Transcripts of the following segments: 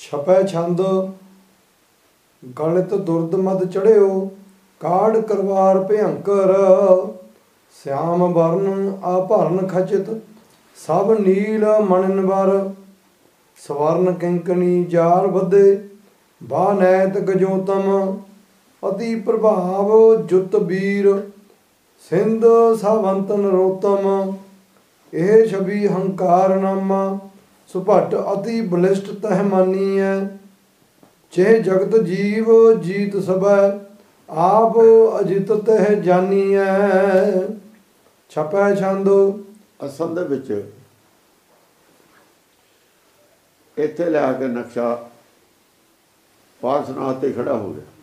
ਛਪੈ ਛੰਦ ਗਲਿਤ ਦੁਰਦ ਮਦ ਚੜਿਓ, ਕਾੜ ਕਰਵਾਰ ਭਯੰਕਰ। ਸਿਆਮ ਵਰਨ ਆਭਰਨ ਖਚਿਤ, ਸਭ ਨੀਲ ਮਣਨ ਵਰ। ਸਵਰਨ ਕਿੰਕਣੀ ਜਾਲ ਬੱਧੇ, ਬਾ ਨੈਤ ਗਜੋਤਮ। ਅਤੀ ਪ੍ਰਭਾਵ ਜੁਤ ਵੀਰ, ਸਿੰਧ ਸਾਵੰਤ ਨਰੋਤਮ। ਇਹ ਛਵੀ ਹੰਕਾਰ ਨਾਮਾ, ਸੁਭਟ ਅਤੀ ਬਲਿਸ਼ਟ ਤਹਿ ਮਾਨੀਐ। ਚੇ ਜਗਤ ਜੀਵ ਜੀਤ ਸਭੈ, ਆਪ ਅਜਿਤ ਤਹਿ ਜਾਨੀਐ। ਛਪੈ ਛੰਦ। ਅਸਲ ਦੇ ਵਿੱਚ ਇੱਥੇ ਲਿਆ ਕੇ ਨਕਸ਼ਾ ਪਾਰਸਨਾਥ ਤੇ ਖੜਾ ਹੋ ਗਿਆ।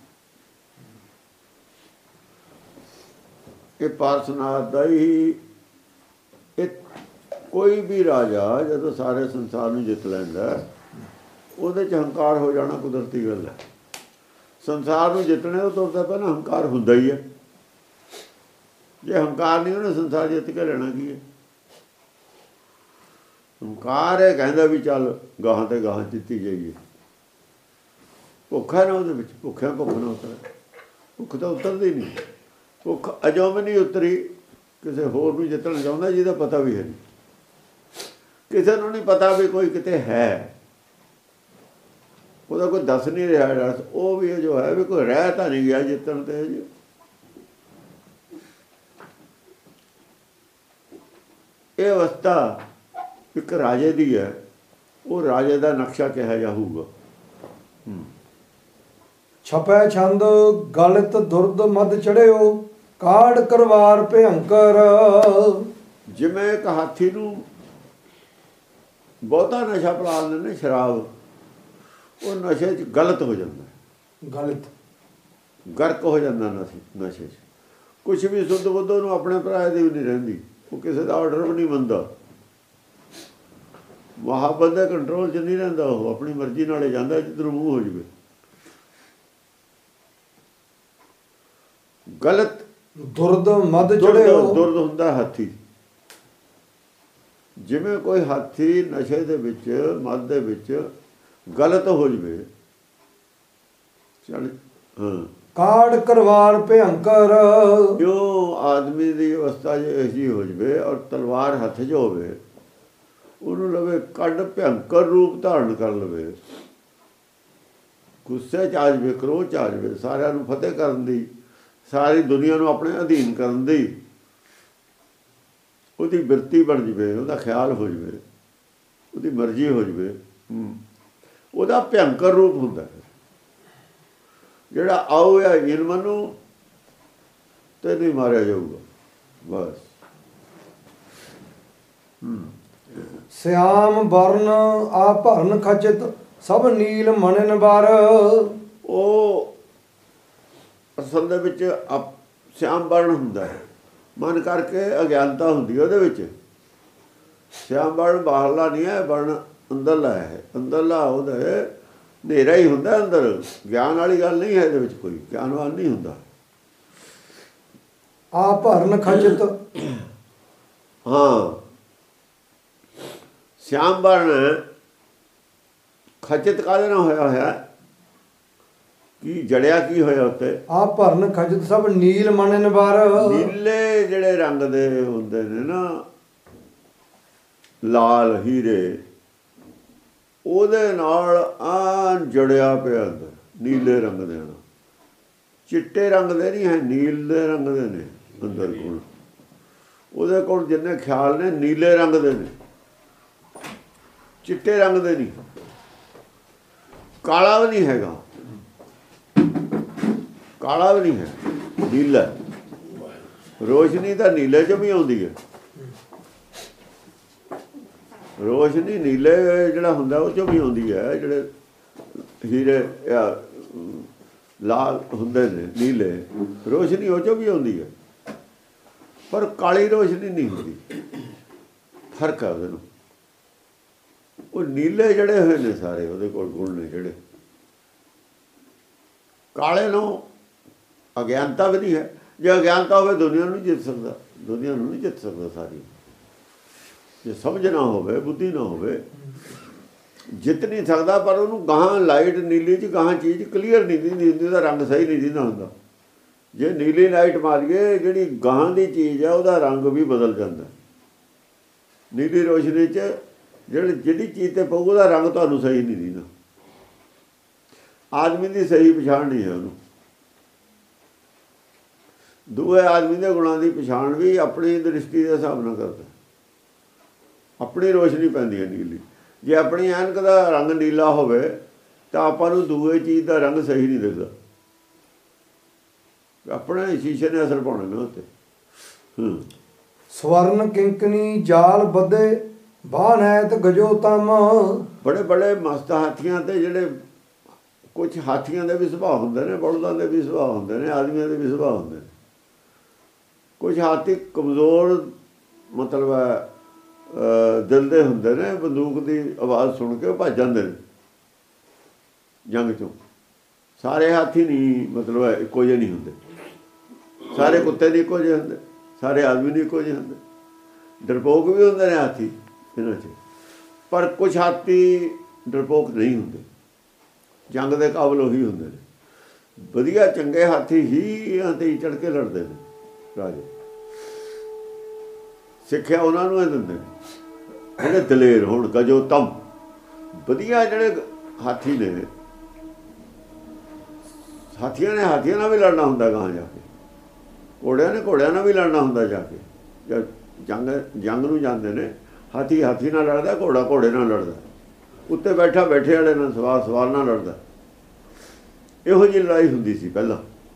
ਇਹ ਪਾਰਸਨਾਥ ਦਾ ਹੀ ਕੋਈ ਵੀ ਰਾਜਾ ਜਦੋਂ ਸਾਰੇ ਸੰਸਾਰ ਨੂੰ ਜਿੱਤ ਲੈਂਦਾ, ਉਹਦੇ 'ਚ ਹੰਕਾਰ ਹੋ ਜਾਣਾ ਕੁਦਰਤੀ ਗੱਲ ਹੈ। ਸੰਸਾਰ ਨੂੰ ਜਿੱਤਣੇ ਤੋਂ ਪਹਿਲਾਂ ਹੰਕਾਰ ਹੁੰਦਾ ਹੀ ਹੈ। ਜੇ ਹੰਕਾਰ ਨਹੀਂ, ਉਹਨੇ ਸੰਸਾਰ ਜਿੱਤ ਕੇ ਲੈਣਾ ਕੀ ਹੈ? ਹੰਕਾਰ ਇਹ ਕਹਿੰਦਾ ਵੀ ਚੱਲ ਗਾਹਾਂ ਤੇ ਗਾਹਾਂ ਜਿੱਤੀ ਜਾਈਏ। ਭੁੱਖ ਹੈ ਨਾ ਉਹਦੇ ਵਿੱਚ, ਭੁੱਖ ਨਾ ਉਤਰੇ। ਭੁੱਖ ਤਾਂ ਉਤਰਦੀ ਨਹੀਂ। ਭੁੱਖ ਅਜੋਂ ਵੀ ਨਹੀਂ ਉਤਰੀ। ਕਿਸੇ ਹੋਰ ਨੂੰ ਜਿੱਤਣਾ ਚਾਹੁੰਦਾ ਜਿਹਦਾ ਪਤਾ ਵੀ ਹੈ ਨਹੀਂ। ਕਿਸੇ ਨੂੰ ਨਹੀਂ ਪਤਾ ਵੀ ਕੋਈ ਕਿਤੇ ਹੈ, ਉਹਦਾ ਕੋਈ ਦੱਸ ਨਹੀਂ ਰਿਹਾ। ਉਹ ਵੀ ਜੋ ਹੈ ਵੀ ਕੋਈ ਰਹਿ ਤਾਂ ਨਹੀਂ ਗਿਆ ਜਿੱਤਣ ਤੇ। ਜੀ ਇਹ ਅਵਸਥਾ ਇੱਕ ਰਾਜੇ ਦੀ ਹੈ। ਉਹ ਰਾਜੇ ਦਾ ਨਕਸ਼ਾ ਕਿਹਾ ਜਾਊਗਾ। ਛਪੈ ਛੰਦ ਗਲਿਤ ਦੁਰਦ ਮਦ ਚੜਿਓ, ਕਾੜ ਕਰਵਾਰ ਭਯੰਕਰ। ਜਿਵੇਂ ਇੱਕ ਹਾਥੀ ਨੂੰ ਬਹੁਤਾ ਨਸ਼ਾ ਪਿਲਾ ਲੈਂਦੇ ਨੇ, ਸ਼ਰਾਬ, ਉਹ ਨਸ਼ੇ 'ਚ ਗਲਤ ਹੋ ਜਾਂਦਾ। ਗਰਕ ਹੋ ਜਾਂਦਾ ਨਸ਼ੇ 'ਚ। ਕੁਛ ਵੀ ਸੁੱਧ ਬੁੱਧ ਨੂੰ ਆਪਣੇ ਭਰਾ ਦੀ ਵੀ ਨਹੀਂ ਰਹਿੰਦੀ। ਉਹ ਕਿਸੇ ਦਾ ਆਰਡਰ ਵੀ ਨਹੀਂ ਮੰਨਦਾ। ਮੁਹੱਬਤ ਦੇ ਕੰਟਰੋਲ 'ਚ ਨਹੀਂ ਰਹਿੰਦਾ। ਉਹ ਆਪਣੀ ਮਰਜ਼ੀ ਨਾਲੇ ਜਾਂਦਾ ਜਿੱਧਰ ਮੂੰਹ ਹੋ ਜਾਵੇ। ਗਲਤ ਦੁਰਦ ਮਦ ਚੜਿਓ। ਦੁਰਦ ਹੁੰਦਾ ਹਾਥੀ। ਜਿਵੇਂ ਕੋਈ ਹਾਥੀ ਨਸ਼ੇ ਦੇ ਵਿੱਚ, ਮਦ ਦੇ ਵਿੱਚ ਗਲਤ ਹੋ ਜਾਵੇ, ਚੱਲ ਕਾੜ ਕਰਵਾਰ ਭਯੰਕਰ। ਕਿਉਂ ਆਦਮੀ ਦੀ ਅਵਸਥਾ ਜੇ ਇਹੀ ਹੋ ਜਾਵੇ ਔਰ ਤਲਵਾਰ ਹੱਥ 'ਚ ਹੋਵੇ, ਉਹਨੂੰ ਲਵੇ ਕੱਢ ਭਯੰਕਰ ਰੂਪ ਧਾਰਨ ਕਰ ਲਵੇ, ਗੁੱਸੇ 'ਚ ਆ ਜਾਵੇ, ਕ੍ਰੋਧ 'ਚ ਆ ਜਾਵੇ, ਸਾਰਿਆਂ ਨੂੰ ਫਤਿਹ ਕਰਨ ਦੀ, ਸਾਰੀ ਦੁਨੀਆ ਨੂੰ ਆਪਣੇ ਅਧੀਨ ਕਰਨ ਦੀ ਉਹਦੀ ਬਿਰਤੀ ਬਣ ਜਾਵੇ, ਉਹਦਾ ਖਿਆਲ ਹੋ ਜਾਵੇ, ਉਹਦੀ ਮਰਜ਼ੀ ਹੋ ਜਾਵੇ, ਉਹਦਾ ਭਿਅੰਕਰ ਰੂਪ ਹੁੰਦਾ ਹੈ। ਜਿਹੜਾ ਆਓ ਜਾਂ ਇਲਮ ਨੂੰ ਤੇ ਨਹੀਂ ਮਾਰਿਆ ਜਾਊਗਾ ਬਸ। ਸਿਆਮ ਵਰਨ ਆਭਰਨ ਖਚਿਤ, ਸਭ ਨੀਲ ਮਣਨ ਵਰ। ਉਹ ਅਸਲ ਦੇ ਵਿੱਚ ਸਿਆਮ ਵਰਨ ਹੁੰਦਾ ਹੈ। ਮਨ ਕਰਕੇ ਅਗਿਆਨਤਾ ਹੁੰਦੀ ਉਹਦੇ ਵਿੱਚ। ਸਿਆਮ ਵਰਨ ਬਾਹਰਲਾ ਨਹੀਂ ਹੈ, ਵਰਨ ਅੰਦਰਲਾ ਹੈ। ਅੰਦਰਲਾ ਉਹਦਾ ਹਨੇਰਾ ਹੀ ਹੁੰਦਾ ਅੰਦਰ। ਗਿਆਨ ਵਾਲੀ ਗੱਲ ਨਹੀਂ ਹੈ ਇਹਦੇ ਵਿੱਚ, ਕੋਈ ਗਿਆਨਵਾਨ ਨਹੀਂ ਹੁੰਦਾ। ਆਭਰਨ ਖਚਿਤ। ਹਾਂ, ਸਿਆਮ ਵਰਨ ਖਚਿਤ ਕਾਹਦੇ ਨਾਲ ਹੋਇਆ ਹੋਇਆ? ਕੀ ਜੜਿਆ ਕੀ ਹੋਇਆ ਉੱਤੇ? ਆਭਰਨ ਖਚਿਤ ਸਭ ਨੀਲ ਮਣਨ ਵਰ। ਨੀਲੇ ਜਿਹੜੇ ਰੰਗ ਦੇ ਹੁੰਦੇ ਨੇ ਨਾ, ਲਾਲ ਹੀਰੇ, ਉਹਦੇ ਨਾਲ ਆਨ ਜੜਿਆ ਪਿਆ ਅੰਦਰ, ਨੀਲੇ ਰੰਗ ਦੇ ਨਾਲ। ਚਿੱਟੇ ਰੰਗ ਦੇ ਨਹੀਂ ਹੈ, ਨੀਲ ਦੇ ਰੰਗ ਦੇ ਨੇ ਅੰਦਰ ਗੁਣ। ਉਹਦੇ ਕੋਲ ਜਿੰਨੇ ਖਿਆਲ ਨੇ ਨੀਲੇ ਰੰਗ ਦੇ ਨੇ, ਚਿੱਟੇ ਰੰਗ ਦੇ ਨਹੀਂ। ਕਾਲਾ ਵੀ ਨਹੀਂ ਹੈਗਾ, ਕਾਲਾ ਵੀ ਨਹੀਂ ਹੈ, ਨੀਲਾ। ਰੋਸ਼ਨੀ ਤਾਂ ਨੀਲੇ 'ਚ ਵੀ ਆਉਂਦੀ ਹੈ। ਰੋਸ਼ਨੀ ਨੀਲੇ ਜਿਹੜਾ ਹੁੰਦਾ ਉਹ 'ਚੋਂ ਵੀ ਆਉਂਦੀ ਹੈ। ਜਿਹੜੇ ਹੀਰੇ ਲਾਲ ਹੁੰਦੇ ਨੇ, ਨੀਲੇ, ਰੋਸ਼ਨੀ ਉਹ 'ਚੋਂ ਵੀ ਆਉਂਦੀ ਹੈ। ਪਰ ਕਾਲੀ ਰੋਸ਼ਨੀ ਨਹੀਂ ਹੁੰਦੀ। ਫਰਕ ਹੈ ਉਹਦੇ ਨੂੰ। ਉਹ ਨੀਲੇ ਜਿਹੜੇ ਹੋਏ ਨੇ ਸਾਰੇ, ਉਹਦੇ ਕੋਲ ਗੁਣ ਨੇ ਜਿਹੜੇ। ਕਾਲੇ ਨੂੰ ਅਗਿਆਨਤਾ ਵੀ ਨਹੀਂ ਹੈ। ਜੇ ਅਗਿਆਨਤਾ ਹੋਵੇ ਦੁਨੀਆ ਨੂੰ ਨਹੀਂ ਜਿੱਤ ਸਕਦਾ। ਦੁਨੀਆ ਨੂੰ ਨਹੀਂ ਜਿੱਤ ਸਕਦਾ ਸਾਰੀ। ਜੇ ਸਮਝ ਨਾ ਹੋਵੇ, ਬੁੱਧੀ ਨਾ ਹੋਵੇ, ਜਿੱਤ ਨਹੀਂ ਸਕਦਾ, ਪਰ ਉਹਨੂੰ ਗਾਹਾਂ ਲਾਈਟ ਨੀਲੀ 'ਚ ਗਾਹਾਂ ਚੀਜ਼ ਕਲੀਅਰ ਨਹੀਂ ਦਿੰਦੀ ਹੁੰਦੀ, ਉਹਦਾ ਰੰਗ ਸਹੀ ਨਹੀਂ ਦਿੰਦਾ ਹੁੰਦਾ। ਜੇ ਨੀਲੀ ਲਾਈਟ ਮਾਰੀਏ ਜਿਹੜੀ ਗਾਹਾਂ ਦੀ ਚੀਜ਼ ਹੈ ਉਹਦਾ ਰੰਗ ਵੀ ਬਦਲ ਜਾਂਦਾ। ਨੀਲੀ ਰੋਸ਼ਨੀ 'ਚ ਜਿਹੜੀ ਚੀਜ਼ 'ਤੇ ਪਊ ਉਹਦਾ ਰੰਗ ਤੁਹਾਨੂੰ ਸਹੀ ਨਹੀਂ ਦਿੰਦਾ। ਆਦਮੀ ਦੀ ਸਹੀ ਪਛਾਣ ਨਹੀਂ ਹੈ ਉਹਨੂੰ। ਦੂਏ ਆਦਮੀ ਦੇ ਗੁਣਾਂ ਦੀ ਪਛਾਣ ਵੀ ਆਪਣੀ ਦ੍ਰਿਸ਼ਟੀ ਦੇ ਹਿਸਾਬ ਨਾਲ ਕਰਦਾ। ਆਪਣੀ ਰੋਸ਼ਨੀ ਪੈਂਦੀ ਹੈ ਨੀਲੀ। ਜੇ ਆਪਣੀ ਐਨਕ ਦਾ ਰੰਗ ਨੀਲਾ ਹੋਵੇ ਤਾਂ ਆਪਾਂ ਨੂੰ ਦੂਏ ਚੀਜ਼ ਦਾ ਰੰਗ ਸਹੀ ਨਹੀਂ ਦਿਖਦਾ। ਆਪਣੇ ਸ਼ੀਸ਼ੇ ਨੇ ਅਸਰ ਪਾਉਣਾ ਨਾ ਉੱਤੇ। ਸਵਰਨ ਕਿੰਕਣੀ ਜਾਲ ਬੱਧੇ ਬਾਣ ਐਤ ਗਜੋ ਤਮ। ਬੜੇ ਬੜੇ ਮਸਤ ਹਾਥੀਆਂ ਤੇ ਜਿਹੜੇ ਕੁਝ ਹਾਥੀਆਂ ਦੇ ਵੀ ਸੁਭਾਅ ਹੁੰਦੇ ਨੇ, ਬਲਦਾਂ ਦੇ ਵੀ ਸੁਭਾਅ ਹੁੰਦੇ ਨੇ, ਆਦਮੀਆਂ ਦੇ ਵੀ ਸੁਭਾਅ ਹੁੰਦੇ ਨੇ। ਕੁਝ ਹਾਥੀ ਕਮਜ਼ੋਰ ਮਤਲਬ ਹੈ ਦਿਲ ਦੇ ਹੁੰਦੇ ਨੇ, ਬੰਦੂਕ ਦੀ ਆਵਾਜ਼ ਸੁਣ ਕੇ ਭੱਜ ਜਾਂਦੇ ਨੇ ਜੰਗ 'ਚੋਂ। ਸਾਰੇ ਹਾਥੀ ਨਹੀਂ ਮਤਲਬ ਹੈ ਇੱਕੋ ਜਿਹੇ ਨਹੀਂ ਹੁੰਦੇ, ਸਾਰੇ ਕੁੱਤੇ ਨਹੀਂ ਇੱਕੋ ਜਿਹੇ ਹੁੰਦੇ, ਸਾਰੇ ਆਦਮੀ ਨਹੀਂ ਇੱਕੋ ਜਿਹੇ ਹੁੰਦੇ। ਡਰਪੋਕ ਵੀ ਹੁੰਦੇ ਨੇ ਹਾਥੀ ਇਹਨਾਂ 'ਚ, ਪਰ ਕੁਛ ਹਾਥੀ ਡਰਪੋਕ ਨਹੀਂ ਹੁੰਦੇ। ਜੰਗ ਦੇ ਕਾਬਲ ਉਹੀ ਹੁੰਦੇ ਨੇ। ਵਧੀਆ ਚੰਗੇ ਹਾਥੀ ਹੀ ਇਹਨਾਂ 'ਤੇ ਚੜ੍ਹ ਕੇ ਲੜਦੇ ਨੇ ਰਾਜੇ। ਸਿੱਖਿਆ ਉਹਨਾਂ ਨੂੰ ਇਹ ਦਿੰਦੇ ਨੇ ਜਿਹੜੇ ਦਲੇਰ ਹੋਣ। ਗਜੋ ਤਮ ਵਧੀਆ ਜਿਹੜੇ ਹਾਥੀ ਨੇ, ਹਾਥੀਆਂ ਨੇ ਹਾਥੀਆਂ ਨਾਲ ਵੀ ਲੜਨਾ ਹੁੰਦਾ ਗਾਹਾਂ ਜਾ ਕੇ, ਘੋੜਿਆਂ ਨੇ ਘੋੜਿਆਂ ਨਾਲ ਵੀ ਲੜਨਾ ਹੁੰਦਾ ਜਾ ਕੇ। ਜਦ ਜੰਗ ਨੂੰ ਜਾਂਦੇ ਨੇ, ਹਾਥੀ ਹਾਥੀ ਨਾਲ ਲੜਦਾ, ਘੋੜਾ ਘੋੜੇ ਨਾਲ ਲੜਦਾ, ਉੱਤੇ ਬੈਠੇ ਵਾਲੇ ਨਾਲ ਸਵਾਰ ਨਾਲ ਲੜਦਾ। ਇਹੋ ਜਿਹੀ ਲੜਾਈ ਹੁੰਦੀ ਸੀ ਪਹਿਲਾਂ।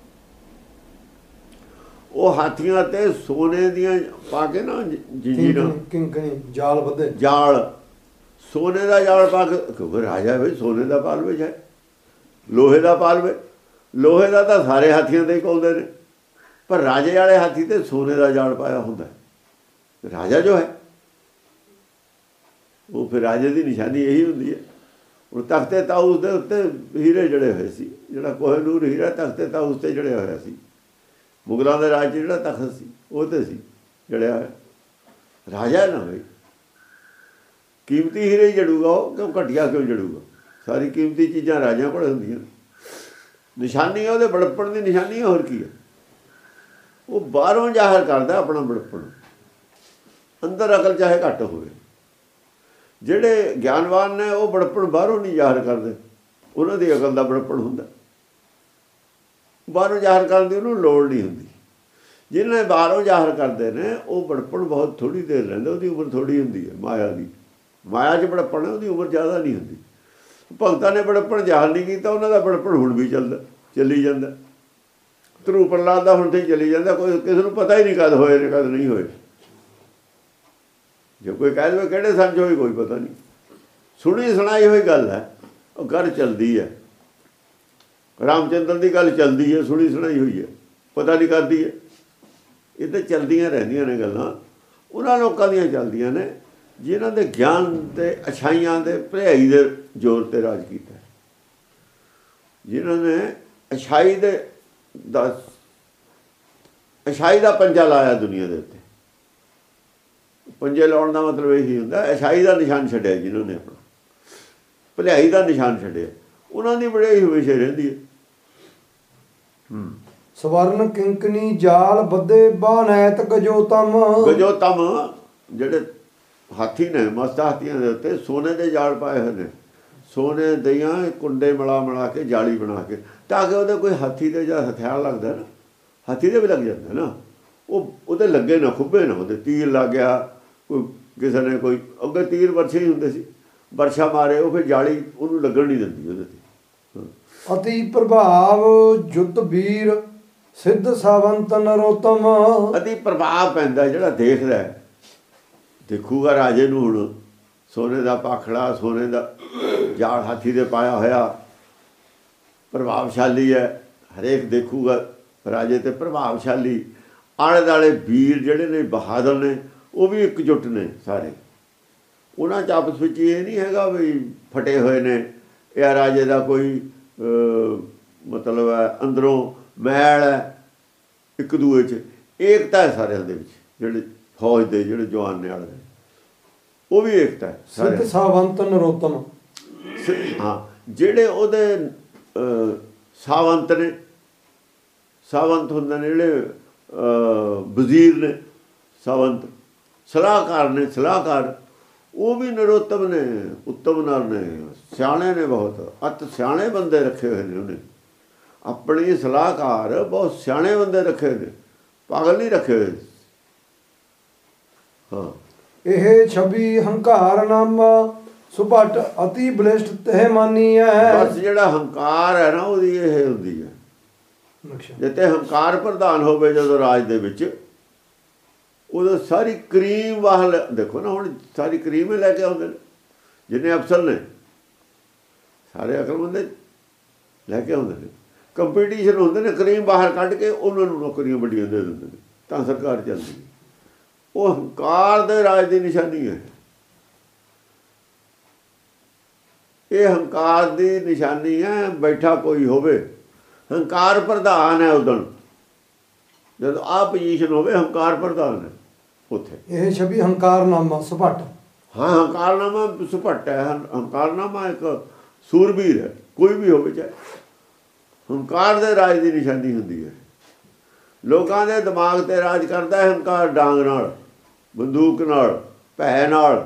ਉਹ ਹਾਥੀਆਂ ਤੇ ਸੋਨੇ ਦੀਆਂ ਪਾ ਕੇ ਨਾ ਜੰਜੀਰਾਂ, ਕਿੰਕਣੀ ਜਾਲ ਬੱਧੇ, ਜਾਲ ਸੋਨੇ ਦਾ ਜਾਲ ਪਾ ਕੇ, ਕਿਉਂਕਿ ਰਾਜਾ ਵੀ ਸੋਨੇ ਦਾ ਪਾ ਲਵੇ ਚਾਹੇ ਲੋਹੇ ਦਾ ਪਾ ਲਵੇ। ਲੋਹੇ ਦਾ ਤਾਂ ਸਾਰੇ ਹਾਥੀਆਂ ਤੇ ਹੀ ਪਾਉਂਦੇ ਨੇ, ਪਰ ਰਾਜੇ ਵਾਲੇ ਹਾਥੀ ਤੇ ਸੋਨੇ ਦਾ ਜਾਲ ਪਾਇਆ ਹੁੰਦਾ। ਰਾਜਾ ਜੋ ਹੈ ਉਹ ਫਿਰ ਰਾਜੇ ਦੀ ਨਿਸ਼ਾਨੀ ਇਹੀ ਹੁੰਦੀ ਹੈ। ਹੁਣ ਤਖਤੇ ਤਾਊਸ ਦੇ ਉੱਤੇ ਹੀਰੇ ਜੜੇ ਹੋਏ ਸੀ, ਜਿਹੜਾ ਕੋਹਿਨੂਰ ਹੀਰਾ ਤਖਤੇ ਤਾਊਸ 'ਤੇ ਜੜਿਆ ਹੋਇਆ ਸੀ। ਮੁਗਲਾਂ ਦੇ ਰਾਜ 'ਚ ਜਿਹੜਾ ਤਖਤ ਸੀ ਉਹ 'ਤੇ ਸੀ ਜੜਿਆ ਹੋਇਆ। ਰਾਜਾ ਨਾ ਹੋਵੇ ਕੀਮਤੀ ਹੀਰੇ ਹੀ ਜੜੂਗਾ ਉਹ, ਕਿਉਂ ਘਟੀਆ ਕਿਉਂ ਜੜੂਗਾ? ਸਾਰੀ ਕੀਮਤੀ ਚੀਜ਼ਾਂ ਰਾਜਿਆਂ ਕੋਲ ਹੁੰਦੀਆਂ। ਨਿਸ਼ਾਨੀ ਉਹਦੇ ਬੜਪਣ ਦੀ ਨਿਸ਼ਾਨੀ ਹੈ, ਹੋਰ ਕੀ ਹੈ? ਉਹ ਬਾਹਰੋਂ ਜ਼ਾਹਰ ਕਰਦਾ ਆਪਣਾ ਬੜਪਣ, ਅੰਦਰ ਅਕਲ ਚਾਹੇ ਘੱਟ ਹੋਵੇ। ਜਿਹੜੇ ਗਿਆਨਵਾਨ ਨੇ ਉਹ ਬੜਪਣ ਬਾਹਰੋਂ ਨਹੀਂ ਜ਼ਾਹਰ ਕਰਦੇ, ਉਹਨਾਂ ਦੀ ਅਕਲ ਦਾ ਬੜਪਣ ਹੁੰਦਾ। ਬਾਹਰੋਂ ਜ਼ਾਹਰ ਕਰਨ ਦੀ ਉਹਨੂੰ ਲੋੜ ਨਹੀਂ ਹੁੰਦੀ। ਜਿਹਨੇ ਬਾਹਰੋਂ ਜ਼ਾਹਰ ਕਰਦੇ ਨੇ ਉਹ ਬੜਪਣ ਬਹੁਤ ਥੋੜ੍ਹੀ ਦੇਰ ਰਹਿੰਦਾ, ਉਹਦੀ ਉਮਰ ਥੋੜ੍ਹੀ ਹੁੰਦੀ ਹੈ। ਮਾਇਆ ਦੀ ਮਾਇਆ 'ਚ ਬੜਪਣ ਉਹਦੀ ਉਮਰ ਜ਼ਿਆਦਾ ਨਹੀਂ ਹੁੰਦੀ। ਭਗਤਾਂ ਨੇ ਬੜਪਣ ਜ਼ਾਹਰ ਨਹੀਂ ਕੀਤਾ, ਉਹਨਾਂ ਦਾ ਬੜਪਣ ਹੁਣ ਵੀ ਚੱਲੀ ਜਾਂਦਾ। ਧਰੂ ਪ੍ਰਹਲਾਦ ਦਾ ਹੁਣ ਤੇ ਚੱਲੀ ਜਾਂਦਾ, ਕੋਈ ਕਿਸੇ ਨੂੰ ਪਤਾ ਹੀ ਨਹੀਂ ਕਦ ਹੋਏ ਨੇ ਕਦ ਨਹੀਂ ਹੋਏ। ਜੇ ਕੋਈ ਕਹਿ ਦੇਵੇ ਕਿਹੜੇ ਸੰਨ 'ਚ ਹੋਈ, ਕੋਈ ਪਤਾ ਨਹੀਂ। ਸੁਣੀ ਸੁਣਾਈ ਹੋਈ ਗੱਲ ਹੈ, ਉਹ ਗੱਲ ਚੱਲਦੀ ਹੈ। ਰਾਮਚੰਦਰ ਦੀ ਗੱਲ ਚੱਲਦੀ ਹੈ, ਸੁਣੀ ਸੁਣਾਈ ਹੋਈ ਹੈ, ਪਤਾ ਨਹੀਂ ਕਰਦੀ ਹੈ। ਇਹ ਤਾਂ ਚੱਲਦੀਆਂ ਰਹਿੰਦੀਆਂ ਨੇ ਗੱਲਾਂ, ਉਹਨਾਂ ਲੋਕਾਂ ਦੀਆਂ ਚੱਲਦੀਆਂ ਨੇ ਜਿਨ੍ਹਾਂ ਦੇ ਗਿਆਨ ਤੇ ਅਛਾਈਆਂ ਦੇ ਭਲਾਈ ਦੇ ਜ਼ੋਰ 'ਤੇ ਰਾਜ ਕੀਤਾ, ਜਿਨ੍ਹਾਂ ਨੇ ਅਛਾਈ ਦਾ ਪੰਜਾ ਲਾਇਆ ਦੁਨੀਆ ਦੇ ਉੱਤੇ। ਪੰਜੇ ਲਾਉਣ ਦਾ ਮਤਲਬ ਇਹੀ ਹੁੰਦਾ ਅਛਾਈ ਦਾ ਨਿਸ਼ਾਨ ਛੱਡਿਆ। ਜਿਨ੍ਹਾਂ ਨੇ ਆਪਣਾ ਭਲਾਈ ਦਾ ਨਿਸ਼ਾਨ ਛੱਡਿਆ, ਉਹਨਾਂ ਦੀ ਵਡਿਆਈ ਹਮੇਸ਼ਾ ਰਹਿੰਦੀ ਹੈ। ਸਵਰਨ ਕਿੰਕਣੀ ਜਾਲ ਬੱਧੇ ਬਾਣ ਐਤ ਗਜੋ ਤਮ। ਗਜੋ ਤਮ ਜਿਹੜੇ ਹਾਥੀ ਨੇ, ਮਸਤ ਹਾਥੀਆਂ ਦੇ ਉੱਤੇ ਸੋਨੇ ਦੇ ਜਾਲ ਪਾਏ ਹੋਏ ਨੇ। ਸੋਨੇ ਦੀਆਂ ਕੁੰਡੇ ਮਿਲਾ ਕੇ ਜਾਲੀ ਬਣਾ ਕੇ, ਤਾਂ ਕਿ ਉਹਦੇ ਕੋਈ ਹਾਥੀ ਦੇ ਜਾਂ ਹਥਿਆਰ ਲੱਗਦਾ ਨਾ, ਹਾਥੀ ਦੇ ਵੀ ਲੱਗ ਜਾਂਦਾ ਨਾ, ਉਹ ਉਹਦੇ ਲੱਗੇ ਨਾ, ਖੁੱਬੇ ਨਾ, ਉਹਦੇ ਤੀਰ ਲੱਗ ਗਿਆ। ਕੋਈ ਕਿਸੇ ਨੇ ਕੋਈ ਅੱਗੇ ਤੀਰ ਵਰਛੇ ਹੀ ਹੁੰਦੇ ਸੀ, ਵਰਛਾ ਮਾਰੇ ਉਹ ਫਿਰ ਜਾਲੀ ਉਹਨੂੰ ਲੱਗਣ ਨਹੀਂ ਦਿੰਦੀ ਉਹਦੇ 'ਤੇ। ਅਤੀ ਪ੍ਰਭਾਵ ਜੁੱਧ ਵੀਰ ਸਿੱਧ ਸਾਵੰਤ ਨਰੋਤਮ। ਅਤੀ ਪ੍ਰਭਾਵ ਪੈਂਦਾ ਜਿਹੜਾ ਦੇਖਦਾ, ਦੇਖੂਗਾ ਰਾਜੇ ਨੂੰ। ਹੁਣ ਸੋਨੇ ਦਾ ਪਾਖੜਾ, ਸੋਨੇ ਦਾ ਜਾਲ ਹਾਥੀ ਦੇ ਪਾਇਆ ਹੋਇਆ, ਪ੍ਰਭਾਵਸ਼ਾਲੀ ਹੈ। ਹਰੇਕ ਦੇਖੂਗਾ ਰਾਜੇ 'ਤੇ ਪ੍ਰਭਾਵਸ਼ਾਲੀ। ਆਲੇ ਦੁਆਲੇ ਵੀਰ ਜਿਹੜੇ ਨੇ, ਬਹਾਦਰ ਨੇ, ਉਹ ਵੀ ਇਕਜੁੱਟ ਨੇ ਸਾਰੇ। ਉਹਨਾਂ 'ਚ ਆਪਸ ਵਿੱਚ ਇਹ ਨਹੀਂ ਹੈਗਾ ਵੀ ਫਟੇ ਹੋਏ ਨੇ ਜਾਂ ਰਾਜੇ ਦਾ ਕੋਈ ਮਤਲਬ ਹੈ ਅੰਦਰੋਂ ਮੈਲ ਹੈ। ਇੱਕ ਦੂਏ 'ਚ ਏਕਤਾ ਹੈ ਸਾਰਿਆਂ ਦੇ ਵਿੱਚ। ਜਿਹੜੇ ਫੌਜ ਦੇ ਜਿਹੜੇ ਜਵਾਨ ਨੇ ਆਲੇ, ਉਹ ਵੀ ਏਕਤਾ ਹੈ। ਸਿੱਧ ਸਾਵੰਤ ਨਰੋਤਮ, ਹਾਂ ਜਿਹੜੇ ਉਹਦੇ ਸਾਵੰਤ ਨੇ, ਸਾਵੰਤ ਹੁੰਦੇ ਨੇ ਜਿਹੜੇ ਵਜ਼ੀਰ ਨੇ, ਸਾਵੰਤ ਸਲਾਹਕਾਰ ਨੇ, ਸਲਾਹਕਾਰ ਉਹ ਵੀ ਨਰੋਤਮ ਨੇ, ਉੱਤਮ ਨਰ ਨੇ, ਸਿਆਣੇ ਨੇ, ਬਹੁਤ ਅਤ ਸਿਆਣੇ ਬੰਦੇ ਰੱਖੇ ਹੋਏ ਨੇ ਉਹਨੇ। ਆਪਣੇ ਸਲਾਹਕਾਰ ਬਹੁਤ ਸਿਆਣੇ ਬੰਦੇ ਰੱਖੇ ਨੇ, ਪਾਗਲ ਨਹੀਂ ਰੱਖੇ ਹੋਏ। ਹਾਂ ਇਹ ਛਵੀ ਹੰਕਾਰ ਨਾਮਾ ਸੁਭਟ ਅਤੀ ਬਲਿਸ਼ਟ ਤਹਿ ਮਾਨੀ ਹੈ। ਬਸ ਜਿਹੜਾ ਹੰਕਾਰ ਹੈ ਨਾ ਉਹਦੀ ਇਹ ਹੁੰਦੀ ਹੈ। ਜਿੱਤੇ ਹੰਕਾਰ ਪ੍ਰਧਾਨ ਹੋਵੇ ਜਦੋਂ ਰਾਜ ਦੇ ਵਿੱਚ, ਉਦੋਂ ਸਾਰੀ ਕਰੀਮ ਵਾਹਲ ਦੇਖੋ ਨਾ, ਹੁਣ ਸਾਰੀ ਕਰੀਮ ਹੀ ਲੈ ਕੇ ਆਉਂਦੇ ਨੇ ਜਿੰਨੇ ਅਫਸਰ ਨੇ, ਸਾਰੇ ਅਕਲਮੰਦ ਲੈ ਕੇ ਆਉਂਦੇ ਨੇ। ਕੰਪੀਟੀਸ਼ਨ ਹੁੰਦੇ ਨੇ, ਕਰੀਮ ਬਾਹਰ ਕੱਢ ਕੇ ਉਹਨਾਂ ਨੂੰ ਨੌਕਰੀਆਂ ਵੱਡੀਆਂ ਦੇ ਦਿੰਦੇ ਨੇ, ਤਾਂ ਸਰਕਾਰ ਚੱਲਦੀ ਹੈ। ਉਹ ਹੰਕਾਰ ਦੇ ਰਾਜ ਦੀ ਨਿਸ਼ਾਨੀ ਹੈ। ਇਹ ਹੰਕਾਰ ਦੀ ਨਿਸ਼ਾਨੀ ਹੈ। ਬੈਠਾ ਕੋਈ ਹੋਵੇ, ਹੰਕਾਰ ਪ੍ਰਧਾਨ ਹੈ ਉਦੋਂ, ਜਦੋਂ ਆਹ ਪੋਜੀਸ਼ਨ ਹੋਵੇ ਹੰਕਾਰ ਪ੍ਰਧਾਨ ਹੈ ਉੱਥੇ। ਇਹ ਛਵੀ ਹੰਕਾਰਨਾਮਾ ਸੁਭਟ, ਹਾਂ ਹੰਕਾਰਨਾਮਾ ਸੁਭਟ ਹੈ। ਹੰਕਾਰਨਾਮਾ ਇੱਕ ਸੂਰਬੀਰ ਹੈ, ਕੋਈ ਵੀ ਹੋਵੇ ਚਾਹੇ। ਹੰਕਾਰ ਦੇ ਰਾਜ ਦੀ ਨਿਸ਼ਾਨੀ ਹੁੰਦੀ ਹੈ। ਲੋਕਾਂ ਦੇ ਦਿਮਾਗ ਤੇ ਰਾਜ ਕਰਦਾ ਹੈ ਹੰਕਾਰ, ਡਾਂਗ ਨਾਲ, ਬੰਦੂਕ ਨਾਲ, ਭੈ ਨਾਲ।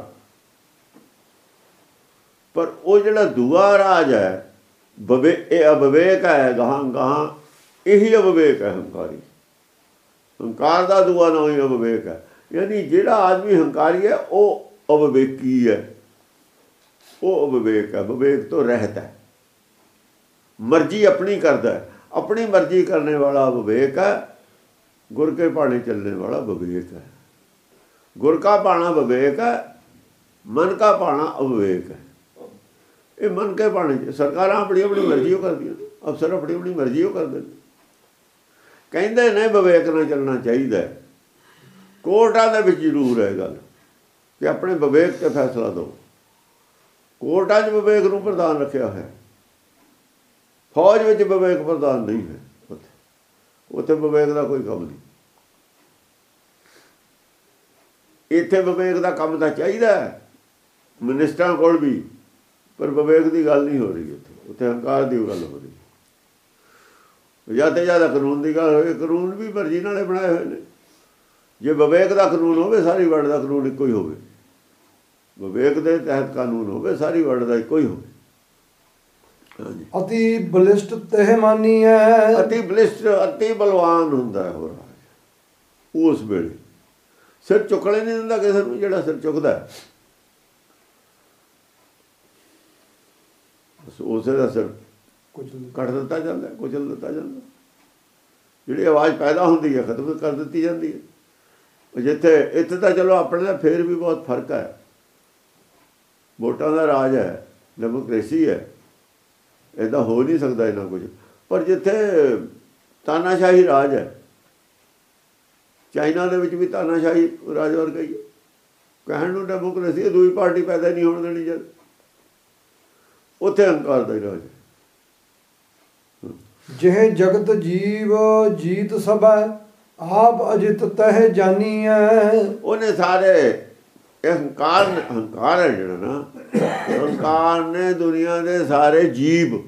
ਪਰ ਉਹ ਜਿਹੜਾ ਦੂਆ ਰਾਜ ਹੈ ਇਹ ਅਵਿਵੇਕ ਹੈ। ਗਾਹਾਂ ਗਾਹਾਂ ਇਹੀ ਅਵਿਵੇਕ ਹੈ ਹੰਕਾਰੀ। ਹੰਕਾਰ ਦਾ ਦੂਆ ਨਾ ਹੀ ਅਵਿਵੇਕ ਹੈ। ਯਾਨੀ ਜਿਹੜਾ ਆਦਮੀ ਹੰਕਾਰੀ ਹੈ ਉਹ ਅਵਿਵੇਕੀ ਹੈ, ਉਹ ਅਵਿਵੇਕ ਹੈ, ਵਿਵੇਕ ਤੋਂ ਰਹਿਤ ਹੈ। ਮਰਜ਼ੀ ਆਪਣੀ ਕਰਦਾ ਹੈ, ਆਪਣੀ ਮਰਜ਼ੀ ਕਰਨੇ ਵਾਲਾ ਵਿਵੇਕ ਹੈ। ਗੁਰ ਕੇ ਭਾਣੇ ਚੱਲਣੇ ਵਾਲਾ ਵਿਵੇਕ ਹੈ। ਗੁਰ ਕਾ ਭਾਣਾ ਵਿਵੇਕ ਹੈ, ਮਨ ਕਾ ਭਾਣਾ ਅਵਿਵੇਕ ਹੈ। ਇਹ ਮਨ ਕੇ ਭਾਣੇ ਸਰਕਾਰਾਂ ਆਪਣੀ ਆਪਣੀ ਮਰਜ਼ੀ ਉਹ ਕਰਦੀਆਂ, ਅਫਸਰ ਆਪਣੀ ਆਪਣੀ ਮਰਜ਼ੀ ਉਹ ਕਰਦੇ ਨੇ। ਕਹਿੰਦੇ ਨੇ ਵਿਵੇਕ ਨਾਲ ਚੱਲਣਾ ਚਾਹੀਦਾ। ਕੋਰਟਾਂ ਦੇ ਵਿੱਚ ਜ਼ਰੂਰ ਹੈ ਗੱਲ ਕਿ ਆਪਣੇ ਵਿਵੇਕ 'ਤੇ ਫੈਸਲਾ ਦਿਓ। ਕੋਰਟਾਂ 'ਚ ਵਿਵੇਕ ਨੂੰ ਪ੍ਰਧਾਨ ਰੱਖਿਆ ਹੋਇਆ, ਫੌਜ ਵਿੱਚ ਵਿਵੇਕ ਪ੍ਰਧਾਨ ਨਹੀਂ ਹੈ। ਉੱਥੇ ਵਿਵੇਕ ਦਾ ਕੋਈ ਕੰਮ ਨਹੀਂ। ਇੱਥੇ ਵਿਵੇਕ ਦਾ ਕੰਮ ਤਾਂ ਚਾਹੀਦਾ ਮਿਨਿਸਟਰਾਂ ਕੋਲ ਵੀ, ਪਰ ਵਿਵੇਕ ਦੀ ਗੱਲ ਨਹੀਂ ਹੋ ਰਹੀ ਉੱਥੇ ਹੰਕਾਰ ਦੀ ਗੱਲ ਹੋ ਰਹੀ। ਜ਼ਿਆਦਾ ਤੋਂ ਜ਼ਿਆਦਾ ਕਾਨੂੰਨ ਦੀ ਗੱਲ ਹੋਵੇ, ਕਾਨੂੰਨ ਵੀ ਮਰਜ਼ੀ ਨਾਲੇ ਬਣਾਏ ਹੋਏ ਨੇ। ਜੇ ਵਿਵੇਕ ਦਾ ਕਾਨੂੰਨ ਹੋਵੇ, ਸਾਰੀ ਵਰਲਡ ਦਾ ਕਾਨੂੰਨ ਇੱਕੋ ਹੀ ਹੋਵੇ। ਵਿਵੇਕ ਦੇ ਤਹਿਤ ਕਾਨੂੰਨ ਹੋਵੇ, ਸਾਰੀ ਵਰਲਡ ਦਾ ਇੱਕੋ ਹੀ ਹੋਵੇ। ਅਤੀ ਬਲਿਸ਼ਟ ਤਹਿ ਮਾਨੀ ਹੈ। ਅਤੀ ਬਲਿਸ਼ਟ, ਅਤੀ ਬਲਵਾਨ ਹੁੰਦਾ ਹੋ ਰਾਜ। ਉਸ ਵੇਲੇ ਸਿਰ ਚੁੱਕਣੇ ਨਹੀਂ ਦਿੰਦਾ ਕਿਸੇ ਨੂੰ। ਜਿਹੜਾ ਸਿਰ ਚੁੱਕਦਾ ਉਸੇ ਦਾ ਸਿਰ ਕੱਟ ਦਿੱਤਾ ਜਾਂਦਾ, ਕੁਚਲ ਦਿੱਤਾ ਜਾਂਦਾ। ਜਿਹੜੀ ਆਵਾਜ਼ ਪੈਦਾ ਹੁੰਦੀ ਹੈ ਖਤਮ ਕਰ ਦਿੱਤੀ ਜਾਂਦੀ ਹੈ। ਜਿੱਥੇ ਇੱਥੇ ਤਾਂ ਚਲੋ ਆਪਣੇ ਦਾ ਫੇਰ ਵੀ ਬਹੁਤ ਫਰਕ ਹੈ। ਵੋਟਾਂ ਦਾ ਰਾਜ ਹੈ, ਡੈਮੋਕ੍ਰੇਸੀ ਹੈ, ਇੱਦਾਂ ਹੋ ਨਹੀਂ ਸਕਦਾ ਇੰਨਾ ਕੁਝ। ਪਰ ਜਿੱਥੇ ਤਾਨਾਸ਼ਾਹੀ ਰਾਜ ਹੈ, ਚਾਈਨਾ ਦੇ ਵਿੱਚ ਵੀ ਤਾਨਾਸ਼ਾਹੀ ਰਾਜ ਵਰਗਾ ਹੀ ਕਹਿਣ ਨੂੰ ਡੈਮੋਕ੍ਰੇਸੀ ਹੈ, ਦੂਜੀ ਪਾਰਟੀ ਪੈਦਾ ਨਹੀਂ ਹੋਣ ਦੇਣੀ। ਜਦ ਉੱਥੇ ਹੰਕਾਰ ਦਾ ਹੀ ਰਾਜ ਹੈ। ਜਿਹ ਜਗਤ ਜੀਵ ਜੀਤ ਸਭੈ ਆਪ ਅਜਿਤ ਤਹਿ ਜਾਨੀ ਹੈ। ਉਹਨੇ ਸਾਰੇ ਹੰਕਾਰ ਹੈ ਜਿਹੜਾ ਨਾ, ਹੰਕਾਰ ਨੇ ਦੁਨੀਆ ਦੇ ਸਾਰੇ ਜੀਵ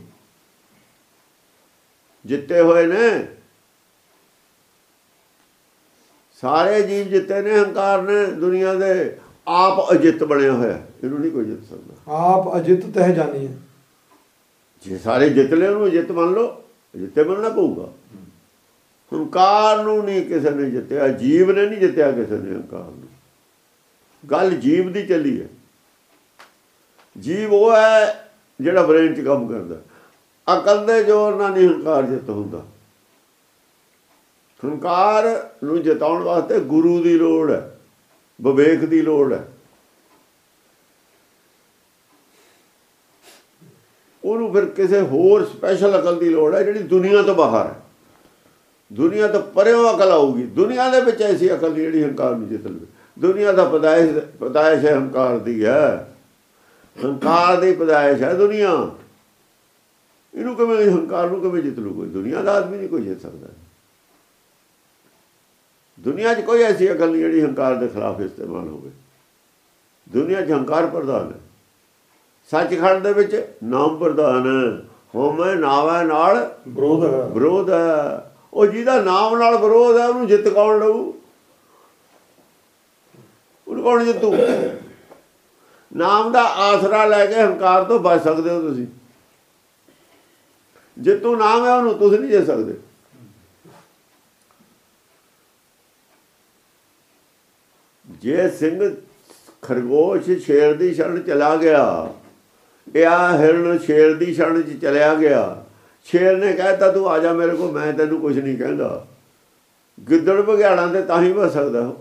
ਜਿੱਤੇ ਹੋਏ ਨੇ। ਸਾਰੇ ਜੀਵ ਜਿੱਤੇ ਨੇ ਹੰਕਾਰ ਨੇ ਦੁਨੀਆ ਦੇ। ਆਪ ਅਜਿੱਤ ਬਣਿਆ ਹੋਇਆ, ਇਹਨੂੰ ਨਹੀਂ ਕੋਈ ਜਿੱਤ ਸਕਦਾ। ਆਪ ਅਜਿੱਤ ਤਹਿ ਜਾਨੀ ਹੈ। ਜੇ ਸਾਰੇ ਜਿੱਤ ਲਏ ਉਹਨੂੰ ਜਿੱਤ ਮੰਨ ਲਓ, ਜਿੱਤੇ ਮੰਨਣਾ ਪਊਗਾ। ਹੰਕਾਰ ਨੂੰ ਨਹੀਂ ਕਿਸੇ ਨੇ ਜਿੱਤਿਆ, ਜੀਵ ਨੇ ਨਹੀਂ ਜਿੱਤਿਆ ਕਿਸੇ ਨੇ ਹੰਕਾਰ ਨੂੰ। ਗੱਲ ਜੀਵ ਦੀ ਚੱਲੀ ਹੈ। ਜੀਵ ਉਹ ਹੈ ਜਿਹੜਾ ਬ੍ਰੇਨ 'ਚ ਕੰਮ ਕਰਦਾ। ਅਕਲ ਦੇ ਜ਼ੋਰ ਨਾਲ ਨਹੀਂ ਹੰਕਾਰ ਜਿੱਤ ਹੁੰਦਾ। ਹੰਕਾਰ ਨੂੰ ਜਿਤਾਉਣ ਵਾਸਤੇ ਗੁਰੂ ਦੀ ਲੋੜ ਹੈ, ਵਿਵੇਕ ਦੀ ਲੋੜ ਹੈ। ਉਹਨੂੰ ਫਿਰ ਕਿਸੇ ਹੋਰ ਸਪੈਸ਼ਲ ਅਕਲ ਦੀ ਲੋੜ ਹੈ ਜਿਹੜੀ ਦੁਨੀਆ ਤੋਂ ਬਾਹਰ ਹੈ। ਦੁਨੀਆ ਤੋਂ ਪਰਿਓਂ ਅਕਲ ਆਊਗੀ। ਦੁਨੀਆ ਦੇ ਵਿੱਚ ਐਸੀ ਅਕਲ ਨਹੀਂ ਜਿਹੜੀ ਹੰਕਾਰ ਨੂੰ ਜਿੱਤ ਲਵੇ। ਦੁਨੀਆ ਦਾ ਪਦਾਇਸ਼ ਹੈ ਹੰਕਾਰ ਦੀ ਹੈ। ਹੰਕਾਰ ਦੀ ਪਦਾਇਸ਼ ਹੈ ਦੁਨੀਆ। ਇਹਨੂੰ ਕਿਵੇਂ, ਹੰਕਾਰ ਨੂੰ ਕਿਵੇਂ ਜਿੱਤ ਲੂ ਕੋਈ? ਦੁਨੀਆ ਦਾ ਆਦਮੀ ਨਹੀਂ ਕੋਈ ਜਿੱਤ ਸਕਦਾ। ਦੁਨੀਆ 'ਚ ਕੋਈ ਐਸੀ ਅਕਲ ਨਹੀਂ ਜਿਹੜੀ ਹੰਕਾਰ ਦੇ ਖਿਲਾਫ ਇਸਤੇਮਾਲ ਹੋਵੇ। ਦੁਨੀਆ 'ਚ ਹੰਕਾਰ ਪ੍ਰਧਾਨ ਹੈ। ਸੱਚਖੰਡ ਦੇ ਵਿੱਚ ਨਾਮ ਪ੍ਰਧਾਨ ਹੋਮੈ ਨਾਵੈ ਨਾਲ ਵਿਰੋਧ ਹੈ। ਉਹ ਜਿਹਦਾ ਨਾਮ ਨਾਲ ਵਿਰੋਧ ਹੈ ਉਹਨੂੰ ਜਿੱਤ ਕੌਣ ਲਊ? ਉਹਨੂੰ ਕੌਣ ਜਿੱਤੂ? ਨਾਮ ਦਾ ਆਸਰਾ ਲੈ ਕੇ ਹੰਕਾਰ ਤੋਂ ਬਚ ਸਕਦੇ ਹੋ ਤੁਸੀਂ। ਜਿੱਤੂ ਨਾਮ ਹੈ ਉਹਨੂੰ ਤੁਸੀਂ ਨਹੀਂ ਜਿੱਤ ਸਕਦੇ। ਜੇ ਸਿੰਘ ਖਰਗੋਸ਼ ਸ਼ੇਰ ਦੀ ਸ਼ਰਨ ਚਲਾ ਗਿਆ, ਇਹ ਹਿਰਨ ਸ਼ੇਰ ਦੀ ਸ਼ਰਨ 'ਚ ਚਲਿਆ ਗਿਆ, ਸ਼ੇਰ ਨੇ ਕਹਿਤਾ ਤੂੰ ਆ ਜਾ ਮੇਰੇ ਕੋਲ, ਮੈਂ ਤੈਨੂੰ ਕੁਝ ਨਹੀਂ ਕਹਿੰਦਾ। ਗਿੱਦੜ ਬਘਿਆੜਾਂ ਤੇ ਤਾਂ ਹੀ ਬਚ ਸਕਦਾ ਉਹ।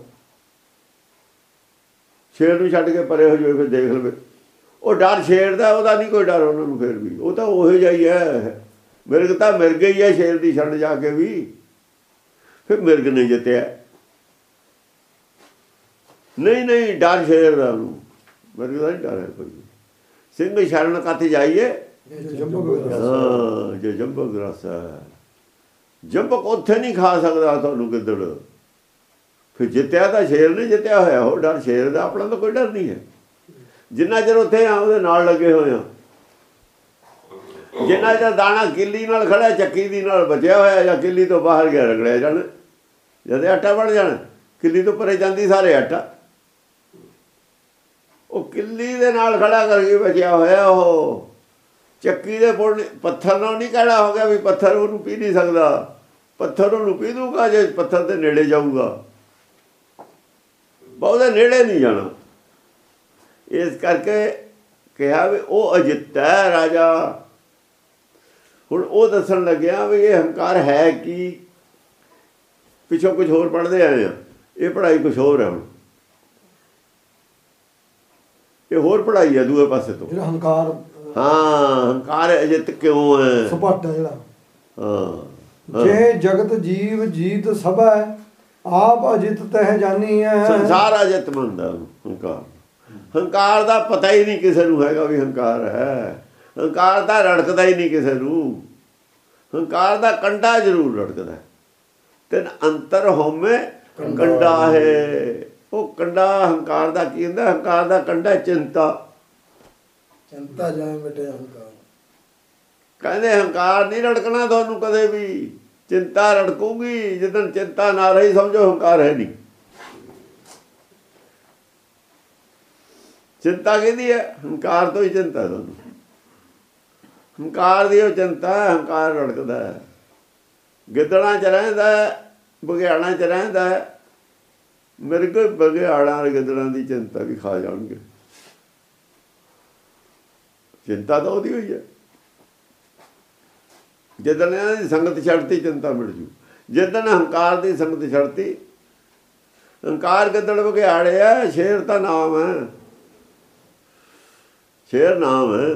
ਸ਼ੇਰ ਨੂੰ ਛੱਡ ਕੇ ਪਰੇ ਹੋ ਜਾਵੇ ਫਿਰ ਦੇਖ ਲਵੇ। ਉਹ ਡਰ ਸ਼ੇਰ ਦਾ, ਉਹਦਾ ਨਹੀਂ ਕੋਈ ਡਰ ਉਹਨਾਂ ਨੂੰ। ਫਿਰ ਵੀ ਉਹ ਤਾਂ ਉਹੋ ਜਿਹਾ ਹੀ ਹੈ। ਮਿਰਗ ਤਾਂ ਮਿਰਗ ਹੀ ਹੈ ਸ਼ੇਰ ਦੀ ਸ਼ਰਨ ਜਾ ਕੇ ਵੀ। ਫਿਰ ਮਿਰਗ ਨੇ ਜਿੱਤਿਆ। ਨਹੀਂ ਡਰ ਸ਼ੇਰ ਦਾ ਉਹਨੂੰ, ਮਿਰਗ ਦਾ ਨਹੀਂ ਡਰ ਹੈ ਕੋਈ। ਸਿੰਘ ਸ਼ਰਨ ਕੱਥ ਜਾਈਏ ਹਾਂ, ਜੇ ਜੰਬਕ ਰਸ ਹੈ। ਜੰਬਕ ਉੱਥੇ ਨਹੀਂ ਖਾ ਸਕਦਾ ਤੁਹਾਨੂੰ ਗਿੱਦੜ। ਫਿਰ ਜਿੱਤਿਆ ਤਾਂ ਸ਼ੇਰ ਨੇ ਜਿੱਤਿਆ ਹੋਇਆ। ਉਹ ਡਰ ਸ਼ੇਰ ਦਾ, ਆਪਣਾ ਤਾਂ ਕੋਈ ਡਰ ਨਹੀਂ ਹੈ। ਜਿੰਨਾ ਚਿਰ ਉੱਥੇ ਆ ਉਹਦੇ ਨਾਲ ਲੱਗੇ ਹੋਏ ਆ। ਜਿੰਨਾ ਚਿਰ ਦਾਣਾ ਕਿੱਲੀ ਨਾਲ ਖੜਾ, ਚੱਕੀ ਦੀ ਨਾਲ ਬਚਿਆ ਹੋਇਆ ਜਾਂ ਕਿੱਲੀ ਤੋਂ ਬਾਹਰ ਗਿਆ ਰਗੜਿਆ ਜਾਣ। ਜਦ ਆਟਾ ਬਣ ਜਾਣਾ, ਕਿੱਲੀ ਤੋਂ ਪਰੇ ਜਾਂਦੀ ਸਾਰੇ ਆਟਾ। ਉਹ ਕਿੱਲੀ ਦੇ ਨਾਲ ਖੜਾ ਕਰਕੇ ਬਚਿਆ ਹੋਇਆ। ਉਹ ਚੱਕੀ ਦੇ ਪੱਥਰ ਨਾਲ ਨਹੀਂ ਕਹਿਣਾ ਹੋ ਗਿਆ ਵੀ ਪੱਥਰ ਉਹਨੂੰ ਪੀ ਨਹੀਂ ਸਕਦਾ। ਪੱਥਰ ਉਹਨੂੰ ਪੀ ਦੂਗਾ ਜੇ ਪੱਥਰ ਦੇ ਨੇੜੇ ਜਾਊਗਾ। ਬਹੁਤੇ ਨੇੜੇ ਨਹੀਂ ਜਾਣਾ। ਇਸ ਕਰਕੇ ਕਿਹਾ ਵੀ ਉਹ ਅਜਿੱਤ ਹੈ ਰਾਜਾ। ਹੁਣ ਉਹ ਦੱਸਣ ਲੱਗਿਆ ਵੀ ਇਹ ਹੰਕਾਰ ਹੈ ਕੀ। ਪਿੱਛੋਂ ਕੁਝ ਹੋਰ ਪੜ੍ਹਦੇ ਆਏ ਆ। ਇਹ ਪੜ੍ਹਾਈ ਕੁਛ ਹੋਰ ਹੈ। ਹੁਣ ਇਹ ਹੋਰ ਪੜ੍ਹਾਈ ਹੈ ਦੂਏ ਪਾਸੇ ਤੋਂ। ਜਿਹੜਾ ਹੰਕਾਰ, ਹਾਂ ਹੰਕਾਰ ਅਜਿੱਤ ਕਿਉਂ ਹੈ? ਸਪੱਟ ਹੈ ਜਿਹੜਾ। ਹਾਂ ਜੇ ਜਗਤ ਜੀਵ ਜੀਤ ਸਭੈ ਆਪ ਅਜਿਤ ਤਹਿ ਜਾਨੀ ਹੈ। ਸੰਸਾਰ ਅਜਿਤ ਮੰਨਦਾ ਹੰਕਾਰ। ਹੰਕਾਰ ਦਾ ਪਤਾ ਹੀ ਨਹੀਂ ਕਿਸੇ ਨੂੰ ਹੈਗਾ ਵੀ ਹੰਕਾਰ ਹੈ। ਹੰਕਾਰ ਦਾ ਰੜਕਦਾ ਹੀ ਨਹੀਂ ਕਿਸੇ ਨੂੰ। ਹੰਕਾਰ ਦਾ ਕੰਡਾ ਜ਼ਰੂਰ ਰੜਕਦਾ। ਤਿੰਨ ਅੰਤਰ ਹੋਮੇ ਕੰਡਾ ਹੈ। ਉਹ ਕੰਡਾ ਹੰਕਾਰ ਦਾ ਕੀ ਹੁੰਦਾ? ਹੰਕਾਰ ਦਾ ਕੰਡਾ ਚਿੰਤਾ। ਚਿੰਤਾ ਜਾਏ ਮਿਟੇ ਹੰਕਾਰ। ਕਹਿੰਦੇ ਹੰਕਾਰ ਨਹੀਂ ਰੜਕਣਾ ਤੁਹਾਨੂੰ ਕਦੇ ਵੀ। ਚਿੰਤਾ ਰੜਕੂਗੀ। ਜਿੱਦਣ ਚਿੰਤਾ ਨਾ ਰਹੀ ਸਮਝੋ ਹੰਕਾਰ ਹੈ ਨਹੀਂ। ਚਿੰਤਾ ਕਿਹਦੀ ਹੈ? ਹੰਕਾਰ ਤੋਂ ਹੀ ਚਿੰਤਾ ਤੁਹਾਨੂੰ। ਹੰਕਾਰ ਦੀ ਉਹ ਚਿੰਤਾ ਹੈ। ਹੰਕਾਰ ਰੜਕਦਾ ਹੈ। ਗਿੱਦੜਾਂ 'ਚ ਰਹਿੰਦਾ, ਬਘਿਆੜਾਂ 'ਚ ਰਹਿੰਦਾ। ਮਿਰਗ ਬਘਿਆੜਾਂ ਗਿੱਦੜਾਂ ਦੀ ਚਿੰਤਾ ਵੀ ਖਾ ਜਾਣਗੇ। ਚਿੰਤਾ ਤਾਂ ਉਹਦੀ ਹੋਈ ਹੈ। ਜਿੱਦਣ ਇਹਨਾਂ ਦੀ ਸੰਗਤ ਛੱਡਤੀ ਚਿੰਤਾ ਮਿਟ ਜੂ। ਜਿੱਦਣ ਹੰਕਾਰ ਦੀ ਸੰਗਤ ਛੱਡਤੀ। ਹੰਕਾਰ ਗਿੱਦੜ ਬਘਿਆੜੇ ਆ। ਸ਼ੇਰ ਤਾਂ ਨਾਮ ਹੈ। ਸ਼ੇਰ ਨਾਮ ਹੈ।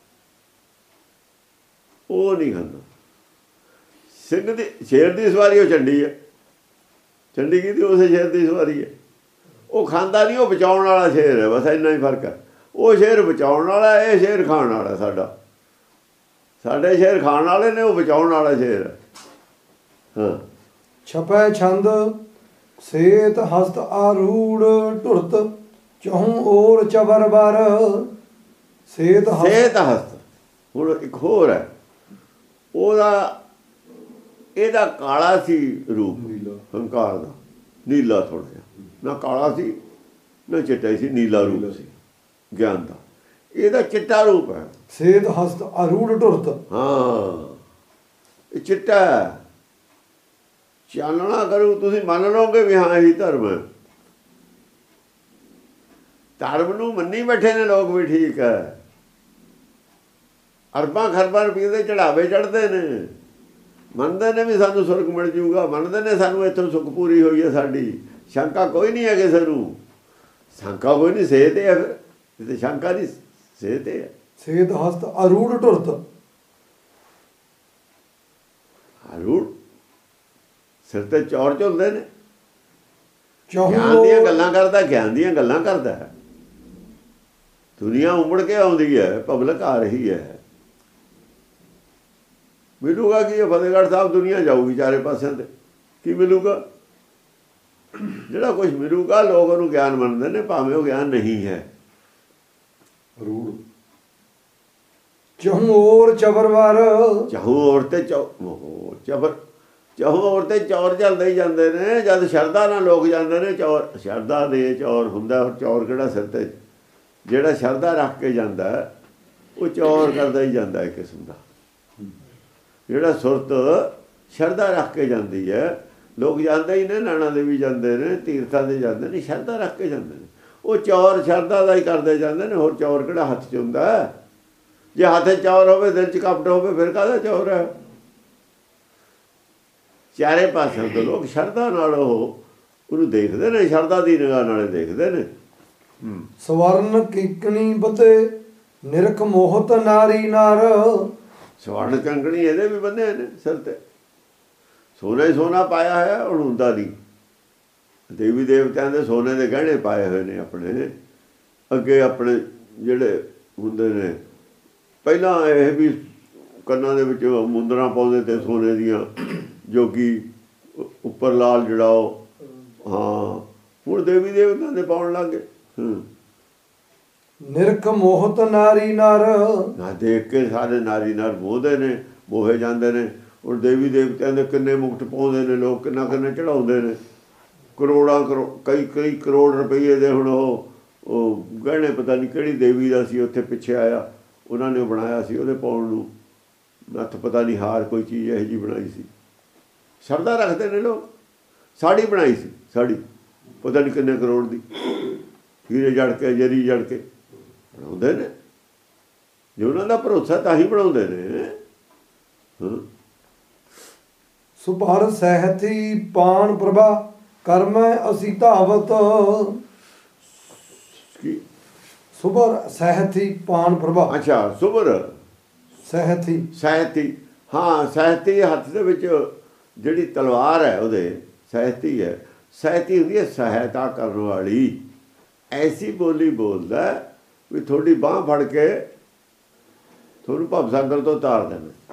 ਉਹ ਨਹੀਂ ਖਾਂਦਾ। ਸਿੰਘ ਦੀ ਸ਼ੇਰ ਦੀ ਸਵਾਰੀ ਉਹ ਚੰਡੀ ਹੈ। ਚੰਡੀ ਕੀ ਉਸੇ ਸ਼ੇਰ ਦੀ ਸਵਾਰੀ ਹੈ। ਉਹ ਖਾਂਦਾ ਨਹੀਂ, ਉਹ ਬਚਾਉਣ ਵਾਲਾ ਸ਼ੇਰ ਹੈ। ਬਸ ਇੰਨਾ ਹੀ ਫਰਕ ਹੈ। ਉਹ ਸ਼ੇਰ ਬਚਾਉਣ ਵਾਲਾ, ਇਹ ਸ਼ੇਰ ਖਾਣ ਵਾਲਾ। ਸਾਡੇ ਸ਼ੇਰ ਖਾਣ ਵਾਲੇ ਨੇ, ਉਹ ਬਚਾਉਣ ਵਾਲਾ ਸ਼ੇਰ ਹੈ। ਹਾਂ ਛਪੈ ਛੰਦ ਸੇਤ ਹਸਤ ਆਰੂੜ ਢੁਰਤ ਚਹੂ ਔਰ ਚਬਰ ਬਰ। ਸੇਤ ਹਸਤ। ਹੁਣ ਇੱਕ ਹੋਰ ਹੈ। ਇਹਦਾ ਕਾਲਾ ਸੀ ਰੂਪ। ਹੰਕਾਰ ਦਾ ਨੀਲਾ ਥੋੜ੍ਹਾ ਜਿਹਾ। ਨਾ ਕਾਲਾ ਸੀ ਨਾ ਚਿੱਟਾ ਸੀ, ਨੀਲਾ ਰੂਪ ਸੀ ਗਿਆਨ ਦਾ। ਇਹਦਾ ਚਿੱਟਾ ਰੂਪ ਹੈ। ਸੇਤ ਹਸਤ ਆਰੂੜ ਢੁਰਤ। ਹਾਂ ਇਹ ਚਿੱਟਾ ਹੈ। ਚਾਨਣਾ ਕਰੂ ਤੁਸੀਂ ਮੰਨ ਲਓਗੇ ਵੀ ਹਾਂ ਇਹੀ ਧਰਮ ਹੈ। ਧਰਮ ਨੂੰ ਮੰਨੀ ਬੈਠੇ ਨੇ ਲੋਕ ਵੀ ਠੀਕ ਹੈ। ਅਰਬਾਂ ਖਰਬਾਂ ਰੁਪਏ ਦੇ ਚੜਾਵੇ ਚੜ੍ਹਦੇ ਨੇ। ਮੰਨਦੇ ਨੇ ਵੀ ਸਾਨੂੰ ਸੁਰਗ ਮਿਲ ਜੂਗਾ। ਮੰਨਦੇ ਨੇ ਸਾਨੂੰ ਇੱਥੋਂ ਸੁੱਖ ਪੂਰੀ ਹੋਈ ਹੈ ਸਾਡੀ। ਸ਼ੰਕਾ ਕੋਈ ਨਹੀਂ ਹੈ ਕਿਸੇ ਨੂੰ। ਸ਼ੰਕਾ ਕੋਈ ਨਹੀਂ। ਸਿਹਤ ਹੈ। ਫਿਰ ਸ਼ੰਕਾ ਦੀ ਸਿਹਤ ਹੈ। ਸੇਤ ਹਸਤ ਆਰੂੜ ਢੁਰਤ। ਆਰੂੜ ਸਿਰ ਤੇ ਚੌਰ ਝੁਲਦੇ ਨੇ। ਚਹੂ ਗਿਆਨ ਦੀਆਂ ਗੱਲਾਂ ਕਰਦਾ। ਗਿਆਨ ਦੀਆਂ ਗੱਲਾਂ ਕਰਦਾ ਹੈ। ਦੁਨੀਆ ਉਮੜ ਕੇ ਆਉਂਦੀ ਹੈ। ਪਬਲਿਕ ਆ ਰਹੀ ਹੈ। ਮਿਲੂਗਾ ਕੀ? ਫਤਿਹਗੜ੍ਹ ਸਾਹਿਬ ਦੁਨੀਆ ਜਾਊਗੀ ਚਾਰੇ ਪਾਸਿਆਂ ਤੇ। ਕੀ ਮਿਲੂਗਾ? ਜਿਹੜਾ ਕੁਛ ਮਿਲੂਗਾ ਲੋਕ ਉਹਨੂੰ ਗਿਆਨ ਮੰਨਦੇ ਨੇ, ਭਾਵੇਂ ਉਹ ਗਿਆਨ ਨਹੀਂ ਹੈ। ਚਹੂ ਔਰ ਚਬਰਵਾਰ, ਚਾਹੂ ਔਰ ਤੇ ਚਬਰ, ਚਾਹੂ ਔਰ ਤੇ ਚੌਰ ਚੱਲਦੇ ਹੀ ਜਾਂਦੇ ਨੇ। ਜਦ ਸ਼ਰਧਾ ਨਾਲ ਲੋਕ ਜਾਂਦੇ ਨੇ ਚੌਰ, ਸ਼ਰਧਾ ਦੇ ਚੌਰ ਹੁੰਦਾ। ਔਰ ਚੌਰ ਕਿਹੜਾ ਸਿਰ ਤੇ, ਜਿਹੜਾ ਸ਼ਰਧਾ ਰੱਖ ਕੇ ਜਾਂਦਾ ਉਹ ਚੌਰ ਕਰਦਾ ਹੀ ਜਾਂਦਾ ਇੱਕ ਕਿਸਮ ਦਾ। ਜਿਹੜਾ ਸੁਰਤ ਸ਼ਰਧਾ ਰੱਖ ਕੇ ਜਾਂਦੀ ਹੈ, ਲੋਕ ਜਾਂਦੇ ਹੀ ਨੇ, ਨੈਣਾ ਦੇਵੀ ਜਾਂਦੇ ਨੇ, ਤੀਰਥਾਂ ਦੇ ਜਾਂਦੇ ਨੇ, ਸ਼ਰਧਾ ਰੱਖ ਕੇ ਜਾਂਦੇ ਨੇ। ਉਹ ਚੌਰ ਸ਼ਰਧਾ ਦਾ ਹੀ ਕਰਦੇ ਜਾਂਦੇ ਨੇ। ਹੋਰ ਚੌਰ ਕਿਹੜਾ ਹੱਥ 'ਚ ਹੁੰਦਾ? ਜੇ ਹੱਥ 'ਚ ਚੌਰ ਹੋਵੇ, ਦਿਲ 'ਚ ਕਪਟ ਹੋਵੇ, ਫਿਰ ਕਾਹਦਾ ਚੌਰ ਹੈ? ਚਾਰੇ ਪਾਸੇ ਤੋਂ ਲੋਕ ਸ਼ਰਧਾ ਨਾਲ ਉਹਨੂੰ ਦੇਖਦੇ ਨੇ, ਸ਼ਰਧਾ ਦੀ ਨਿਗਾਹ ਨਾਲ ਦੇਖਦੇ ਨੇ। ਸਵਰਨ ਕੀਕਣੀ ਬਤੇ ਨਿਰਖ ਮੋਹਤ ਨਾਰੀ ਨਾਰ, ਸਵਰਨ ਕੰਕਣੀ ਇਹਦੇ ਵੀ ਬੰਨੇ ਨੇ ਸਿਰ ਤੇ, ਸੋਨਾ ਹੀ ਸੋਨਾ ਪਾਇਆ ਹੋਇਆ। ਹੁਣ ਹੁੰਦਾ ਨਹੀਂ, ਦੇਵੀ ਦੇਵਤਿਆਂ ਦੇ ਸੋਨੇ ਦੇ ਗਹਿਣੇ ਪਾਏ ਹੋਏ ਨੇ ਆਪਣੇ ਅੱਗੇ। ਆਪਣੇ ਜਿਹੜੇ ਹੁੰਦੇ ਨੇ ਪਹਿਲਾਂ ਇਹ ਵੀ ਕੰਨਾਂ ਦੇ ਵਿੱਚ ਮੁੰਦਰਾਂ ਪਾਉਂਦੇ ਤੇ ਸੋਨੇ ਦੀਆਂ, ਜੋਗੀ ਉੱਪਰ ਲਾਲ ਜੜਾਓ। ਹਾਂ, ਹੁਣ ਦੇਵੀ ਦੇਵਤਿਆਂ ਦੇ ਪਾਉਣ ਲੱਗ ਗਏ। ਨਿਰਖ ਮੋਹਤ ਨਾਰੀ ਨਾਰ, ਨਾ ਦੇਖ ਕੇ ਸਾਰੇ ਨਾਰੀ ਨਾਰ ਮੋਹਦੇ ਨੇ, ਮੋਹੇ ਜਾਂਦੇ ਨੇ। ਹੁਣ ਦੇਵੀ ਦੇਵਤਿਆਂ ਦੇ ਕਿੰਨੇ ਮੁਕਟ ਪਾਉਂਦੇ ਨੇ ਲੋਕ, ਕਿੰਨਾ ਕਿੰਨਾ ਚੜਾਉਂਦੇ ਨੇ। ਕਰੋੜਾਂ ਕਈ ਕਰੋੜ ਰੁਪਈਏ ਦੇ ਹੁਣ ਉਹ ਗਹਿਣੇ, ਪਤਾ ਨਹੀਂ ਕਿਹੜੀ ਦੇਵੀ ਦਾ ਸੀ, ਉੱਥੇ ਪਿੱਛੇ ਆਇਆ ਉਹਨਾਂ ਨੇ ਬਣਾਇਆ ਸੀ, ਉਹਦੇ ਪਾਉਣ ਨੂੰ ਨੱਥ, ਪਤਾ ਨਹੀਂ ਹਾਰ, ਕੋਈ ਚੀਜ਼ ਇਹੋ ਜਿਹੀ ਬਣਾਈ ਸੀ। ਸ਼ਰਧਾ ਰੱਖਦੇ ਨੇ ਲੋਕ। ਸਾੜੀ ਬਣਾਈ ਸੀ, ਸਾੜੀ ਪਤਾ ਨਹੀਂ ਕਿੰਨੇ ਕਰੋੜ ਦੀ, ਹੀਰੇ ਜੜ ਕੇ, ਜਰੀ ਜੜ ਕੇ ਬਣਾਉਂਦੇ ਨੇ। ਜੇ ਉਹਨਾਂ ਦਾ ਭਰੋਸਾ ਤਾਂ ਹੀ ਬਣਾਉਂਦੇ ਨੇ। ਸੁਭਰ ਸਹਿਥੀ ਪਾਨ ਪ੍ਰਭਾ ਕਰਮੈ ਅਸੀਂ ਧਾਵਤ, ਸੁਭਰ ਸਹਿਥੀ ਪਾਨ ਪ੍ਰਭਾ। ਅੱਛਾ, ਸੁਭਰ ਸਹਿਥੀ, ਸਹਿਤੀ। ਹਾਂ, ਸਹਿਤੀ ਹੱਥ ਦੇ ਵਿੱਚ ਜਿਹੜੀ ਤਲਵਾਰ ਹੈ ਉਹਦੇ ਸਹਿਤੀ ਹੈ। ਸਹਿਤੀ ਹੁੰਦੀ ਹੈ ਸਹਾਇਤਾ ਕਰਨ ਵਾਲੀ। ਐਸੀ ਬੋਲੀ ਬੋਲਦਾ ਵੀ ਤੁਹਾਡੀ ਬਾਂਹ ਫੜ ਕੇ ਤੁਹਾਨੂੰ ਭਵਸਾਗਰ ਤੋਂ ਤਾਰ ਦੇਣਾ।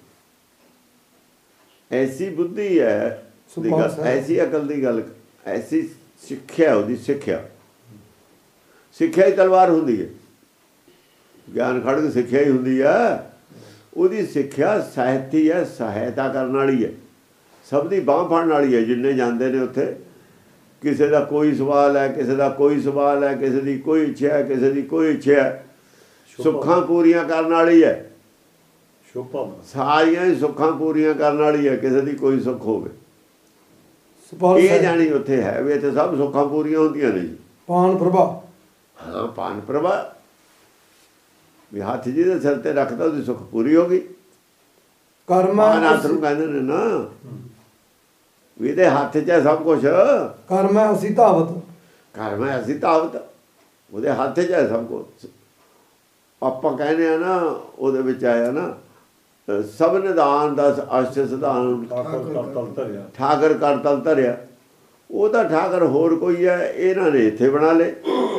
ਐਸੀ ਬੁੱਧੀ ਹੈ, ਐਸੀ ਅਕਲ ਦੀ ਗੱਲ, ਐਸੀ ਸਿੱਖਿਆ ਉਹਦੀ। ਸਿੱਖਿਆ ਹੀ ਤਲਵਾਰ ਹੁੰਦੀ ਹੈ। ਗਿਆਨ ਖੜਗ ਸਿੱਖਿਆ ਹੀ ਹੁੰਦੀ ਹੈ। ਉਹਦੀ ਸਿੱਖਿਆ ਸਾਹਿਤੀ ਹੈ, ਸਹਾਇਤਾ ਕਰਨ ਵਾਲੀ ਹੈ, ਸਭ ਦੀ ਬਾਂਹ ਫੜਨ ਵਾਲੀ ਹੈ। ਜਿੰਨੇ ਜਾਂਦੇ ਨੇ ਉੱਥੇ, ਕਿਸੇ ਦਾ ਕੋਈ ਸਵਾਲ ਹੈ, ਕਿਸੇ ਦਾ ਕੋਈ ਸਵਾਲ ਹੈ, ਕਿਸੇ ਦੀ ਕੋਈ ਇੱਛਾ ਹੈ, ਕਿਸੇ ਦੀ ਕੋਈ ਇੱਛਾ ਹੈ। ਸੁੱਖਾਂ ਪੂਰੀਆਂ ਕਰਨ ਵਾਲੀ ਹੈ, ਸਾਰੀਆਂ ਹੀ ਸੁੱਖਾਂ ਪੂਰੀਆਂ ਕਰਨ ਵਾਲੀ ਹੈ। ਕਿਸੇ ਦੀ ਕੋਈ ਸੁੱਖ ਹੋਵੇ ਇਹ ਜਾਣੀ ਉੱਥੇ ਹੈ ਵੀ ਇੱਥੇ ਸਭ ਸੁੱਖਾਂ ਪੂਰੀਆਂ ਹੁੰਦੀਆਂ ਨੇ ਜੀ। ਪਾਨ ਪ੍ਰਭਾ, ਹਾਂ, ਪਾਨ ਪ੍ਰਭਾ ਵੀ ਹੱਥ ਜਿਹਦੇ ਸਿਰ ਤੇ ਰੱਖਦਾ ਉਹਦੀ ਸੁੱਖ ਪੂਰੀ ਹੋ ਗਈ। ਕਰਮਾਨਾਥ ਨੂੰ ਕਹਿੰਦੇ ਨੇ ਨਾ ਵੀ ਇਹਦੇ ਹੱਥ 'ਚ ਹੈ ਸਭ ਕੁਛ। ਕਰਮੈ ਅਸੀਂ ਧਾਵਤ, ਕਰਮੈ ਅਸੀਂ ਧਾਵਤ, ਉਹਦੇ ਹੱਥ 'ਚ ਹੈ ਸਭ ਕੁਛ। ਆਪਾਂ ਕਹਿੰਦੇ ਆ ਨਾ, ਉਹਦੇ ਵਿੱਚ ਆਇਆ ਨਾ, ਸਭ ਨਿਦਾਨ ਦਸ ਅਸ਼ਟ ਸਿਧਾਨ, ਠਾਕਰ ਕਰ ਤਲ ਧਰਿਆ। ਉਹਦਾ ਠਾਕਰ ਹੋਰ ਕੋਈ ਹੈ, ਇਹਨਾਂ ਨੇ ਇੱਥੇ ਬਣਾ ਲਏ।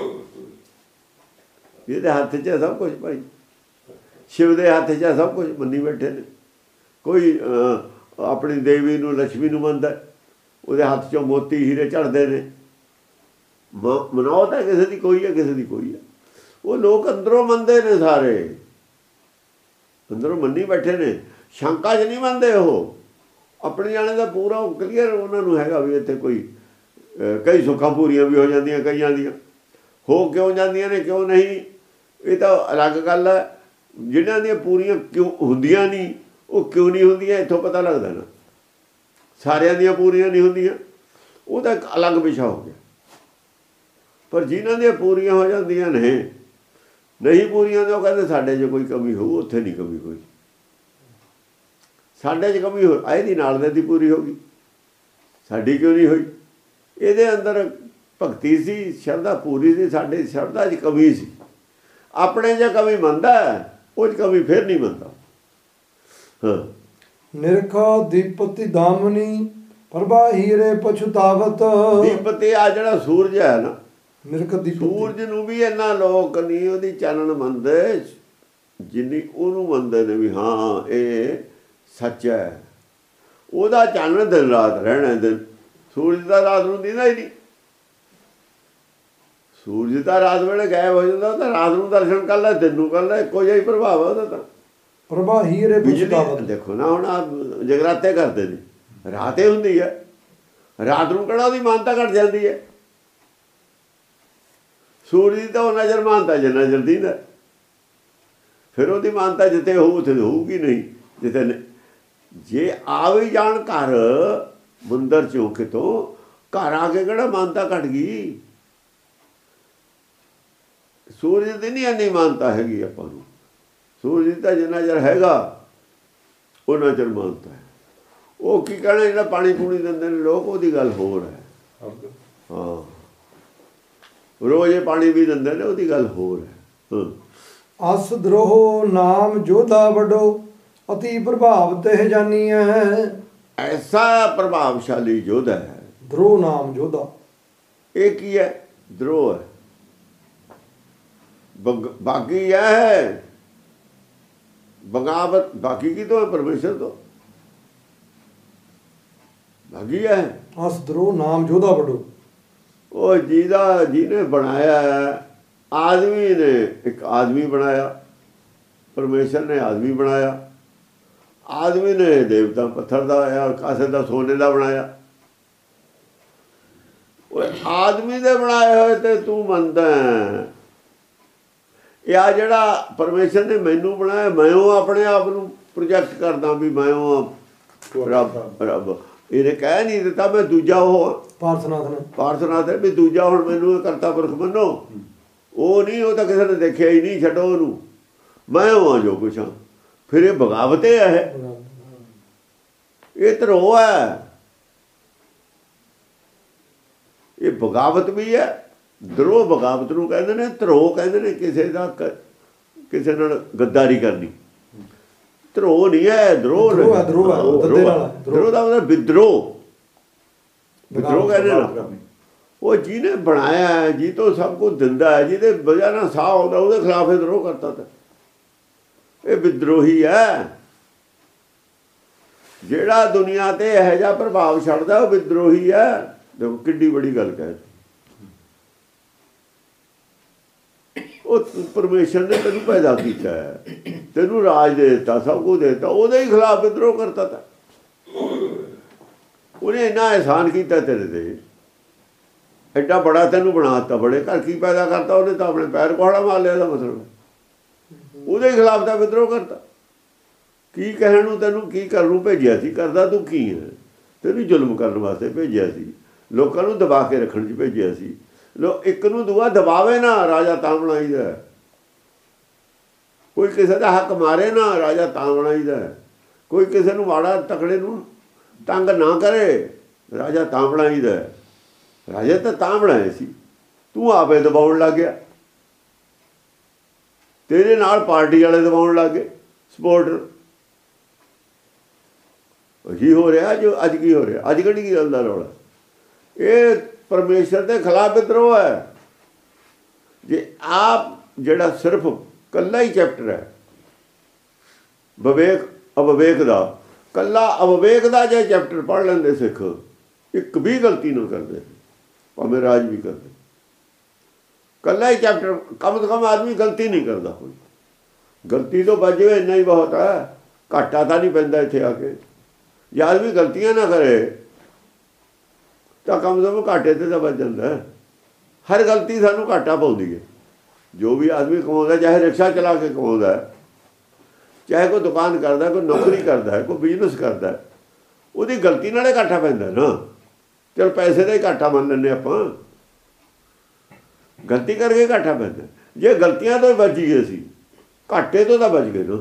ਇਹਦੇ ਹੱਥ 'ਚ ਹੈ ਸਭ ਕੁਛ ਭਾਈ। ਸ਼ਿਵ ਦੇ ਹੱਥ 'ਚ ਹੈ ਸਭ ਕੁਛ, ਮੰਨੀ ਬੈਠੇ ਨੇ। ਕੋਈ ਆਪਣੀ ਦੇਵੀ ਨੂੰ, ਲక్ష్ਮੀ ਨੂੰ ਮੰਨਦਾ, ਉਹਦੇ ਹੱਥ 'ਚੋਂ ਮੋਤੀ ਹੀਰੇ ਝੜਦੇ ਨੇ। ਮਨੌਤ ਹੈ ਕਿਸੇ ਦੀ ਕੋਈ ਹੈ, ਕਿਸੇ ਦੀ ਕੋਈ ਹੈ। ਉਹ ਲੋਕ ਅੰਦਰੋਂ ਮੰਨਦੇ ਨੇ, ਸਾਰੇ ਅੰਦਰੋਂ ਮੰਨੀ ਬੈਠੇ ਨੇ। ਸ਼ੰਕਾ 'ਚ ਨਹੀਂ ਮੰਨਦੇ ਉਹ। ਆਪਣੇ ਜਾਣੇ ਦਾ ਪੂਰਾ ਕਲੀਅਰ ਉਹਨਾਂ ਨੂੰ ਹੈਗਾ ਵੀ ਇੱਥੇ ਕੋਈ ਕਈ ਸੁੱਖਾਂ ਪੂਰੀਆਂ ਵੀ ਹੋ ਜਾਂਦੀਆਂ, ਕਈਆਂ ਦੀਆਂ ਹੋ ਕਿਉਂ ਜਾਂਦੀਆਂ ਨੇ, ਕਿਉਂ ਨਹੀਂ, ਇਹ ਤਾਂ ਅਲੱਗ ਗੱਲ ਹੈ। ਜਿਹਨਾਂ ਦੀਆਂ ਪੂਰੀਆਂ ਕਿਉਂ ਹੁੰਦੀਆਂ ਨਹੀਂ, ਉਹ ਕਿਉਂ ਨਹੀਂ ਹੁੰਦੀਆਂ, ਇੱਥੋਂ ਪਤਾ ਲੱਗਦਾ ਨਾ। ਸਾਰਿਆਂ ਦੀਆਂ ਪੂਰੀਆਂ ਨਹੀਂ ਹੁੰਦੀਆਂ, ਉਹ ਤਾਂ ਇੱਕ ਅਲੱਗ ਵਿਸ਼ਾ ਹੋ ਗਿਆ। ਪਰ ਜਿਨ੍ਹਾਂ ਦੀਆਂ ਪੂਰੀਆਂ ਹੋ ਜਾਂਦੀਆਂ ਨੇ, ਨਹੀਂ ਪੂਰੀਆਂ ਦੇ ਉਹ ਕਹਿੰਦੇ ਸਾਡੇ 'ਚ ਕੋਈ ਕਮੀ ਹੋਊ। ਉੱਥੇ ਨਹੀਂ ਕਮੀ ਕੋਈ, ਸਾਡੇ 'ਚ ਕਮੀ ਹੋ, ਇਹਦੀ ਨਾਲ ਦੀ ਪੂਰੀ ਹੋ ਗਈ, ਸਾਡੀ ਕਿਉਂ ਨਹੀਂ ਹੋਈ? ਇਹਦੇ ਅੰਦਰ ਭਗਤੀ ਸੀ, ਸ਼ਰਧਾ ਪੂਰੀ ਸੀ, ਸਾਡੇ ਸ਼ਰਧਾ 'ਚ ਕਮੀ ਸੀ। ਆਪਣੇ 'ਚ ਕਮੀ ਮੰਨਦਾ, ਉਹ 'ਚ ਕਮੀ ਫਿਰ ਨਹੀਂ ਮੰਨਦਾ। ਹਾਂ, ਨਿਰਖਾ ਦੀਪਤੀ ਦਾਮਨੀ ਪ੍ਰਭਾ ਹੀਰੇ ਪਛਤਾਵਤ। ਦੀਪਤੀ ਆ ਜਿਹੜਾ ਸੂਰਜ ਹੈ ਨਾ, ਨਿਰਖ ਦੀਪਤੀ, ਸੂਰਜ ਨੂੰ ਵੀ ਇੰਨਾ ਲੋਕ ਨਹੀਂ ਉਹਦੀ ਚਾਨਣ ਮੰਨਦੇ ਜਿੰਨੀ ਉਹਨੂੰ ਮੰਨਦੇ ਨੇ ਵੀ ਹਾਂ ਇਹ ਸੱਚ ਹੈ। ਉਹਦਾ ਚਾਨਣ ਦਿਨ ਰਾਤ ਰਹਿਣਾ। ਦਿਨ ਸੂਰਜ ਦਾ ਰਾਤ ਨੂੰ ਦਿੰਦਾ ਹੀ ਨਹੀਂ। ਸੂਰਜ ਤਾਂ ਰਾਤ ਵੇਲੇ ਗਾਇਬ ਹੋ ਜਾਂਦਾ, ਤਾਂ ਰਾਤ ਨੂੰ ਦਰਸ਼ਨ ਕਰ ਲੈ, ਦਿਨ ਨੂੰ ਕਰ ਲੈ, ਇੱਕੋ ਜਿਹਾ ਹੀ ਪ੍ਰਭਾਵ ਹੈ ਉਹਦਾ। ਤਾਂ ਪ੍ਰਭਾ ਹੀਰੇ ਬਿਜਲੀ ਦੇਖੋ ਨਾ, ਹੁਣ ਆ ਜਗਰਾਤੇ ਕਰਦੇ ਨੇ, ਰਾਤ ਹੀ ਹੁੰਦੀ ਹੈ, ਰਾਤ ਨੂੰ ਕਿਹੜਾ ਉਹਦੀ ਮਾਨਤਾ ਘਟ ਜਾਂਦੀ ਹੈ। ਸੂਰਜ ਦੀ ਤਾਂ ਉਹ ਨਜ਼ਰ ਮਾਨਤਾ ਜਿੰਨਾ ਜਲਦੀ ਨਾ, ਫਿਰ ਉਹਦੀ ਮਾਨਤਾ ਜਿੱਥੇ ਹੋਊ ਉੱਥੇ ਹੋਊਗੀ ਨਹੀਂ। ਜਿੱਥੇ ਜੇ ਆ ਵੀ ਜਾਣ ਘਰ ਮੰਦਰ ਚੋਂ ਕਿਤੋਂ, ਘਰ ਆ ਕੇ ਕਿਹੜਾ ਮਾਨਤਾ ਘਟ ਗਈ। ਸੂਰਜ ਦੀ ਨਹੀਂ ਇੰਨੀ ਮਾਨਤਾ ਹੈਗੀ ਆਪਾਂ ਨੂੰ, ਸੂਰਜ ਦੀ ਤਾਂ ਜਿੰਨਾ ਚਿਰ ਹੈਗਾ ਉਹਨਾਂ ਚਿਰ ਮਾਨਤਾ ਹੈ। ਉਹ ਕੀ ਕਹਿਣਾ ਜਿਹੜਾ ਪਾਣੀ ਪੂਣੀ ਦਿੰਦੇ ਨੇ ਲੋਕ, ਉਹਦੀ ਗੱਲ ਹੋਰ ਹੈ। ਹਾਂ, ਰੋਜ਼ ਇਹ ਪਾਣੀ ਵੀ ਦਿੰਦੇ ਨੇ, ਉਹਦੀ ਗੱਲ ਹੋਰ ਹੈ। ਅਸ ਦਰੋਹ ਨਾਮ ਜੋਧਾ ਵੱਡੋ ਅਤੀ ਪ੍ਰਭਾਵ ਤੇ ਜਾਨੀ ਹੈ। ਐਸਾ ਪ੍ਰਭਾਵਸ਼ਾਲੀ ਯੋਧਾ ਹੈ ਦਰੋਹ ਨਾਮ ਜੋਧਾ। ਇਹ ਕੀ ਹੈ? ਦਰੋਹ ਹੈ, ਬਾਕੀ ਹੈ ਬਗਾਵਤ। ਬਾਕੀ ਕੀ ਤੋਂ ਹੈ? ਪਰਮੇਸ਼ਰ ਤੋਂ ਬਾਕੀ ਹੈ। ਅਸ ਦਰੋਹ ਨਾਮ ਜੋਧਾ ਵੱਡੋ। ਉਹ ਜਿਹਨੇ ਬਣਾਇਆ ਆਦਮੀ ਨੇ, ਇੱਕ ਆਦਮੀ ਬਣਾਇਆ, ਪਰਮੇਸ਼ਰ ਨੇ ਆਦਮੀ ਬਣਾਇਆ। ਆਦਮੀ ਨੇ ਦੇਵਤਾ ਪੱਥਰ ਦਾ ਆਇਆ, ਕਾਸੇ ਦਾ ਸੋਨੇ ਦਾ ਬਣਾਇਆ। ਉਹ ਆਦਮੀ ਦੇ ਬਣਾਏ ਹੋਏ ਤੇ ਤੂੰ ਮੰਨਦਾ ਇਹ ਆ ਜਿਹੜਾ ਪਰਮੇਸ਼ਰ ਨੇ ਮੈਨੂੰ ਬਣਾਇਆ, ਮੈਂ ਉਹ ਆਪਣੇ ਆਪ ਨੂੰ ਪ੍ਰੋਜੈਕਟ ਕਰਦਾ ਵੀ ਮੈਂ ਉਹ ਰੱਬ। ਇਹਨੇ ਕਹਿ ਨਹੀਂ ਦਿੱਤਾ ਮੈਂ ਦੂਜਾ ਉਹ ਪਾਰਥਨਾਥ ਨੇ ਵੀ ਦੂਜਾ ਹੁਣ ਮੈਨੂੰ ਕਰਤਾ ਪੁਰਖ ਮੰਨੋ। ਉਹ ਨਹੀਂ, ਉਹ ਤਾਂ ਕਿਸੇ ਨੇ ਦੇਖਿਆ ਹੀ ਨਹੀਂ, ਛੱਡੋ ਉਹਨੂੰ, ਮੈਂ ਉਹ ਹਾਂ ਜੋ ਕੁਛ ਹਾਂ। ਫਿਰ ਇਹ ਬਗਾਵਤ ਹੈ, ਇਹ ਧਰੋਹ ਹੈ, ਇਹ ਬਗਾਵਤ ਵੀ ਹੈ। ਦਰੋਹ ਬਗਾਵਤ ਨੂੰ ਕਹਿੰਦੇ ਨੇ, ਧਰੋਹ ਕਹਿੰਦੇ ਨੇ ਕਿਸੇ ਨਾਲ ਗੱਦਾਰੀ ਕਰਨੀ। ਧਰੋਹ ਨਹੀਂ ਹੈ, ਦਰੋਹ ਦਾ ਮਤਲਬ ਵਿਦਰੋਹ। ਵਿਦਰੋਹ ਕਹਿੰਦੇ ਨਾ, ਉਹ ਜਿਹਨੇ ਬਣਾਇਆ, ਜੀ ਤੋਂ ਸਭ ਕੁਝ ਦਿੰਦਾ ਹੈ, ਜਿਹਦੇ ਵਜ੍ਹਾ ਨਾਲ ਸਾਹ ਆਉਂਦਾ, ਉਹਦੇ ਖਿਲਾਫ ਵਿਦਰੋਹ ਕਰਤਾ। ਤਾਂ ਇਹ ਵਿਦਰੋਹੀ ਹੈ। ਜਿਹੜਾ ਦੁਨੀਆ ਤੇ ਇਹੋ ਜਿਹਾ ਪ੍ਰਭਾਵ ਛੱਡਦਾ ਉਹ ਵਿਦਰੋਹੀ ਹੈ। ਦੇਖੋ ਕਿੱਡੀ ਬੜੀ ਗੱਲ ਕਹਿ, ਉਹ ਪਰਮੇਸ਼ਰ ਨੇ ਤੈਨੂੰ ਪੈਦਾ ਕੀਤਾ ਹੈ, ਤੈਨੂੰ ਰਾਜ ਦੇ ਦਿੱਤਾ, ਸਭ ਕੁਝ ਦੇ ਦਿੱਤਾ, ਉਹਦੇ ਹੀ ਖਿਲਾਫ ਵਿਦਰੋਹ ਕਰਤਾ। ਤਾ ਉਹਨੇ ਇੰਨਾ ਅਹਿਸਾਨ ਕੀਤਾ ਤੇਰੇ ਤੇ, ਐਡਾ ਬੜਾ ਤੈਨੂੰ ਬਣਾ ਦਿੱਤਾ, ਬੜੇ ਘਰ ਕੀ ਪੈਦਾ ਕਰਤਾ, ਉਹਨੇ ਤਾਂ ਆਪਣੇ ਪੈਰ ਕੋਹੜਾ ਮਾਰ ਲਿਆ। ਦਾ ਮਤਲਬ ਉਹਦੇ ਖਿਲਾਫ ਦਾ ਵਿਦਰੋਹ ਕਰਤਾ। ਕੀ ਕਹਿਣ ਨੂੰ ਤੈਨੂੰ, ਕੀ ਕਰਨ ਨੂੰ ਭੇਜਿਆ ਸੀ? ਕਰਦਾ ਤੂੰ ਕੀ ਹੈ? ਤੈਨੂੰ ਜ਼ੁਲਮ ਕਰਨ ਵਾਸਤੇ ਭੇਜਿਆ ਸੀ, ਲੋਕਾਂ ਨੂੰ ਦਬਾ ਕੇ ਰੱਖਣ 'ਚ ਭੇਜਿਆ ਸੀ। ਇੱਕ ਨੂੰ ਦੂਆ ਦਬਾਵੇ ਨਾ, ਰਾਜਾ ਤਾਂ ਬਣਾਈਦਾ। ਕੋਈ ਕਿਸੇ ਦਾ ਹੱਕ ਮਾਰੇ ਨਾ, ਰਾਜਾ ਤਾਂ ਬਣਾਈਦਾ। ਕੋਈ ਕਿਸੇ ਨੂੰ ਮਾੜਾ ਤਕੜੇ ਨੂੰ ਤੰਗ ਨਾ ਕਰੇ, ਰਾਜਾ ਤਾਂ ਬਣਾਈਦਾ। ਰਾਜਾ ਤਾਂ ਬਣਾਏ ਸੀ, ਤੂੰ ਆਪੇ ਦਬਾਉਣ ਲੱਗ ਗਿਆ। ਤੇਰੇ ਨਾਲ ਪਾਰਟੀ ਵਾਲੇ ਦਬਾਉਣ ਲੱਗ ਗਏ, ਸਪੋਰਟਰ। ਕੀ ਹੋ ਰਿਹਾ ਜੋ ਅੱਜ? ਕੀ ਹੋ ਰਿਹਾ ਅੱਜ? ਕਿਹੜੀ ਗੱਲ ਦਾ ਰੌਲਾ? ਇਹ ਪਰਮੇਸ਼ਰ ਦੇ ਖਿਲਾਫ ਵਿਦਰੋਹ ਹੈ। ਜੇ ਆਪ ਜਿਹੜਾ ਸਿਰਫ ਕੱਲਾ ਹੀ ਚੈਪਟਰ ਹੈ ਵਿਵੇਕ ਅਵਿਵੇਕ ਦਾ, ਕੱਲਾ ਅਵਿਵੇਕ ਦਾ ਜੇ ਚੈਪਟਰ ਪੜ੍ਹ ਲੈਂਦੇ ਸਿੱਖ, ਇੱਕ ਵੀ ਗਲਤੀ ਨਾ ਕਰਦੇ, ਭਾਵੇਂ ਰਾਜ ਵੀ ਕਰਦੇ। ਕੱਲਾ ਹੀ ਚੈਪਟਰ, ਕਮ ਤੋਂ ਕਮ ਆਦਮੀ ਗਲਤੀ ਨਹੀਂ ਕਰਦਾ। ਕੋਈ ਗਲਤੀ ਤੋਂ ਬਚ ਜਾਵੇ ਇੰਨਾ ਹੀ ਬਹੁਤ ਹੈ, ਘਾਟਾ ਤਾਂ ਨਹੀਂ ਪੈਂਦਾ ਇੱਥੇ ਆ ਕੇ। ਜੇ ਆਦਮੀ ਗਲਤੀਆਂ ਨਾ ਕਰੇ ਤਾਂ ਕਮ ਤੋਂ ਕਮ ਘਾਟੇ ਤੇ ਤਾਂ ਬਚ ਜਾਂਦਾ। ਹਰ ਗਲਤੀ ਸਾਨੂੰ ਘਾਟਾ ਪਾਉਂਦੀ ਹੈ। ਜੋ ਵੀ ਆਦਮੀ ਕਮਾਉਂਦਾ, ਚਾਹੇ ਰਿਕਸ਼ਾ ਚਲਾ ਕੇ ਕਮਾਉਂਦਾ, ਚਾਹੇ ਕੋਈ ਦੁਕਾਨ ਕਰਦਾ, ਕੋਈ ਨੌਕਰੀ ਕਰਦਾ, ਕੋਈ ਬਿਜ਼ਨਸ ਕਰਦਾ, ਉਹਦੀ ਗਲਤੀ ਨਾਲੇ ਘਾਟਾ ਪੈਂਦਾ ਨਾ। ਚਲ ਪੈਸੇ ਦਾ ਹੀ ਘਾਟਾ ਮੰਨ ਲੈਂਦੇ ਆਪਾਂ, ਗਲਤੀ ਕਰਕੇ ਘਾਟਾ ਪੈਂਦਾ। ਜੇ ਗਲਤੀਆਂ ਤੋਂ ਹੀ ਬਚ ਗਏ ਸੀ, ਘਾਟੇ ਤੋਂ ਤਾਂ ਬਚ ਗਏ ਨਾ।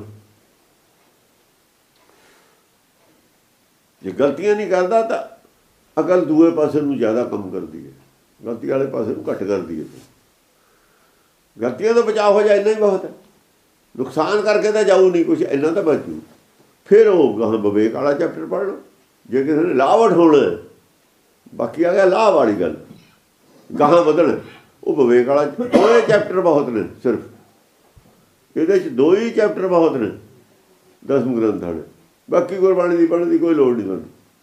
ਜੇ ਗਲਤੀਆਂ ਨਹੀਂ ਕਰਦਾ ਤਾਂ ਅਕਲ ਦੂਏ ਪਾਸੇ ਨੂੰ ਜ਼ਿਆਦਾ ਕੰਮ ਕਰਦੀ ਹੈ, ਗਲਤੀ ਵਾਲੇ ਪਾਸੇ ਨੂੰ ਘੱਟ ਕਰਦੀ ਹੈ। ਗਲਤੀਆਂ ਤੋਂ ਬਚਾਅ ਹੋ ਜਾਏ ਇੰਨਾ ਹੀ ਬਹੁਤ ਹੈ। ਨੁਕਸਾਨ ਕਰਕੇ ਤਾਂ ਜਾਊ ਨਹੀਂ ਕੁਛ, ਇੰਨਾ ਤਾਂ ਬਚੂ। ਫਿਰ ਉਹ ਗਾਹਾਂ ਵਿਵੇਕ ਵਾਲਾ ਚੈਪਟਰ ਪੜ੍ਹ ਲਓ। ਜੇ ਕਿਸੇ ਨੇ ਲਾਭ ਉਠਾਉਣਾ, ਬਾਕੀ ਆ ਗਿਆ ਲਾਭ ਵਾਲੀ ਗੱਲ, ਗਾਹਾਂ ਵਧਣਾ, ਉਹ ਵਿਵੇਕ ਵਾਲਾ। 2 ਚੈਪਟਰ ਬਹੁਤ ਨੇ, ਸਿਰਫ ਇਹਦੇ 'ਚ 2 ਹੀ ਚੈਪਟਰ ਬਹੁਤ ਨੇ 10ਵੇਂ ਗ੍ਰੰਥ ਵਾਲੇ। ਬਾਕੀ ਗੁਰਬਾਣੀ ਦੀ ਪੜ੍ਹਨ ਦੀ ਕੋਈ ਲੋੜ ਨਹੀਂ ਤੁਹਾਨੂੰ।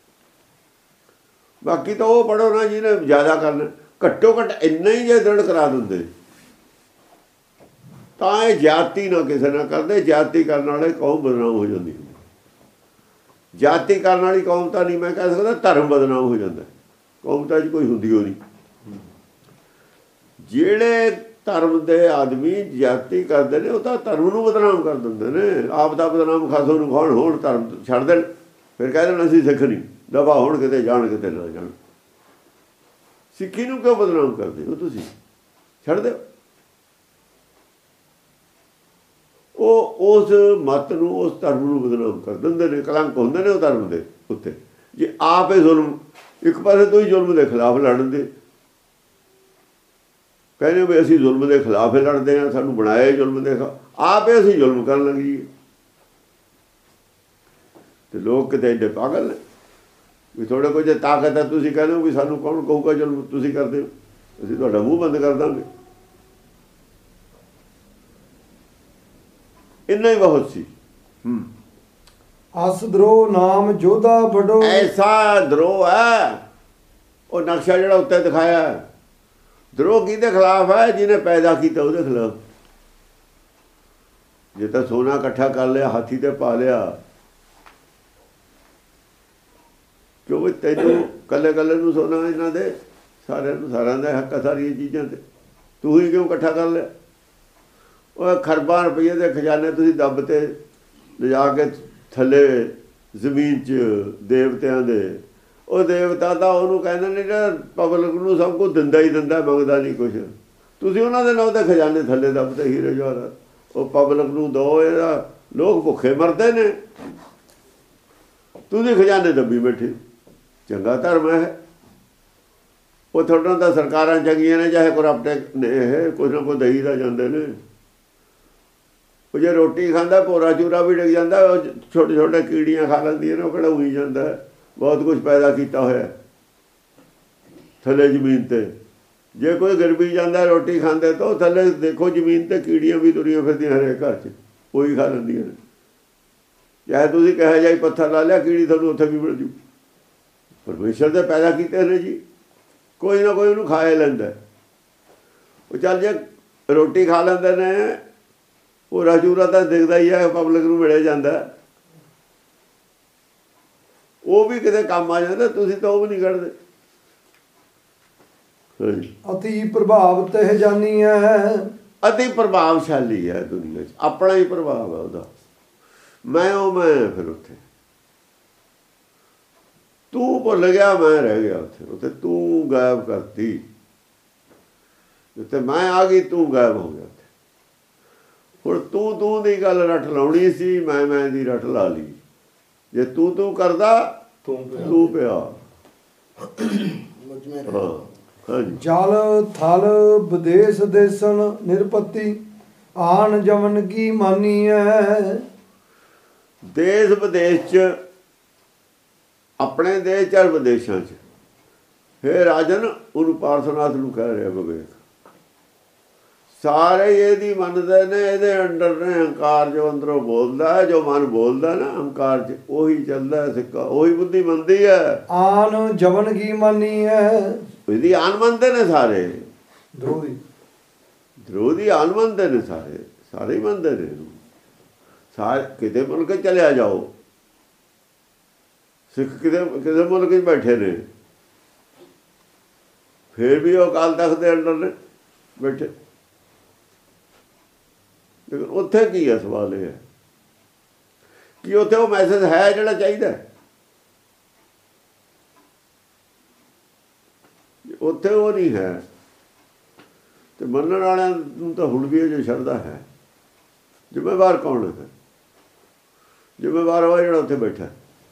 ਬਾਕੀ ਤਾਂ ਉਹ ਪੜ੍ਹੋ ਨਾ ਜਿਹਨੇ ਜ਼ਿਆਦਾ ਕਰਨਾ। ਘੱਟੋ ਘੱਟ ਇੰਨਾ ਹੀ ਜੇ ਦ੍ਰਿੜ ਕਰਾ ਦਿੰਦੇ ਤਾਂ ਇਹ ਜਾਤੀ ਨਾ ਕਿਸੇ ਨਾਲ ਕਰਦੇ। ਜਾਤੀ ਕਰਨ ਵਾਲੇ ਕੌਮ ਬਦਨਾਮ ਹੋ ਜਾਂਦੀ ਹੁੰਦੀ। ਜਾਤੀ ਕਰਨ ਵਾਲੀ ਕੌਮ ਤਾਂ ਨਹੀਂ ਮੈਂ ਕਹਿ ਸਕਦਾ, ਧਰਮ ਬਦਨਾਮ ਹੋ ਜਾਂਦਾ। ਕੌਮ ਤਾਂ 'ਚ ਕੋਈ ਹੁੰਦੀ ਹੋ ਨਹੀਂ। ਜਿਹੜੇ ਧਰਮ ਦੇ ਆਦਮੀ ਜਾਤੀ ਕਰਦੇ ਨੇ ਉਹ ਤਾਂ ਧਰਮ ਨੂੰ ਬਦਨਾਮ ਕਰ ਦਿੰਦੇ ਨੇ। ਆਪ ਦਾ ਬਦਨਾਮ ਖਾਸੋਂ ਨੂੰ ਖਾਣ, ਹੋਣ ਧਰਮ ਛੱਡ ਦੇਣ, ਫਿਰ ਕਹਿ ਦੇਣ ਅਸੀਂ ਸਿੱਖ ਨਹੀਂ, ਦਫਾ ਹੋਣ, ਕਿਤੇ ਜਾਣ ਕਿਤੇ ਨਾ ਜਾਣ। ਸਿੱਖੀ ਨੂੰ ਕਿਉਂ ਬਦਨਾਮ ਕਰਦੇ ਹੋ ਤੁਸੀਂ? ਛੱਡ ਦਿਓ। ਉਹ ਉਸ ਮਤ ਨੂੰ, ਉਸ ਧਰਮ ਨੂੰ ਬਦਨਾਮ ਕਰ ਦਿੰਦੇ ਨੇ। ਕਲੰਕ ਹੁੰਦੇ ਨੇ ਉਹ ਧਰਮ ਦੇ ਉੱਤੇ। ਜੇ ਆਪ ਇਹ ਜ਼ੁਲਮ, ਇੱਕ ਪਾਸੇ ਤੋਂ ਹੀ ਜ਼ੁਲਮ ਦੇ ਖਿਲਾਫ ਲੜਨ ਦੇ, ਕਹਿੰਦੇ ਵੀ ਅਸੀਂ ਜ਼ੁਲਮ ਦੇ ਖਿਲਾਫ ਹੀ ਲੜਦੇ ਹਾਂ, ਸਾਨੂੰ ਬਣਾਇਆ ਜ਼ੁਲਮ ਦੇ ਖਿਲਾਫ, ਆਪ ਹੀ ਅਸੀਂ ਜ਼ੁਲਮ ਕਰਨ ਲੱਗ ਜਾਈਏ। ਤੇ ਲੋਕ ਕਿਤੇ ਐਡੇ ਪਾਗਲ ਨੇ ਵੀ ਥੋੜੇ ਕੁਝ ਜੇ ਤਾਕਤ ਹੈ, ਤੁਸੀਂ ਕਹਿੰਦੇ ਹੋ ਵੀ ਸਾਨੂੰ ਕੌਣ ਕਹੂਗਾ ਜ਼ੁਲਮ ਤੁਸੀਂ ਕਰਦੇ ਹੋ, ਅਸੀਂ ਤੁਹਾਡਾ ਮੂੰਹ ਬੰਦ ਕਰ ਦਾਂਗੇ। ਇੰਨਾ ਹੀ ਬਹੁਤ ਸੀ। ਅਸ ਦਰੋ ਨਾਮ ਜੋਧਾ ਬੜੋ, ਐਸਾ ਦਰੋਹ ਹੈ ਉਹ ਨਕਸ਼ਾ ਜਿਹੜਾ ਉੱਤੇ ਦਿਖਾਇਆ। ਦਰੋਹ ਕਿਹਦੇ ਖਿਲਾਫ ਹੈ? ਜਿਹਨੇ ਪੈਦਾ ਕੀਤਾ ਉਹਦੇ ਖਿਲਾਫ। ਜੇ ਤਾਂ ਸੋਨਾ ਇਕੱਠਾ ਕਰ ਲਿਆ, ਹਾਥੀ ਤੇ ਪਾ ਲਿਆ, ਕਿਉਂ ਤੈਨੂੰ ਕੱਲੇ ਕੱਲੇ ਨੂੰ ਸੋਨਾ ਇਹਨਾਂ ਦੇ ਸਾਰਿਆਂ ਨੂੰ, ਸਾਰਿਆਂ ਦਾ ਹੱਕ ਸਾਰੀਆਂ ਚੀਜ਼ਾਂ ਤੇ, ਤੂੰ ਹੀ ਕਿਉਂ ਇਕੱਠਾ ਕਰ ਲਿਆ? ਉਹ ਖਰਬਾਂ ਰੁਪਈਏ ਦੇ ਖਜ਼ਾਨੇ ਤੁਸੀਂ ਦੱਬ ਤੇ ਲਿਜਾ ਕੇ ਥੱਲੇ ਜ਼ਮੀਨ 'ਚ ਦੇਵਤਿਆਂ ਦੇ। ਉਹ ਦੇਵਤਾ ਤਾਂ ਉਹਨੂੰ ਕਹਿੰਦੇ ਨੇ ਜਿਹੜਾ ਪਬਲਿਕ ਨੂੰ ਸਭ ਕੁਝ ਦਿੰਦਾ ਹੀ ਦਿੰਦਾ, ਮੰਗਦਾ ਨਹੀਂ ਕੁਛ। ਤੁਸੀਂ ਉਹਨਾਂ ਦੇ ਨਾਂ ਦੇ ਖਜ਼ਾਨੇ ਥੱਲੇ ਦੱਬ ਤੇ ਹੀਰੇ ਜਵਾਹਰਾਤ ਉਹ ਪਬਲਿਕ ਨੂੰ ਦਿਓ। ਇਹਦਾ ਲੋਕ ਭੁੱਖੇ ਮਰਦੇ ਨੇ, ਤੁਸੀਂ ਖਜ਼ਾਨੇ ਦੱਬੀ ਬੈਠੇ। ਚੰਗਾ ਧਰਮ ਹੈ ਉਹ ਤੁਹਾਡਾ ਤਾਂ ਸਰਕਾਰਾਂ ਚੰਗੀਆਂ ਨੇ, ਚਾਹੇ ਕਰਪਟ ਨੇ, ਇਹ ਕੁਛ ਨਾ ਕੁਛ ਦਈ ਦਾ ਜਾਂਦੇ ਨੇ। ਉਹ ਜੇ ਰੋਟੀ ਖਾਂਦਾ ਭੋਰਾ ਚੂਰਾ ਵੀ ਡਿੱਗ ਜਾਂਦਾ, ਉਹ ਛੋਟੇ ਛੋਟੇ ਕੀੜੀਆਂ ਖਾ ਲੈਂਦੀਆਂ ਨੇ, ਉਹ ਕਿਹੜਾ ਹੋਈ ਜਾਂਦਾ। ਬਹੁਤ ਕੁਛ ਪੈਦਾ ਕੀਤਾ ਹੋਇਆ ਥੱਲੇ ਜ਼ਮੀਨ 'ਤੇ। ਜੇ ਕੋਈ ਗਰਬੀ ਜਾਂਦਾ ਰੋਟੀ ਖਾਂਦੇ ਤਾਂ ਉਹ ਥੱਲੇ ਦੇਖੋ ਜ਼ਮੀਨ 'ਤੇ ਕੀੜੀਆਂ ਵੀ ਤੁਰੀਆਂ ਫਿਰਦੀਆਂ ਹਰੇਕ ਘਰ 'ਚ, ਉਹੀ ਖਾ ਲੈਂਦੀਆਂ ਨੇ। ਚਾਹੇ ਤੁਸੀਂ ਕਿਹਾ ਜਾਈ ਪੱਥਰ ਲਾ ਲਿਆ, ਕੀੜੀ ਤੁਹਾਨੂੰ ਉੱਥੇ ਵੀ ਮਿਲ ਜੂ। ਪਰਮੇਸ਼ਰ ਦੇ ਪੈਦਾ ਕੀਤੇ ਨੇ ਜੀ, ਕੋਈ ਨਾ ਕੋਈ ਉਹਨੂੰ ਖਾ ਲੈਂਦਾ। ਉਹ ਚੱਲ ਜੇ ਰੋਟੀ ਖਾ ਲੈਂਦੇ ਨੇ, ਉਹ ਰਾਜੂਰਾ ਤਾਂ ਦਿਖਦਾ ਹੀ ਹੈ, ਪਬਲਿਕ ਨੂੰ ਮਿਲਿਆ ਜਾਂਦਾ, ਉਹ ਵੀ ਕਿਤੇ ਕੰਮ ਆ ਜਾਂਦਾ। ਤੁਸੀਂ ਤਾਂ ਉਹ ਵੀ ਨਹੀਂ ਕੱਢਦੇ। ਅਤੀ ਪ੍ਰਭਾਵ ਤਹਿ ਜਾਨੀ ਹੈ, ਅਤੀ ਪ੍ਰਭਾਵਸ਼ਾਲੀ ਹੈ ਦੁਨੀਆ 'ਚ, ਆਪਣਾ ਹੀ ਪ੍ਰਭਾਵ ਹੈ ਉਹਦਾ। ਮੈਂ ਫਿਰ ਉੱਥੇ ਤੂੰ ਭੁੱਲ ਗਿਆ, ਮੈਂ ਰਹਿ ਗਿਆ ਉੱਥੇ ਤੂੰ ਗਾਇਬ ਕਰਤੀ। ਜਿੱਥੇ ਮੈਂ ਆ ਗਈ ਤੂੰ ਗਾਇਬ ਹੋ ਗਿਆ। ਹੁਣ ਤੂੰ ਦੀ ਗੱਲ ਰੱਟ ਲਾਉਣੀ ਸੀ, ਮੈਂ ਦੀ ਰੱਟ ਲਾ ਲਈ। ਜੇ ਤੂੰ ਕਰਦਾ ਤੂੰ ਪਿਆ। ਜਲ ਥਲ ਵਿਦੇਸ਼ ਦੇਸਨ ਨਿਰਪਤੀ, ਆਣ ਜਮਨ ਕੀ ਮਾਨੀ ਹੈ। ਦੇਸ਼ ਵਿਦੇਸ਼ 'ਚ, ਆਪਣੇ ਦੇਸ਼ 'ਚ, ਵਿਦੇਸ਼ਾਂ 'ਚ। ਫਿਰ ਰਾਜਨ ਉਹਨੂੰ ਪਾਰਸਨਾਥ ਨੂੰ ਕਹਿ ਰਿਹਾ ਵਿਵੇਕ, ਸਾਰੇ ਇਹਦੀ ਮੰਨਦੇ ਨੇ, ਇਹਦੇ ਅੰਡਰ ਨੇ। ਹੰਕਾਰ ਜੋ ਅੰਦਰੋਂ ਬੋਲਦਾ ਹੈ, ਜੋ ਮਨ ਬੋਲਦਾ ਨਾ ਹੰਕਾਰ 'ਚ, ਉਹੀ ਚੱਲਦਾ ਸਿੱਕਾ, ਉਹੀ ਬੁੱਧੀ ਮੰਨਦੀ ਹੈ। ਆਨ ਜਵਨ ਕੀ ਮੰਨੀ ਹੈ, ਇਹਦੀ ਆਨ ਮੰਨਦੇ ਨੇ ਸਾਰੇ। ਧਰੋਹ ਦੀ ਆਨ ਮੰਨਦੇ ਨੇ ਸਾਰੇ ਹੀ ਮੰਨਦੇ ਨੇ ਇਹਨੂੰ। ਸਾਰੇ ਕਿਤੇ ਮੁਲਕ ਚਲਿਆ ਜਾਓ, ਸਿੱਖ ਕਿਸੇ ਮੁਲਕ 'ਚ ਬੈਠੇ ਨੇ, ਫਿਰ ਵੀ ਉਹ ਅਕਾਲ ਤਖ਼ਤ ਦੇ ਅੰਡਰ ਨੇ ਬੈਠੇ। ਲੇਕਿਨ ਉੱਥੇ ਕੀ ਹੈ? ਸਵਾਲ ਇਹ ਹੈ ਕਿ ਉੱਥੇ ਉਹ ਮੈਸੇਜ ਹੈ ਜਿਹੜਾ ਚਾਹੀਦਾ। ਉੱਥੇ ਉਹ ਨਹੀਂ ਹੈ। ਤੇ ਮੰਨਣ ਵਾਲਿਆਂ ਨੂੰ ਤਾਂ ਹੁਣ ਵੀ ਇਹ ਜੋ ਸ਼ਰਧਾ ਹੈ। ਜ਼ਿੰਮੇਵਾਰ ਕੌਣ ਹੈ? ਜ਼ਿੰਮੇਵਾਰ ਉਹ ਜਿਹੜਾ ਉੱਥੇ ਬੈਠਾ।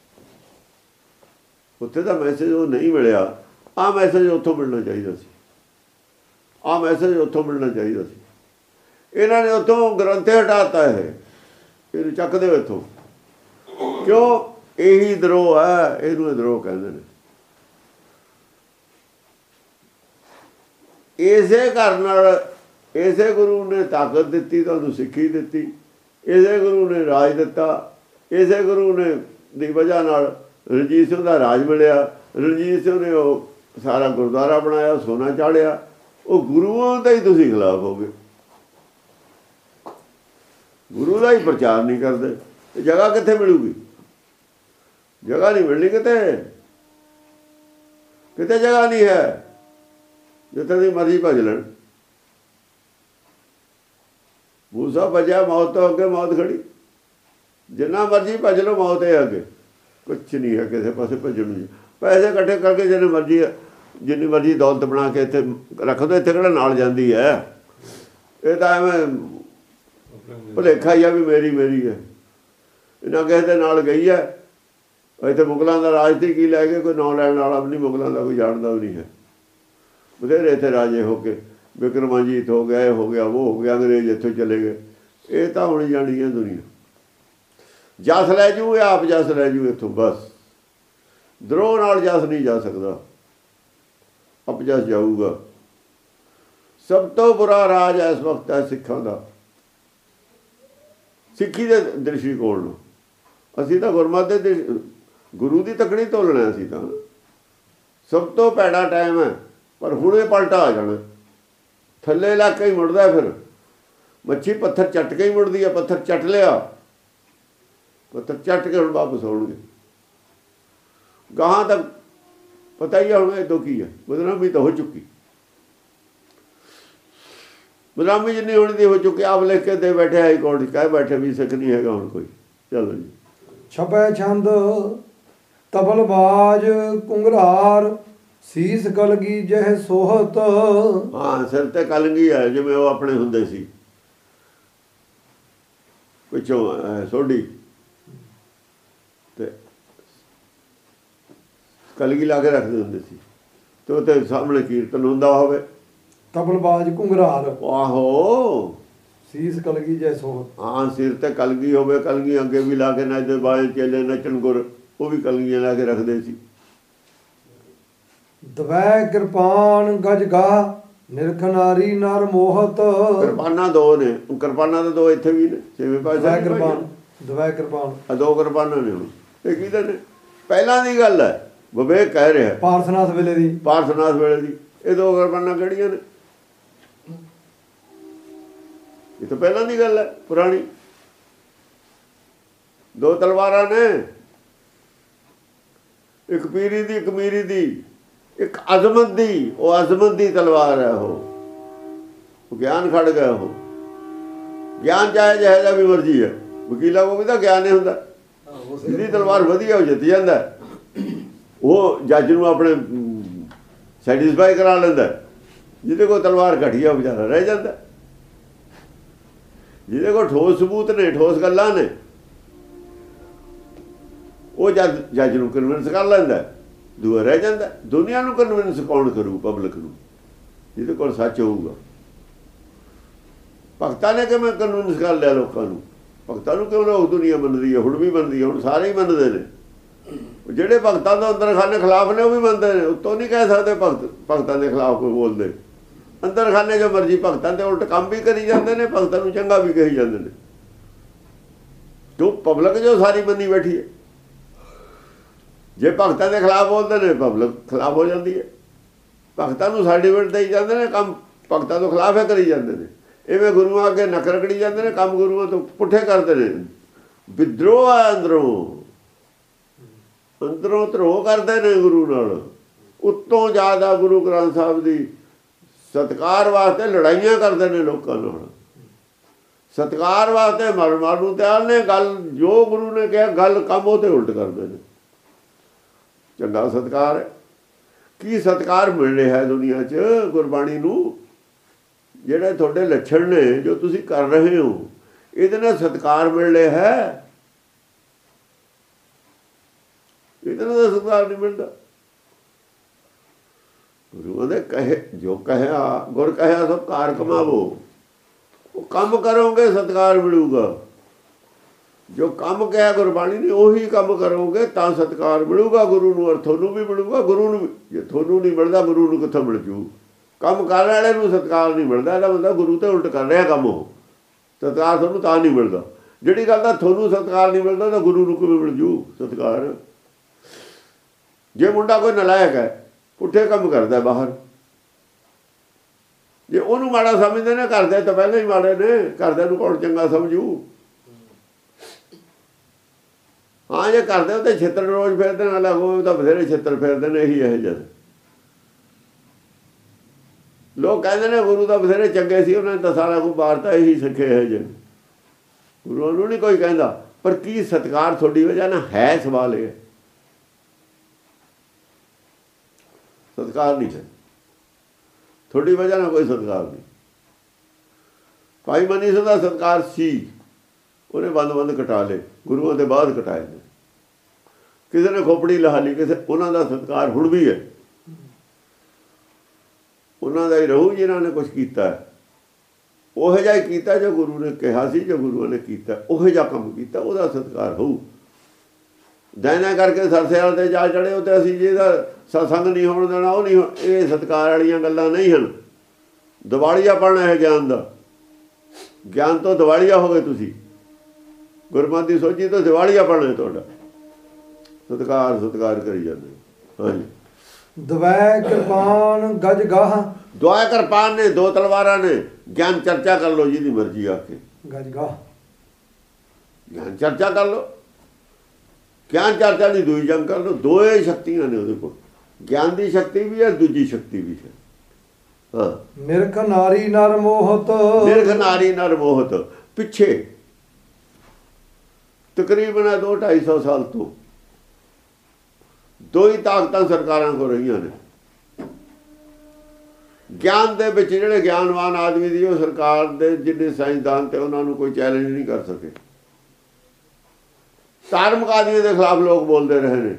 ਉੱਥੇ ਦਾ ਮੈਸੇਜ ਉਹ ਨਹੀਂ ਮਿਲਿਆ। ਆਹ ਮੈਸੇਜ ਉੱਥੋਂ ਮਿਲਣਾ ਚਾਹੀਦਾ ਸੀ। ਆਹ ਮੈਸੇਜ ਉੱਥੋਂ ਮਿਲਣਾ ਚਾਹੀਦਾ ਸੀ। ਇਹਨਾਂ ਨੇ ਉੱਥੋਂ ਗ੍ਰੰਥੇ ਹਟਾਤਾ ਹੈ, ਇਹਨੂੰ ਚੱਕ ਦਿਓ ਇੱਥੋਂ। ਕਿਉਂ? ਇਹੀ ਦਰੋਹ ਹੈ, ਇਹਨੂੰ ਦਰੋਹ ਕਹਿੰਦੇ ਨੇ। ਇਸੇ ਘਰ ਨਾਲ, ਇਸੇ ਗੁਰੂ ਨੇ ਤਾਕਤ ਦਿੱਤੀ, ਤੁਹਾਨੂੰ ਸਿੱਖੀ ਦਿੱਤੀ, ਇਸੇ ਗੁਰੂ ਨੇ ਰਾਜ ਦਿੱਤਾ, ਇਸੇ ਗੁਰੂ ਨੇ ਦੀ ਵਜ੍ਹਾ ਨਾਲ ਰਣਜੀਤ ਸਿੰਘ ਦਾ ਰਾਜ ਮਿਲਿਆ। ਰਣਜੀਤ ਸਿੰਘ ਨੇ ਉਹ ਸਾਰਾ ਗੁਰਦੁਆਰਾ ਬਣਾਇਆ, ਸੋਨਾ ਚਾੜਿਆ। ਉਹ ਗੁਰੂਆਂ ਦਾ ਹੀ ਤੁਸੀਂ ਖਿਲਾਫ ਹੋ ਗਏ। ਗੁਰੂ ਦਾ ਹੀ ਪ੍ਰਚਾਰ ਨਹੀਂ ਕਰਦੇ ਤੇ ਜਗ੍ਹਾ ਕਿੱਥੇ ਮਿਲੂਗੀ? ਜਗ੍ਹਾ ਨਹੀਂ ਮਿਲਣੀ ਕਿਤੇ, ਕਿਤੇ ਜਗ੍ਹਾ ਨਹੀਂ ਹੈ। ਜਿੱਥੇ ਦੀ ਮਰਜ਼ੀ ਭਜ ਲੈਣ। ਮੂਸਾ ਭਜਿਆ ਮੌਤ ਤੋਂ ਅੱਗੇ ਮੌਤ ਖੜੀ। ਜਿੰਨਾ ਮਰਜ਼ੀ ਭਜ ਲਓ ਮੌਤ ਹੈ ਅੱਗੇ, ਕੁਛ ਨਹੀਂ ਹੈ ਕਿਸੇ ਪਾਸੇ ਭੱਜਣ ਨੂੰ। ਪੈਸੇ ਇਕੱਠੇ ਕਰਕੇ ਜਿੰਨੀ ਮਰਜ਼ੀ ਦੌਲਤ ਬਣਾ ਕੇ ਇੱਥੇ ਰੱਖ ਦਿਓ, ਇੱਥੇ ਕਿਹੜਾ ਨਾਲ ਜਾਂਦੀ ਹੈ? ਇਹ ਤਾਂ ਐਵੇਂ ਭੁਲੇਖਾ ਹੀ ਆ ਵੀ ਮੇਰੀ ਹੈ। ਇਹਨਾਂ ਕਿਸੇ ਦੇ ਨਾਲ ਗਈ ਹੈ। ਇੱਥੇ ਮੁਗਲਾਂ ਦਾ ਰਾਜ ਤੇ ਕੀ ਲੈ ਕੇ ਕੋਈ ਨਾਂ ਲੈਣ ਵਾਲਾ ਵੀ ਨਹੀਂ, ਮੁਗਲਾਂ ਦਾ ਕੋਈ ਜਾਣਦਾ ਵੀ ਨਹੀਂ ਹੈ। ਬਥੇਰੇ ਇੱਥੇ ਰਾਜੇ ਹੋ ਕੇ ਬਿਕਰਮਾਜੀਤ ਹੋ ਗਿਆ, ਇਹ ਹੋ ਗਿਆ, ਉਹ ਹੋ ਗਿਆ, ਅੰਗਰੇਜ਼ ਇੱਥੋਂ ਚਲੇ ਗਏ। ਇਹ ਤਾਂ ਹੁਣ ਜਾਣੀ ਹੈ ਦੁਨੀਆ। ਜਸ ਲੈ ਜੂ, ਇਹ ਆਪ ਜਸ ਲੈ ਜੂ ਇੱਥੋਂ ਬਸ। ਦਰੋਹ ਨਾਲ ਜਸ ਨਹੀਂ ਜਾ ਸਕਦਾ, ਅਪਜਸ ਜਾਊਗਾ। ਸਭ ਤੋਂ ਬੁਰਾ ਰਾਜ ਇਸ ਵਕਤ ਹੈ ਸਿੱਖਾਂ ਦਾ, ਸਿੱਖੀ ਦੇ ਦ੍ਰਿਸ਼ਟੀਕੋਣ ਨੂੰ। ਅਸੀਂ ਤਾਂ ਗੁਰਮਤਿ ਦੇ ਗੁਰੂ ਦੀ ਤਕੜੀ ਤੋਲਣਾ। ਅਸੀਂ ਤਾਂ ਸਭ ਤੋਂ ਭੈੜਾ ਟਾਈਮ ਹੈ, ਪਰ ਹੁਣ ਇਹ ਪਲਟਾ ਆ ਜਾਣਾ। ਥੱਲੇ ਲੱਗ ਕੇ ਹੀ ਮੁੜਦਾ। ਫਿਰ ਮੱਛੀ ਪੱਥਰ ਚੱਟ ਕੇ ਹੀ ਮੁੜਦੀ ਹੈ। ਪੱਥਰ ਚੱਟ ਲਿਆ, ਪੱਥਰ ਚੱਟ ਕੇ ਹੁਣ ਵਾਪਸ ਆਉਣਗੇ। ਗਾਹਾਂ ਤੱਕ ਪਤਾ ਹੀ ਆ ਹੁਣ ਇਹ ਤੋਂ ਕੀ ਹੈ। ਬਦਨਾਮੀ ਤਾਂ ਹੋ ਚੁੱਕੀ, ਬਦਨਾਮੀ ਜਿੰਨੀ ਹੋਣੀ ਦੀ ਹੋ ਚੁੱਕੀ। ਆਪ ਲਿਖ ਕੇ ਦੇ ਬੈਠੇ ਹਾਈ ਕੋਰਟ 'ਚ, ਕਹਿ ਬੈਠੇ ਵੀ ਸਿੱਖ ਨਹੀਂ ਹੈਗਾ ਹੁਣ ਕੋਈ। ਚਲੋ ਜੀ। ਛਪੈ ਛੰਦ ਤਬਲਬਾਜ ਕੁੰਗਰਾਰ, ਸੀਸ ਕਲਗੀ ਜਹ ਸੋਹਤ। ਹਾਂ, ਸਿਰ ਤੇ ਕਲਗੀ ਹੈ, ਜਿਵੇਂ ਉਹ ਆਪਣੇ ਹੁੰਦੇ ਸੀ ਪਿੱਛੋਂ ਸੋਢੀ ਤੇ ਕਲਗੀ ਲਾ ਕੇ ਰੱਖਦੇ ਹੁੰਦੇ ਸੀ। ਤੇ ਉੱਥੇ ਸਾਹਮਣੇ ਕੀਰਤਨ ਹੁੰਦਾ ਹੋਵੇ। ਤਬਲਬਾਜ ਕੁੰਗਰਾਰ, ਆਹੋ, ਸੀਸ ਕਲਗੀ ਜੈ ਸੋਹਤ। ਹਾਂ, ਸਿਰ ਤੇ ਕਲਗੀ ਹੋਵੇ। ਕਲਗੀ ਅੱਗੇ ਵੀ ਲਾ ਕੇ ਨੱਚਦੇ, ਬਾਏ ਚੇਲੇ ਨੱਚਣ ਗੁਰ, ਉਹ ਵੀ ਕਲਗੀਆਂ ਲਾ ਕੇ ਰੱਖਦੇ ਸੀ। ਦਵੈ ਕਿਰਪਾਨ ਗਜਗਾ, ਨਿਰਖ ਨਾਰੀ ਨਰ ਮੋਹਤ। ਕਿਰਪਾਨਾਂ ਦੋ ਨੇ, ਕਿਰਪਾਨਾਂ ਤਾਂ ਦੋ ਇੱਥੇ ਵੀ ਨੇ। ਛੇਵੇਂ ਪਾਸੇ ਕਿਰਪਾਨ, ਦਵੈ ਕਿਰਪਾਨ, ਆ ਦੋ ਕਿਰਪਾਨਾਂ ਨੇ। ਹੁਣ ਇਹ ਕਿਹਦੇ ਨੇ? ਪਹਿਲਾਂ ਦੀ ਗੱਲ ਹੈ, ਵਿਵੇਕ ਕਹਿ ਰਿਹਾ। ਪਾਰਥਨਾਥ ਵੇਲੇ ਦੀ, ਪਾਰਥਨਾਥ ਵੇਲੇ ਦੀ। ਇਹ ਦੋ ਕਿਰਪਾਨਾਂ ਕਿਹੜੀਆਂ ਨੇ? ਇਹ ਤਾਂ ਪਹਿਲਾਂ ਦੀ ਗੱਲ ਹੈ, ਪੁਰਾਣੀ। ਦੋ ਤਲਵਾਰਾਂ ਨੇ, ਇੱਕ ਪੀਰੀ ਦੀ, ਇੱਕ ਮੀਰੀ ਦੀ, ਇੱਕ ਅਜ਼ਮਤ ਦੀ। ਉਹ ਅਜ਼ਮਤ ਦੀ ਤਲਵਾਰ ਹੈ। ਉਹ ਗਿਆਨ ਖੜ ਗਿਆ। ਉਹ ਗਿਆਨ ਚਾਹੇ ਜਿਹੋ ਜਿਹਾ ਵੀ ਮਰਜ਼ੀ ਹੈ। ਵਕੀਲਾਂ ਕੋਲ ਵੀ ਤਾਂ ਗਿਆਨ ਨਹੀਂ ਹੁੰਦਾ। ਜਿਹਦੀ ਤਲਵਾਰ ਵਧੀਆ ਉਹ ਜਿੱਤ ਜਾਂਦਾ। ਉਹ ਜੱਜ ਨੂੰ ਆਪਣੇ ਸੈਟਿਸਫਾਈ ਕਰਾ ਲੈਂਦਾ। ਜਿਹਦੇ ਕੋਲ ਤਲਵਾਰ ਘਟੀਆ ਵਿਚਾਰਾ ਰਹਿ ਜਾਂਦਾ। ਜਿਹਦੇ ਕੋਲ ਠੋਸ ਸਬੂਤ ਨੇ, ਠੋਸ ਗੱਲਾਂ ਨੇ, ਉਹ ਜੱਜ ਨੂੰ ਕਨਵਿੰਸ ਕਰ ਲੈਂਦਾ, ਦੂਆ ਰਹਿ ਜਾਂਦਾ। ਦੁਨੀਆ ਨੂੰ ਕਨਵਿੰਸ ਕੌਣ ਕਰੂ? ਪਬਲਿਕ ਨੂੰ, ਜਿਹਦੇ ਕੋਲ ਸੱਚ ਹੋਊਗਾ। ਭਗਤਾਂ ਨੇ ਕਿਵੇਂ ਕਨਵਿੰਸ ਕਰ ਲਿਆ ਲੋਕਾਂ ਨੂੰ? ਭਗਤਾਂ ਨੂੰ ਕਿਉਂ ਲੋਕ ਦੁਨੀਆ ਮੰਨਦੀ ਹੈ? ਹੁਣ ਵੀ ਮੰਨਦੀ ਹੈ, ਹੁਣ ਸਾਰੇ ਹੀ ਮੰਨਦੇ ਨੇ। ਜਿਹੜੇ ਭਗਤਾਂ ਦੇ ਅੰਦਰ ਖਾਨੇ ਖਿਲਾਫ ਨੇ ਉਹ ਵੀ ਮੰਨਦੇ ਨੇ। ਉੱਤੋਂ ਨਹੀਂ ਕਹਿ ਸਕਦੇ ਭਗਤਾਂ ਦੇ ਖਿਲਾਫ ਕੋਈ ਬੋਲਦੇ। ਅੰਦਰ ਖਾਨੇ ਜੋ ਮਰਜ਼ੀ ਭਗਤਾਂ ਦੇ ਉਲਟ ਕੰਮ ਵੀ ਕਰੀ ਜਾਂਦੇ ਨੇ, ਭਗਤਾਂ ਨੂੰ ਚੰਗਾ ਵੀ ਕਹੀ ਜਾਂਦੇ ਨੇ। ਤੂੰ ਪਬਲਿਕ ਜੋ ਸਾਰੀ ਮੰਨੀ ਬੈਠੀ ਹੈ। ਜੇ ਭਗਤਾਂ ਦੇ ਖਿਲਾਫ ਬੋਲਦੇ ਨੇ, ਪਬਲਿਕ ਖਿਲਾਫ ਹੋ ਜਾਂਦੀ ਹੈ। ਭਗਤਾਂ ਨੂੰ ਸਰਟੀਫਿਕੇਟ ਦੇਈ ਜਾਂਦੇ ਨੇ, ਕੰਮ ਭਗਤਾਂ ਤੋਂ ਖਿਲਾਫ ਹੈ ਕਰੀ ਜਾਂਦੇ ਨੇ। ਇਵੇਂ ਗੁਰੂਆਂ ਅੱਗੇ ਨੱਕ ਰਗੜੀ ਜਾਂਦੇ ਨੇ, ਕੰਮ ਗੁਰੂਆਂ ਤੋਂ ਪੁੱਠੇ ਕਰਦੇ ਨੇ। ਵਿਦਰੋਹ ਆ ਅੰਦਰੋਂ ਧਰੋਹ ਕਰਦੇ ਨੇ ਗੁਰੂ ਨਾਲ। ਉੱਤੋਂ ਜ਼ਿਆਦਾ ਗੁਰੂ ਗ੍ਰੰਥ ਸਾਹਿਬ ਦੀ ਸਤਿਕਾਰ ਵਾਸਤੇ ਲੜਾਈਆਂ ਕਰਦੇ ਨੇ ਲੋਕਾਂ ਨਾਲ। ਸਤਿਕਾਰ ਵਾਸਤੇ ਮਰ ਨੂੰ ਤਿਆਰ ਨੇ। ਗੱਲ ਜੋ ਗੁਰੂ ਨੇ ਕਿਹਾ, ਗੱਲ ਕੰਮ ਉਹ 'ਤੇ ਉਲਟ ਕਰਦੇ ਨੇ। ਚੰਗਾ ਸਤਿਕਾਰ ਹੈ। ਕੀ ਸਤਿਕਾਰ ਮਿਲ ਰਿਹਾ ਹੈ ਦੁਨੀਆ 'ਚ ਗੁਰਬਾਣੀ ਨੂੰ? ਜਿਹੜੇ ਤੁਹਾਡੇ ਲੱਛਣ ਨੇ, ਜੋ ਤੁਸੀਂ ਕਰ ਰਹੇ ਹੋ, ਇਹਦੇ ਨਾਲ ਸਤਿਕਾਰ ਮਿਲ ਰਿਹਾ ਹੈ। ਇਹਦੇ ਨਾਲ ਸਤਿਕਾਰ ਨਹੀਂ ਮਿਲਦਾ। ਗੁਰੂ ਦੇ ਕਹੇ ਜੋ ਕਹਿਆ, ਗੁਰ ਕਹਿਆ ਸਭ ਕਾਰ ਕਮਾਵੋ। ਉਹ ਕੰਮ ਕਰੋਗੇ ਸਤਿਕਾਰ ਮਿਲੂਗਾ। ਜੋ ਕੰਮ ਕਿਹਾ ਗੁਰਬਾਣੀ ਨੇ ਉਹੀ ਕੰਮ ਕਰੋਗੇ ਤਾਂ ਸਤਿਕਾਰ ਮਿਲੂਗਾ ਗੁਰੂ ਨੂੰ, ਔਰ ਤੁਹਾਨੂੰ ਵੀ ਮਿਲੂਗਾ। ਗੁਰੂ ਨੂੰ ਜੇ ਤੁਹਾਨੂੰ ਨਹੀਂ ਮਿਲਦਾ, ਗੁਰੂ ਨੂੰ ਕਿੱਥੋਂ ਮਿਲ ਜੂ? ਕੰਮ ਕਰਨ ਵਾਲੇ ਨੂੰ ਸਤਿਕਾਰ ਨਹੀਂ ਮਿਲਦਾ। ਇਹਦਾ ਬੰਦਾ ਗੁਰੂ ਤੇ ਉਲਟ ਕਰ ਰਿਹਾ ਕੰਮ। ਉਹ ਸਤਿਕਾਰ ਤੁਹਾਨੂੰ ਤਾਂ ਨਹੀਂ ਮਿਲਦਾ। ਜਿਹੜੀ ਗੱਲ ਦਾ ਤੁਹਾਨੂੰ ਸਤਿਕਾਰ ਨਹੀਂ ਮਿਲਦਾ ਤਾਂ ਗੁਰੂ ਨੂੰ ਕਿਵੇਂ ਮਿਲ ਜੂ ਸਤਿਕਾਰ? ਜੇ ਮੁੰਡਾ ਕੋਈ ਨਲਾਇਕ ਹੈ, ਪੁੱਠੇ ਕੰਮ ਕਰਦਾ ਬਾਹਰ, ਜੇ ਉਹਨੂੰ ਮਾੜਾ ਸਮਝਦੇ ਨੇ, ਕਰਦੇ ਤਾਂ ਪਹਿਲਾਂ ਹੀ ਮਾੜੇ ਨੇ। ਘਰਦਿਆਂ ਨੂੰ ਕੌਣ ਚੰਗਾ ਸਮਝੂ? ਹਾਂ ਜੇ ਕਰਦੇ ਉਹ ਤਾਂ ਛਿੱਤਰ ਰੋਜ਼ ਫੇਰਦੇ ਨਾਲ ਉਹ ਤਾਂ ਬਥੇਰੇ ਛਿੱਤਰ ਫੇਰਦੇ ਨੇ, ਇਹੀ ਇਹ ਜਦ ਲੋਕ ਕਹਿੰਦੇ ਨੇ ਗੁਰੂ ਤਾਂ ਬਥੇਰੇ ਚੰਗੇ ਸੀ, ਉਹਨਾਂ ਨੇ ਤਾਂ ਸਾਰਾ ਕੁਝ ਵਾਰਤਾ ਇਹੀ ਸਿੱਖੇ ਹੈ ਜੇ ਗੁਰੂ ਨੂੰ ਨਹੀਂ ਕੋਈ ਕਹਿੰਦਾ। ਪਰ ਕੀ ਸਤਿਕਾਰ ਤੁਹਾਡੀ ਵਜ੍ਹਾ ਨਾਲ ਹੈ? ਸਵਾਲ ਇਹ ਸਤਿਕਾਰ ਨਹੀਂ ਹੈ, ਤੁਹਾਡੀ ਵਜ੍ਹਾ ਨਾਲ ਕੋਈ ਸਤਿਕਾਰ ਨਹੀਂ। ਭਾਈ ਮਨੀ ਸਿੰਘ ਦਾ ਸਤਿਕਾਰ ਸੀ, ਉਹਨੇ ਬੰਦ ਕਟਾ ਲਏ, ਗੁਰੂਆਂ ਦੇ ਬਾਅਦ ਕਟਾਏ ਨੇ। ਕਿਸੇ ਨੇ ਖੋਪੜੀ ਲਾ ਲਈ, ਕਿਸੇ ਉਹਨਾਂ ਦਾ ਸਤਿਕਾਰ ਹੁਣ ਵੀ ਹੈ, ਉਹਨਾਂ ਦਾ ਹੀ ਰਹੂ ਜਿਨ੍ਹਾਂ ਨੇ ਕੁਛ ਕੀਤਾ। ਉਹੋ ਜਿਹਾ ਹੀ ਕੀਤਾ ਜੋ ਗੁਰੂ ਨੇ ਕਿਹਾ ਸੀ, ਜੋ ਗੁਰੂਆਂ ਨੇ ਕੀਤਾ ਉਹੋ ਜਿਹਾ ਕੰਮ ਕੀਤਾ, ਉਹਦਾ ਸਤਿਕਾਰ ਹੋਊ। ਦੈਨਾ ਕਰਕੇ ਸਰਸਿਆਲ ਤੇ ਜਾ ਚੜੇ ਉੱਤੇ ਅਸੀਂ ਜਿਹਦਾ ਸਤਸੰਗ ਨਹੀਂ ਹੋਣ ਦੇਣਾ, ਉਹ ਨਹੀਂ। ਇਹ ਸਤਿਕਾਰ ਵਾਲੀਆਂ ਗੱਲਾਂ ਨਹੀਂ ਹਨ। ਦਿਵਾਲੀਆ ਪੜਨਾ ਹੈ ਗਿਆਨ ਦਾ, ਗਿਆਨ ਤੋਂ ਦਿਵਾਲੀਆ ਹੋ ਗਏ ਤੁਸੀਂ, ਗੁਰਮਤਿ ਦੀ ਸੋਝੀ ਤੋਂ ਦਿਵਾਲੀਆ ਪੜਨਾ ਤੁਹਾਡਾ। ਸਤਿਕਾਰ ਕਰੀ ਜਾਂਦੇ। ਹਾਂਜੀ। ਦਵੈ ਕਿਰਪਾਨ ਗਜ ਗਾਹ, ਦੁਆ ਕਿਰਪਾਨ ਨੇ, ਦੋ ਤਲਵਾਰਾਂ ਨੇ। ਗਿਆਨ ਚਰਚਾ ਕਰ ਲਓ ਜਿਹਦੀ ਮਰਜ਼ੀ ਆ ਕੇ, ਗਜ ਗਾਹ ਗਿਆਨ ਚਰਚਾ ਕਰ ਲਓ। ਗਿਆਨ ਚਰਚਾ ਦੀ ਦੂਈ ਜੰਗ ਕਰ ਲਓ। ਦੋਏ ਸ਼ਕਤੀਆਂ ਨੇ ਉਹਦੇ ਕੋਲ, ਗਿਆਨ ਦੀ ਸ਼ਕਤੀ ਵੀ ਹੈ, ਦੂਜੀ ਸ਼ਕਤੀ ਵੀ ਹੈ। ਹਾਂ। ਮਿਰਖ ਨਾਰੀ ਨਰ ਮੋਹਤ, ਮਿਰਖ ਨਾਰੀ ਨਰ ਮੋਹਤ। ਪਿੱਛੇ ਤਕਰੀਬਨ 200-250 ਸਾਲ ਤੋਂ ਦੋ ਹੀ ਤਾਕਤਾਂ ਸਰਕਾਰਾਂ ਕੋਲ ਰਹੀਆਂ ਨੇ। ਗਿਆਨ ਦੇ ਵਿੱਚ ਜਿਹੜੇ ਗਿਆਨਵਾਨ ਆਦਮੀ ਦੀ, ਉਹ ਸਰਕਾਰ ਦੇ ਜਿੰਨੇ ਸਾਇੰਸਦਾਨ ਤੇ ਉਹਨਾਂ ਨੂੰ ਕੋਈ ਚੈਲੰਜ ਨਹੀਂ ਕਰ ਸਕੇ। ਧਾਰਮਿਕ ਆਦਮੀਆਂ ਦੇ ਖਿਲਾਫ ਲੋਕ ਬੋਲਦੇ ਰਹੇ ਨੇ।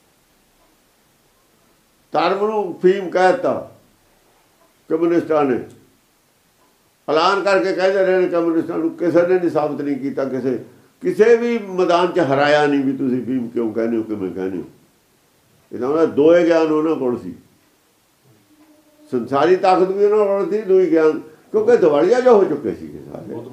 ਧਰਮ ਨੂੰ ਫੀਮ ਕਹਿਤਾ ਕਮਿਊਨਿਸਟਾਂ ਨੇ, ਐਲਾਨ ਕਰਕੇ ਕਹਿੰਦੇ ਰਹੇ ਨੇ ਕਮਿਊਨਿਸਟਾਂ ਨੂੰ। ਕਿਸੇ ਨੇ ਨਹੀਂ ਸਾਬਤ ਨਹੀਂ ਕੀਤਾ, ਕਿਸੇ ਵੀ ਮੈਦਾਨ 'ਚ ਹਰਾਇਆ ਨਹੀਂ ਵੀ ਤੁਸੀਂ ਫੀਮ ਕਿਉਂ ਕਹਿੰਦੇ ਹੋ, ਕਿਵੇਂ ਕਹਿੰਦੇ ਹੋ। ਇਹਦਾ ਉਹਨਾਂ ਦੋਏ ਗਿਆਨ ਉਹਨਾਂ ਕੋਲ ਸੀ, ਸੰਸਾਰੀ ਤਾਕਤ ਵੀ ਉਹਨਾਂ ਕੋਲ ਸੀ, ਦੂਈ ਗਿਆਨ। ਕਿਉਂਕਿ ਦਿਵਾਲੀਆ ਜੋ ਹੋ ਚੁੱਕੇ ਸੀ ਸਾਰੇ। ਹਾਂ,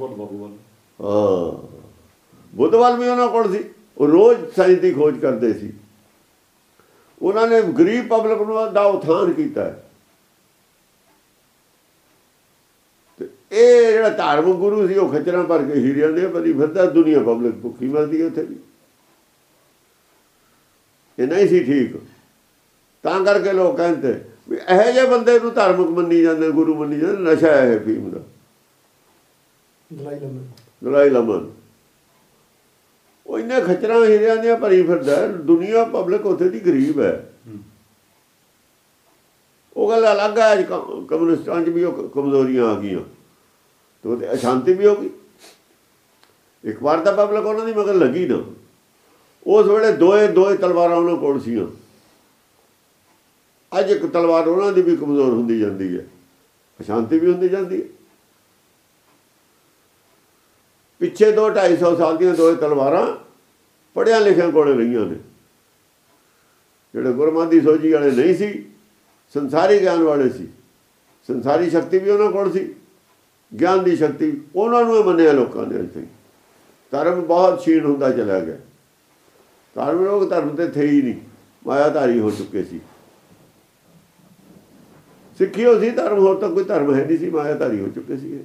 ਬੁੱਧਵਾਲ ਵੀ ਉਹਨਾਂ ਕੋਲ ਸੀ। ਉਹ ਰੋਜ਼ ਸਾਇੰਸ ਦੀ ਖੋਜ ਕਰਦੇ ਸੀ। ਉਹਨਾਂ ਨੇ ਗਰੀਬ ਪਬਲਿਕ ਨੂੰ ਦਾ ਉਥਾਨ ਕੀਤਾ। ਤੇ ਇਹ ਜਿਹੜਾ ਧਾਰਮਿਕ ਗੁਰੂ ਸੀ, ਉਹ ਖੱਚਰਾਂ ਭਰ ਕੇ ਹੀਰਿਆਂ ਦੇ ਬਣੀ ਫਿਰਦਾ, ਦੁਨੀਆ ਪਬਲਿਕ ਭੁੱਖੀ ਮਰਦੀ ਹੈ ਉੱਥੇ ਵੀ। ਇਹ ਨਹੀਂ ਸੀ ਠੀਕ। ਤਾਂ ਕਰਕੇ ਲੋਕ ਕਹਿੰਦੇ ਵੀ ਇਹੋ ਜਿਹੇ ਬੰਦੇ ਨੂੰ ਧਾਰਮਿਕ ਮੰਨੀ ਜਾਂਦੇ, ਗੁਰੂ ਮੰਨੀ ਜਾਂਦੇ। ਨਸ਼ਾ ਹੈ ਫੀਮ ਦਾ, ਦਲਾਈ ਲਮਨ। ਉਹ ਇੰਨੇ ਖੱਚਰਾਂ ਹੀਰਿਆਂ ਦੀਆਂ ਭਰੀ ਫਿਰਦਾ, ਦੁਨੀਆ ਪਬਲਿਕ ਉੱਥੇ ਦੀ ਗਰੀਬ ਹੈ। ਉਹ ਗੱਲ ਅਲੱਗ ਹੈ। ਅੱਜ ਕਮਿਊਨਿਸਟਾਂ 'ਚ ਵੀ ਉਹ ਕਮਜ਼ੋਰੀਆਂ ਆ ਗਈਆਂ ਤੇ ਉਹਦੇ ਅਸ਼ਾਂਤੀ ਵੀ ਹੋ ਗਈ। ਇੱਕ ਵਾਰ ਤਾਂ ਪਬਲਿਕ ਉਹਨਾਂ ਦੀ ਮਗਰ ਲੱਗੀ ਨਾ। ਉਸ ਵੇਲੇ ਦੋਏ ਤਲਵਾਰਾਂ ਉਹਨਾਂ ਕੋਲ ਸੀਆਂ। ਅੱਜ ਇੱਕ ਤਲਵਾਰ ਉਹਨਾਂ ਦੀ ਵੀ ਕਮਜ਼ੋਰ ਹੁੰਦੀ ਜਾਂਦੀ ਹੈ, ਅਸ਼ਾਂਤੀ ਵੀ ਹੁੰਦੀ ਜਾਂਦੀ ਹੈ। ਪਿੱਛੇ 200-250 ਸਾਲ ਦੀਆਂ ਦੋਏ ਤਲਵਾਰਾਂ ਪੜ੍ਹਿਆ ਲਿਖਿਆ ਕੋਲ ਰਹੀਆਂ ਨੇ। ਜਿਹੜੇ ਗੁਰਮਤਿ ਦੀ ਸੋਝੀ ਵਾਲੇ ਨਹੀਂ ਸੀ, ਸੰਸਾਰੀ ਗਿਆਨ ਵਾਲੇ ਸੀ। ਸੰਸਾਰੀ ਸ਼ਕਤੀ ਵੀ ਉਹਨਾਂ ਕੋਲ ਸੀ, ਗਿਆਨ ਦੀ ਸ਼ਕਤੀ। ਉਹਨਾਂ ਨੂੰ ਇਹ ਮੰਨਿਆ ਲੋਕਾਂ ਨੇ। ਇੱਥੇ ਧਰਮ ਬਹੁਤ ਛੀਣ ਹੁੰਦਾ ਚਲਾ ਗਿਆ। ਧਾਰਮਿਕ ਲੋਕ ਧਰਮ ਤੇ ਥੇ ਹੀ ਨਹੀਂ, ਮਾਇਆਧਾਰੀ ਹੋ ਚੁੱਕੇ ਸੀ। ਸਿੱਖੀ ਹੋ ਸੀ ਧਰਮ, ਹੋਰ ਤਾਂ ਕੋਈ ਧਰਮ ਹੈ ਨਹੀਂ ਸੀ, ਮਾਇਆਧਾਰੀ ਹੋ ਚੁੱਕੇ ਸੀ।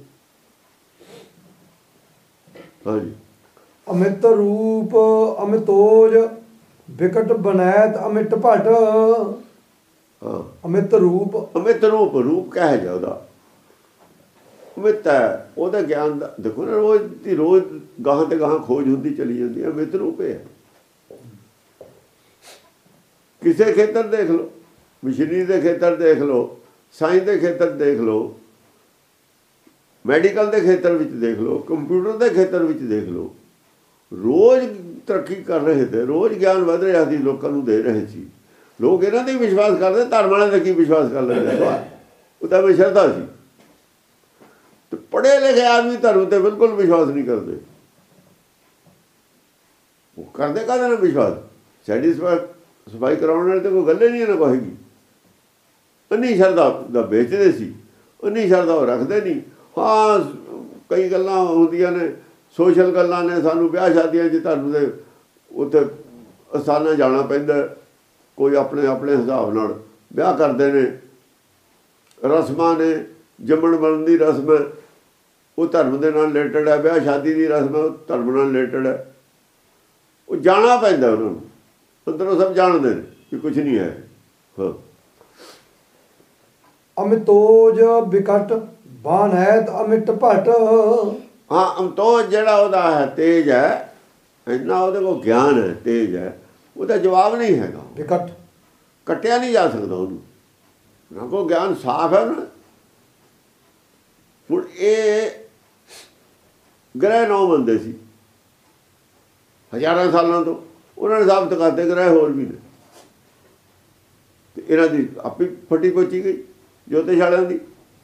ਹਾਂਜੀ। ਅਮਿਤ ਰੂਪ ਅਮਿਤੋਜ ਵਿਕਟ ਬਨੈਤ ਅਮਿਤ ਭਟ। ਹਾਂ। ਅਮਿਤ ਰੂਪ ਰੂਪ ਕਹਿ ਜਾ ਉਹਦਾ ਅਮਿਤ ਹੈ, ਉਹਦਾ ਗਿਆਨ ਦਾ। ਦੇਖੋ ਨਾ, ਰੋਜ਼ ਗਾਹਾਂ ਤੇ ਗਾਹਾਂ ਖੋਜ ਹੁੰਦੀ ਚਲੀ ਜਾਂਦੀ ਹੈ। ਅਮਿਤ ਰੂਪ ਹੈ। ਕਿਸੇ ਖੇਤਰ ਦੇਖ ਲਓ, ਮਸ਼ੀਨਰੀ ਦੇ ਖੇਤਰ ਦੇਖ ਲਓ, ਸਾਇੰਸ ਦੇ ਖੇਤਰ ਦੇਖ ਲਓ, ਮੈਡੀਕਲ ਦੇ ਖੇਤਰ ਵਿੱਚ ਦੇਖ ਲਓ, ਕੰਪਿਊਟਰ ਦੇ ਖੇਤਰ ਵਿੱਚ ਦੇਖ ਲਓ। ਰੋਜ਼ ਤਰੱਕੀ ਕਰ ਰਹੇ ਤੇ, ਰੋਜ਼ ਗਿਆਨ ਵਧ ਰਿਹਾ ਸੀ, ਲੋਕਾਂ ਨੂੰ ਦੇ ਰਹੇ ਸੀ। ਲੋਕ ਇਹਨਾਂ ਤੇ ਵਿਸ਼ਵਾਸ ਕਰਦੇ, ਧਰਮ ਵਾਲਿਆਂ ਦਾ ਕੀ ਵਿਸ਼ਵਾਸ ਕਰ ਲੈਂਦੇ। ਉਹ ਤਾਂ ਵੀ ਸ਼ਰਧਾ ਸੀ। ਤੇ ਪੜ੍ਹੇ ਲਿਖੇ ਆਦਮੀ ਧਰਮ ਤੇ ਬਿਲਕੁਲ ਵਿਸ਼ਵਾਸ ਨਹੀਂ ਕਰਦੇ। ਉਹ ਕਰਦੇ ਕਾਹਦੇ ਨਾਲ ਵਿਸ਼ਵਾਸ? ਸਫਾਈ ਕਰਾਉਣ ਵਾਲੇ ਤਾਂ ਕੋਈ ਗੱਲ ਹੀ ਨਹੀਂ ਇਹਨਾਂ ਕੋਲ ਹੈਗੀ। ਇੰਨੀ ਸ਼ਰਧਾ ਦਾ ਵੇਚਦੇ ਸੀ, ਇੰਨੀ ਸ਼ਰਧਾ ਉਹ ਰੱਖਦੇ ਨਹੀਂ। ਹਾਂ, ਕਈ ਗੱਲਾਂ ਹੁੰਦੀਆਂ ਨੇ, ਸੋਸ਼ਲ ਗੱਲਾਂ ਨੇ। ਸਾਨੂੰ ਵਿਆਹ ਸ਼ਾਦੀਆਂ 'ਚ ਧਰਮ ਦੇ ਉੱਥੇ ਅਸਥਾਨਾਂ ਜਾਣਾ ਪੈਂਦਾ। ਕੋਈ ਆਪਣੇ ਹਿਸਾਬ ਨਾਲ ਵਿਆਹ ਕਰਦੇ ਨੇ। ਰਸਮਾਂ ਨੇ, ਜੰਮਣ ਮਰਨ ਦੀ ਰਸਮ ਹੈ, ਉਹ ਧਰਮ ਦੇ ਨਾਲ ਰਿਲੇਟਡ ਹੈ। ਵਿਆਹ ਸ਼ਾਦੀ ਦੀ ਰਸਮ ਹੈ, ਉਹ ਧਰਮ ਨਾਲ ਰਿਲੇਟਡ ਹੈ। ਉਹ ਜਾਣਾ ਪੈਂਦਾ ਉਹਨਾਂ ਨੂੰ, ਅੰਦਰੋਂ ਸਭ ਜਾਣਦੇ ਨੇ ਕਿ ਕੁਝ ਨਹੀਂ ਹੈ। ਹਾਂ ਅਮਿਤੋਜ ਵਿਕਟ ਬਾਨੈਤ ਅਮਿਟ ਭਟ। ਹਾਂ ਅਮਤੋਜ ਜਿਹੜਾ ਉਹਦਾ ਹੈ ਤੇਜ ਹੈ, ਇੰਨਾ ਉਹਦੇ ਕੋਲ ਗਿਆਨ ਹੈ, ਤੇਜ ਹੈ, ਉਹਦਾ ਜਵਾਬ ਨਹੀਂ ਹੈਗਾ। ਵਿਕਟ ਕੱਟਿਆ ਨਹੀਂ ਜਾ ਸਕਦਾ ਉਹਨੂੰ, ਨਾ ਕੋ ਗਿਆਨ ਸਾਫ਼ ਹੈ ਨਾ। ਹੁਣ ਇਹ ਗ੍ਰਹਿ 9 ਬੰਦੇ ਸੀ ਹਜ਼ਾਰਾਂ ਸਾਲਾਂ ਤੋਂ, ਉਹਨਾਂ ਨੇ ਸਾਬਤ ਕਰਦੇ ਗ੍ਰਹਿ ਹੋਰ ਵੀ ਨੇ, ਤੇ ਇਹਨਾਂ ਦੀ ਆਪੇ ਫਟੀ ਪੋਚੀ ਗਈ ਜੋਤਿਸ਼ ਵਾਲਿਆਂ ਦੀ।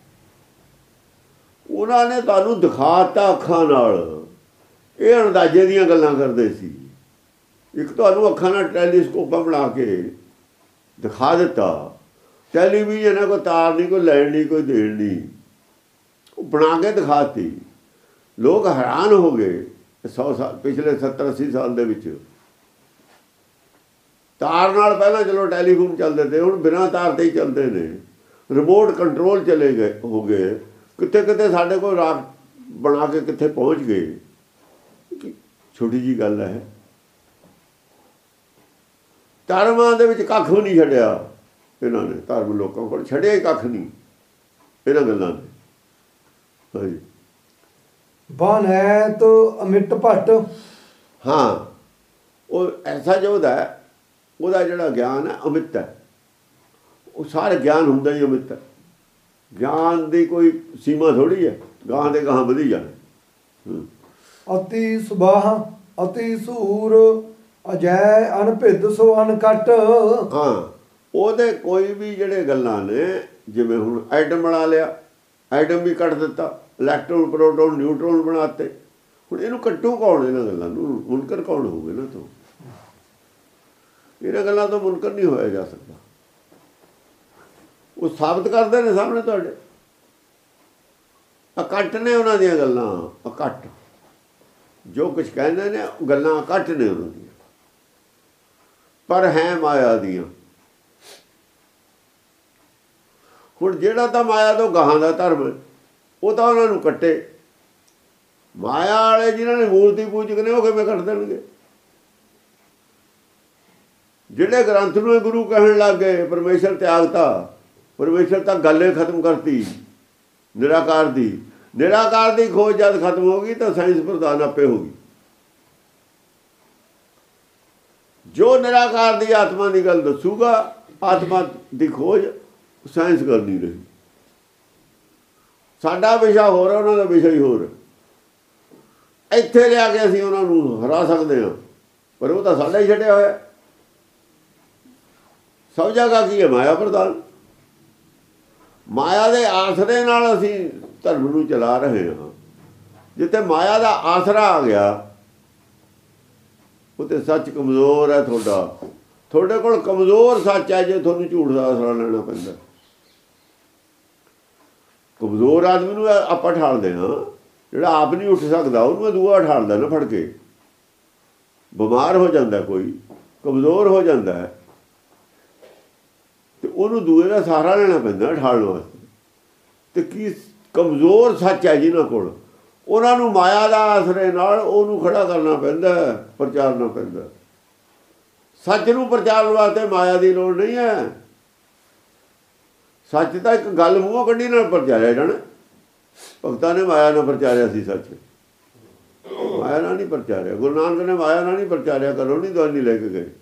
ਉਹਨਾਂ ਨੇ ਤੁਹਾਨੂੰ ਦਿਖਾਤਾ ਅੱਖਾਂ ਨਾਲ, ਇਹ ਅੰਦਾਜ਼ੇ ਦੀਆਂ ਗੱਲਾਂ ਕਰਦੇ ਸੀ। ਇੱਕ ਤੁਹਾਨੂੰ ਅੱਖਾਂ ਨਾਲ ਟੈਲੀਸਕੋਪਾਂ ਬਣਾ ਕੇ ਦਿਖਾ ਦਿੱਤਾ, ਟੈਲੀਵਿਜ਼ਨ ਹੈ, ਕੋਈ ਤਾਰ ਨਹੀਂ, ਕੋਈ ਲੈਣ ਨਹੀਂ, ਕੋਈ ਦੇਣ ਨਹੀਂ, ਉਹ ਬਣਾ ਕੇ ਦਿਖਾਤੀ। ਲੋਕ ਹੈਰਾਨ ਹੋ ਗਏ 100 ਸਾਲ ਪਿਛਲੇ 70-80 ਸਾਲ ਦੇ ਵਿੱਚ। ਤਾਰ ਨਾਲ ਪਹਿਲਾਂ ਚਲੋ ਟੈਲੀਫੋਨ ਚੱਲਦੇ ਤੇ, ਹੁਣ ਬਿਨਾਂ ਤਾਰ ਤੇ ਹੀ ਚੱਲਦੇ ਨੇ, ਰਿਮੋਟ ਕੰਟਰੋਲ ਚਲੇ ਗਏ ਹੋ ਗਏ, ਕਿਤੇ ਕਿਤੇ ਸਾਡੇ ਕੋਲ ਰਾਤ ਬਣਾ ਕੇ ਕਿੱਥੇ ਪਹੁੰਚ ਗਏ। ਛੋਟੀ ਜੀ ਗੱਲ ਹੈ। ਧਰਮਾਂ ਦੇ ਵਿੱਚ ਕੱਖ ਵੀ ਨਹੀਂ ਛੱਡਿਆ ਇਹਨਾਂ ਨੇ, ਧਰਮ ਲੋਕਾਂ ਕੋਲ ਛੱਡਿਆ ਹੀ ਕੱਖ ਨਹੀਂ ਇਹਨਾਂ ਗੱਲਾਂ ਨੇ। ਹਾਂਜੀ ਬਾਨੈਤ ਅਮਿਟ ਭਟ। ਹਾਂ ਉਹ ਐਸਾ ਜੋਦਾ ਹੈ, ਉਹਦਾ ਜਿਹੜਾ ਗਿਆਨ ਹੈ ਅਮਿਤ ਹੈ। ਉਹ ਸਾਰੇ ਗਿਆਨ ਹੁੰਦਾ ਹੀ ਅਮਿਤ ਹੈ। ਗਿਆਨ ਦੀ ਕੋਈ ਸੀਮਾ ਥੋੜ੍ਹੀ ਹੈ, ਗਾਂ ਦੇ ਗਾਂ ਵਧੀ ਜਾਣਾ। ਅਤੀ ਸੁਬਾਹ ਅਤੀ ਸੂਰ ਅਜੈ ਅਨਭਿਦ ਸੋ ਅਨਕਟ। ਹਾਂ ਉਹਦੇ ਕੋਈ ਵੀ ਜਿਹੜੇ ਗੱਲਾਂ ਨੇ, ਜਿਵੇਂ ਹੁਣ ਐਟਮ ਬਣਾ ਲਿਆ, ਐਟਮ ਵੀ ਕੱਟ ਦਿੱਤਾ, ਇਲੈਕਟ੍ਰੋਨ ਪ੍ਰੋਟੋਨ ਨਿਊਟਰੋਨ ਬਣਾਤੇ। ਹੁਣ ਇਹਨੂੰ ਕੱਟੂ ਕੌਣ? ਇਹਨਾਂ ਗੱਲਾਂ ਨੂੰ ਮੁਨਕਰ ਕੌਣ ਹੋਊਗਾ? ਇਹਨਾਂ ਤੋਂ, ਇਹਨਾਂ ਗੱਲਾਂ ਤੋਂ ਮੁਨਕਰ ਨਹੀਂ ਹੋਇਆ ਜਾ ਸਕਦਾ। ਉਹ ਸਾਬਤ ਕਰਦੇ ਨੇ ਸਾਹਮਣੇ ਤੁਹਾਡੇ, ਅਕੱਟ ਨੇ ਉਹਨਾਂ ਦੀਆਂ ਗੱਲਾਂ, ਅਕੱਟ ਜੋ ਕੁਝ ਕਹਿੰਦੇ ਨੇ ਗੱਲਾਂ ਅਕੱਟ ਨੇ ਉਹਨਾਂ ਦੀਆਂ, ਪਰ ਹੈ ਮਾਇਆ ਦੀਆਂ। ਹੁਣ ਜਿਹੜਾ ਤਾਂ ਮਾਇਆ ਤੋਂ ਗਾਹਾਂ ਦਾ ਧਰਮ, ਉਹ ਤਾਂ ਉਹਨਾਂ ਨੂੰ ਕੱਟੇ। ਮਾਇਆ ਵਾਲੇ ਜਿਨ੍ਹਾਂ ਨੇ ਮੂਰਤੀ ਪੂਜਕ ਨੇ, ਉਹ ਕਿਵੇਂ ਕੱਟ ਦੇਣਗੇ? ਜਿਹੜੇ ਗ੍ਰੰਥ ਨੂੰ ਗੁਰੂ ਕਹਿਣ ਲੱਗ ਗਏ, ਪਰਮੇਸ਼ਰ ਤਿਆਗਤਾ, ਪਰਮੇਸ਼ਰ ਤਾਂ ਗੱਲ ਖਤਮ ਕਰਤੀ ਨਿਰਾਕਾਰ ਦੀ। ਨਿਰਾਕਾਰ ਦੀ ਖੋਜ ਜਦ ਖਤਮ ਹੋ ਗਈ ਤਾਂ ਸਾਇੰਸ ਪ੍ਰਧਾਨ ਆਪੇ ਹੋ ਗਈ। ਜੋ ਨਿਰਾਕਾਰ ਦੀ ਆਤਮਾ ਦੀ ਗੱਲ ਦੱਸੂਗਾ, ਆਤਮਾ ਦੀ ਖੋਜ ਸਾਇੰਸ ਕਰਨੀ ਰਹੀ। ਸਾਡਾ ਵਿਸ਼ਾ ਹੋਰ ਹੈ, ਉਹਨਾਂ ਦਾ ਵਿਸ਼ਾ ਹੀ ਹੋਰ ਹੈ। ਇੱਥੇ ਲਿਆ ਕੇ ਅਸੀਂ ਉਹਨਾਂ ਨੂੰ ਹਰਾ ਸਕਦੇ ਹਾਂ, ਪਰ ਉਹ ਤਾਂ ਸਾਡਾ ਹੀ ਛੱਡਿਆ ਹੋਇਆ। ਸਭ ਜਗ੍ਹਾ ਕੀ ਹੈ? ਮਾਇਆ ਪ੍ਰਧਾਨ। ਮਾਇਆ ਦੇ ਆਸਰੇ ਨਾਲ ਅਸੀਂ ਧਰਮ ਨੂੰ ਚਲਾ ਰਹੇ ਹਾਂ। ਜਿੱਥੇ ਮਾਇਆ ਦਾ ਆਸਰਾ ਆ ਗਿਆ, ਉੱਥੇ ਸੱਚ ਕਮਜ਼ੋਰ ਹੈ ਤੁਹਾਡਾ। ਤੁਹਾਡੇ ਕੋਲ ਕਮਜ਼ੋਰ ਸੱਚ ਹੈ ਜੇ ਤੁਹਾਨੂੰ ਝੂਠ ਦਾ ਆਸਰਾ ਲੈਣਾ ਪੈਂਦਾ। ਕਮਜ਼ੋਰ ਆਦਮੀ ਨੂੰ ਆਪਾਂ ਠਾਲਦੇ ਹਾਂ, ਜਿਹੜਾ ਆਪ ਨਹੀਂ ਉੱਠ ਸਕਦਾ ਉਹਨੂੰ ਦੂਆ ਠਾਲਦਾ ਨਾ ਫੜ ਕੇ। ਬਿਮਾਰ ਹੋ ਜਾਂਦਾ ਕੋਈ, ਕਮਜ਼ੋਰ ਹੋ ਜਾਂਦਾ ਹੈ, ਤੇ ਉਹਨੂੰ ਦੂਏ ਦਾ ਸਹਾਰਾ ਲੈਣਾ ਪੈਂਦਾ ਠਾਲਣ ਵਾਸਤੇ। ਤੇ ਕੀ ਕਮਜ਼ੋਰ ਸੱਚ ਹੈ ਜਿਨ੍ਹਾਂ ਕੋਲ, ਉਹਨਾਂ ਨੂੰ ਮਾਇਆ ਦਾ ਆਸਰੇ ਨਾਲ ਉਹਨੂੰ ਖੜਾ ਕਰਨਾ ਪੈਂਦਾ, ਪ੍ਰਚਾਰਨਾ ਪੈਂਦਾ। ਸੱਚ ਨੂੰ ਪ੍ਰਚਾਰਨ ਵਾਸਤੇ ਮਾਇਆ ਦੀ ਲੋੜ ਨਹੀਂ ਹੈ। ਸੱਚ ਤਾਂ ਇੱਕ ਗੱਲ ਮੂੰਹੋਂ ਕੱਢੀ ਨਾਲ ਪ੍ਰਚਾਰਿਆ ਜਾਣਾ। ਭਗਤਾਂ ਨੇ ਮਾਇਆ ਨਾਲ ਪ੍ਰਚਾਰਿਆ ਸੀ ਸੱਚ, ਮਾਇਆ ਨਾਲ ਨਹੀਂ ਪ੍ਰਚਾਰਿਆ। ਗੁਰੂ ਨਾਨਕ ਨੇ ਮਾਇਆ ਨਾਲ ਨਹੀਂ ਪ੍ਰਚਾਰਿਆ, ਕਰੋ ਨਹੀਂ ਦਵਾਨੀ ਲੈ ਕੇ ਗਏ।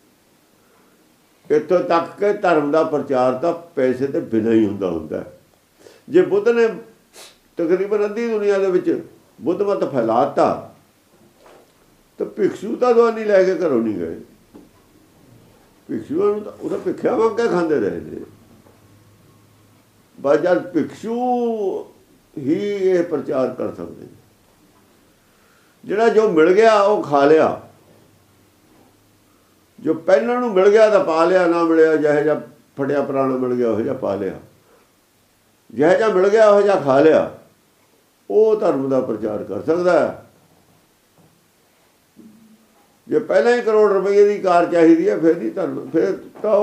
ਇੱਥੋਂ ਤੱਕ ਕਿ ਧਰਮ ਦਾ ਪ੍ਰਚਾਰ ਤਾਂ ਪੈਸੇ ਤੇ ਬਿਨਾਂ ਹੀ ਹੁੰਦਾ। ਜੇ ਬੁੱਧ ਨੇ ਤਕਰੀਬਨ ਅੱਧੀ ਦੁਨੀਆ ਦੇ ਵਿੱਚ ਬੁੱਧ ਮਤ ਫੈਲਾਤਾ, ਤਾਂ ਭਿਕਸ਼ੂ ਤਾਂ ਦਵਾਨੀ ਲੈ ਕੇ ਘਰੋਂ ਨਹੀਂ ਗਏ। ਭਿਕਸ਼ੂਆਂ ਨੂੰ ਤਾਂ ਉਹਦਾ ਭਿੱਖਿਆ ਮੰਗ ਕੇ ਖਾਂਦੇ ਰਹੇ ਨੇ। ਬਸ ਜਦ ਭਿਕਸ਼ੂ ਹੀ ਇਹ ਪ੍ਰਚਾਰ ਕਰ ਸਕਦੇ। ਜਿਹੜਾ ਜੋ ਮਿਲ ਗਿਆ ਉਹ ਖਾ ਲਿਆ, ਜੋ ਪਹਿਲਾਂ ਨੂੰ ਮਿਲ ਗਿਆ ਤਾਂ ਪਾ ਲਿਆ, ਨਾ ਮਿਲਿਆ ਜਿਹੋ ਜਿਹਾ ਫਟਿਆ ਪੁਰਾਣਾ ਮਿਲ ਗਿਆ ਉਹੋ ਜਿਹਾ ਪਾ ਲਿਆ, ਜਿਹੋ ਜਿਹਾ ਮਿਲ ਗਿਆ ਉਹੋ ਜਿਹਾ ਖਾ ਲਿਆ। ਉਹ ਧਰਮ ਦਾ ਪ੍ਰਚਾਰ ਕਰ ਸਕਦਾ ਹੈ। ਜੇ ਪਹਿਲਾਂ ਹੀ ਕਰੋੜ ਰੁਪਏ ਦੀ ਕਾਰ ਚਾਹੀਦੀ ਹੈ, ਫਿਰ ਨਹੀਂ ਧਰਮ, ਫਿਰ ਤਾਂ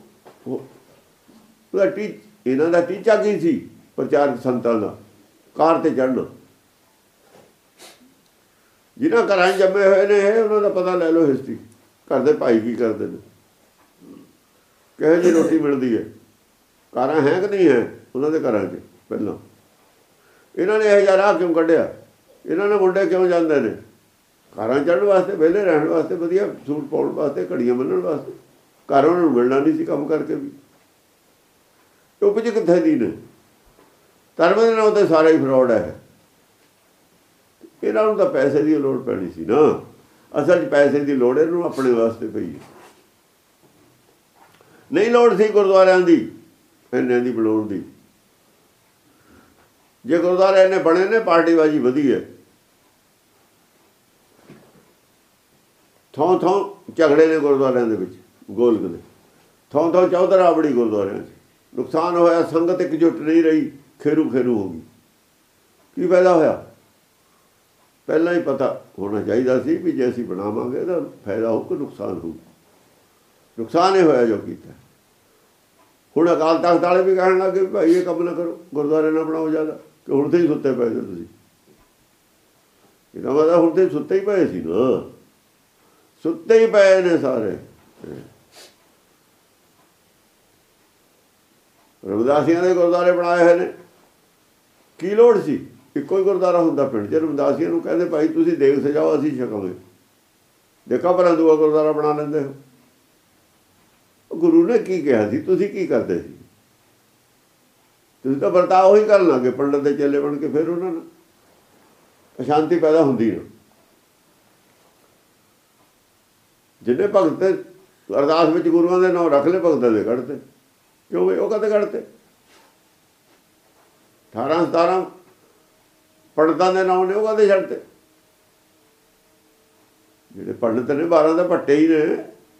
ਉਹਦਾ ਇਹਨਾਂ ਦਾ ਟੀਚਾ ਕੀ ਸੀ? ਪ੍ਰਚਾਰਕ ਸੰਤਾਂ ਦਾ ਕਾਰ ਤੇ ਚੜ੍ਹਨਾ। ਜਿਨ੍ਹਾਂ ਘਰਾਂ 'ਚ ਜੰਮੇ ਹੋਏ ਨੇ ਇਹ ਉਹਨਾਂ ਦਾ ਪਤਾ ਲੈ ਲਓ ਹਿਸਟਰੀ। ਘਰ ਦੇ ਭਾਈ ਕੀ ਕਰਦੇ ਨੇ, ਕਿਹੋ ਜਿਹੀ ਰੋਟੀ ਮਿਲਦੀ ਹੈ, ਘਰਾਂ ਹੈ ਕਿ ਨਹੀਂ ਹੈ ਉਹਨਾਂ ਦੇ ਘਰਾਂ 'ਚ। ਪਹਿਲਾਂ ਇਹਨਾਂ ਨੇ ਇਹ ਜਿਹਾ ਰਾਹ ਕਿਉਂ ਕੱਢਿਆ, ਇਹਨਾਂ ਨੇ ਮੁੰਡੇ ਕਿਉਂ ਜਾਂਦੇ ਨੇ ਘਰਾਂ ਚੜ੍ਹਨ ਵਾਸਤੇ, ਵਿਹਲੇ ਰਹਿਣ ਵਾਸਤੇ, ਵਧੀਆ ਸੂਟ ਪਾਉਣ ਵਾਸਤੇ, ਘੜੀਆਂ ਬੰਨ੍ਹਣ ਵਾਸਤੇ। ਘਰ ਉਹਨਾਂ ਨੂੰ ਮਿਲਣਾ ਨਹੀਂ ਸੀ ਕੰਮ ਕਰਕੇ ਵੀ। ਉਪਜ ਕਿੱਥੇ ਦੀ ਨੇ, ਧਰਮ ਦੇ ਨਾਂ 'ਤੇ ਸਾਰਾ ਹੀ ਫਰੋਡ ਹੈ। ਇਹਨਾਂ ਨੂੰ ਤਾਂ ਪੈਸੇ ਦੀ ਲੋੜ ਪੈਣੀ ਸੀ ਨਾ, ਅਸਲ 'ਚ ਪੈਸੇ ਦੀ ਲੋੜ ਇਹਨੂੰ ਆਪਣੇ ਵਾਸਤੇ ਪਈ ਹੈ। ਨਹੀਂ ਲੋੜ ਸੀ ਗੁਰਦੁਆਰਿਆਂ ਦੀ ਇੰਨਿਆਂ ਦੀ ਬਣਾਉਣ ਦੀ। ਜੇ ਗੁਰਦੁਆਰੇ ਇੰਨੇ ਬਣੇ ਨੇ, ਪਾਰਟੀਬਾਜ਼ੀ ਵਧੀ ਹੈ, ਥੋਂ ਥੋਂ ਝਗੜੇ ਨੇ ਗੁਰਦੁਆਰਿਆਂ ਦੇ ਵਿੱਚ, ਗੋਲਕ ਦੇ ਥੋਂ ਥੋਂ ਚੌਧਰਾ ਬੜੀ ਗੁਰਦੁਆਰਿਆਂ 'ਚ। ਨੁਕਸਾਨ ਹੋਇਆ, ਸੰਗਤ ਇਕਜੁੱਟ ਨਹੀਂ ਰਹੀ, ਖੇਰੂ ਖੇਰੂ ਹੋ ਗਈ। ਕੀ ਫਾਇਦਾ ਹੋਇਆ? ਪਹਿਲਾਂ ਹੀ ਪਤਾ ਹੋਣਾ ਚਾਹੀਦਾ ਸੀ ਵੀ ਜੇ ਅਸੀਂ ਬਣਾਵਾਂਗੇ ਤਾਂ ਫਾਇਦਾ ਹੋਊ ਕਿ ਨੁਕਸਾਨ ਹੋਊ। ਨੁਕਸਾਨ ਇਹ ਹੋਇਆ ਜੋ ਕੀਤਾ। ਹੁਣ ਅਕਾਲ ਤਖਤ ਵਾਲੇ ਵੀ ਕਹਿਣ ਲੱਗੇ ਵੀ ਭਾਈ ਇਹ ਕੰਮ ਨਾ ਕਰੋ, ਗੁਰਦੁਆਰੇ ਨਾ ਬਣਾਓ ਜ਼ਿਆਦਾ, ਕਿ ਹੁਣ ਤੇ ਹੀ ਸੁੱਤੇ ਪਏ ਸੀ ਤੁਸੀਂ। ਇਹਦਾ ਮਤਲਬ ਹੁਣ ਤੇ ਸੁੱਤੇ ਹੀ ਪਏ ਸੀ ਨਾ, ਸੁੱਤੇ ਹੀ ਪਏ ਨੇ ਸਾਰੇ। ਰਵਿਦਾਸੀਆਂ ਦੇ ਗੁਰਦੁਆਰੇ ਬਣਾਏ ਹੋਏ ਨੇ, ਕੀ ਲੋੜ ਸੀ? ਇੱਕੋ ਹੀ ਗੁਰਦੁਆਰਾ ਹੁੰਦਾ ਪਿੰਡ 'ਚ। ਰਵਿਦਾਸੀਆਂ ਨੂੰ ਕਹਿੰਦੇ ਭਾਈ ਤੁਸੀਂ ਦੇਖ ਸਜਾਓ, ਅਸੀਂ ਛਕਾਂਗੇ। ਦੇਖਾ ਪਰ ਦੂਆ ਗੁਰਦੁਆਰਾ ਬਣਾ ਲੈਂਦੇ ਹੋ। ਗੁਰੂ ਨੇ ਕੀ ਕਿਹਾ ਸੀ, ਤੁਸੀਂ ਕੀ ਕਰਦੇ ਸੀ? ਤੁਸੀਂ ਤਾਂ ਵਰਤਾਓ ਉਹੀ ਕਰਨ ਲੱਗੇ, ਪੰਡਤ ਦੇ ਚੇਲੇ ਬਣ ਕੇ। ਫਿਰ ਉਹਨਾਂ ਨਾਲ ਅਸ਼ਾਂਤੀ ਪੈਦਾ ਹੁੰਦੀ ਨਾ। ਜਿੰਨੇ ਭਗਤ ਅਰਦਾਸ ਵਿੱਚ ਗੁਰੂਆਂ ਦੇ ਨਾਮ ਰੱਖ ਲਏ, ਭਗਤਾਂ ਦੇ ਕੱਢਤੇ। ਕਿਉਂ ਉਹ ਕਦੇ ਕੱਢਤੇ? 18-17 ਪੰਡਤਾਂ ਦੇ ਨਾਮ ਨੇ, ਉਹ ਕਦੇ ਛੱਡਤੇ? ਜਿਹੜੇ ਪੰਡਤ ਨੇ 12 ਦੇ ਭੱਟੇ ਹੀ ਨੇ,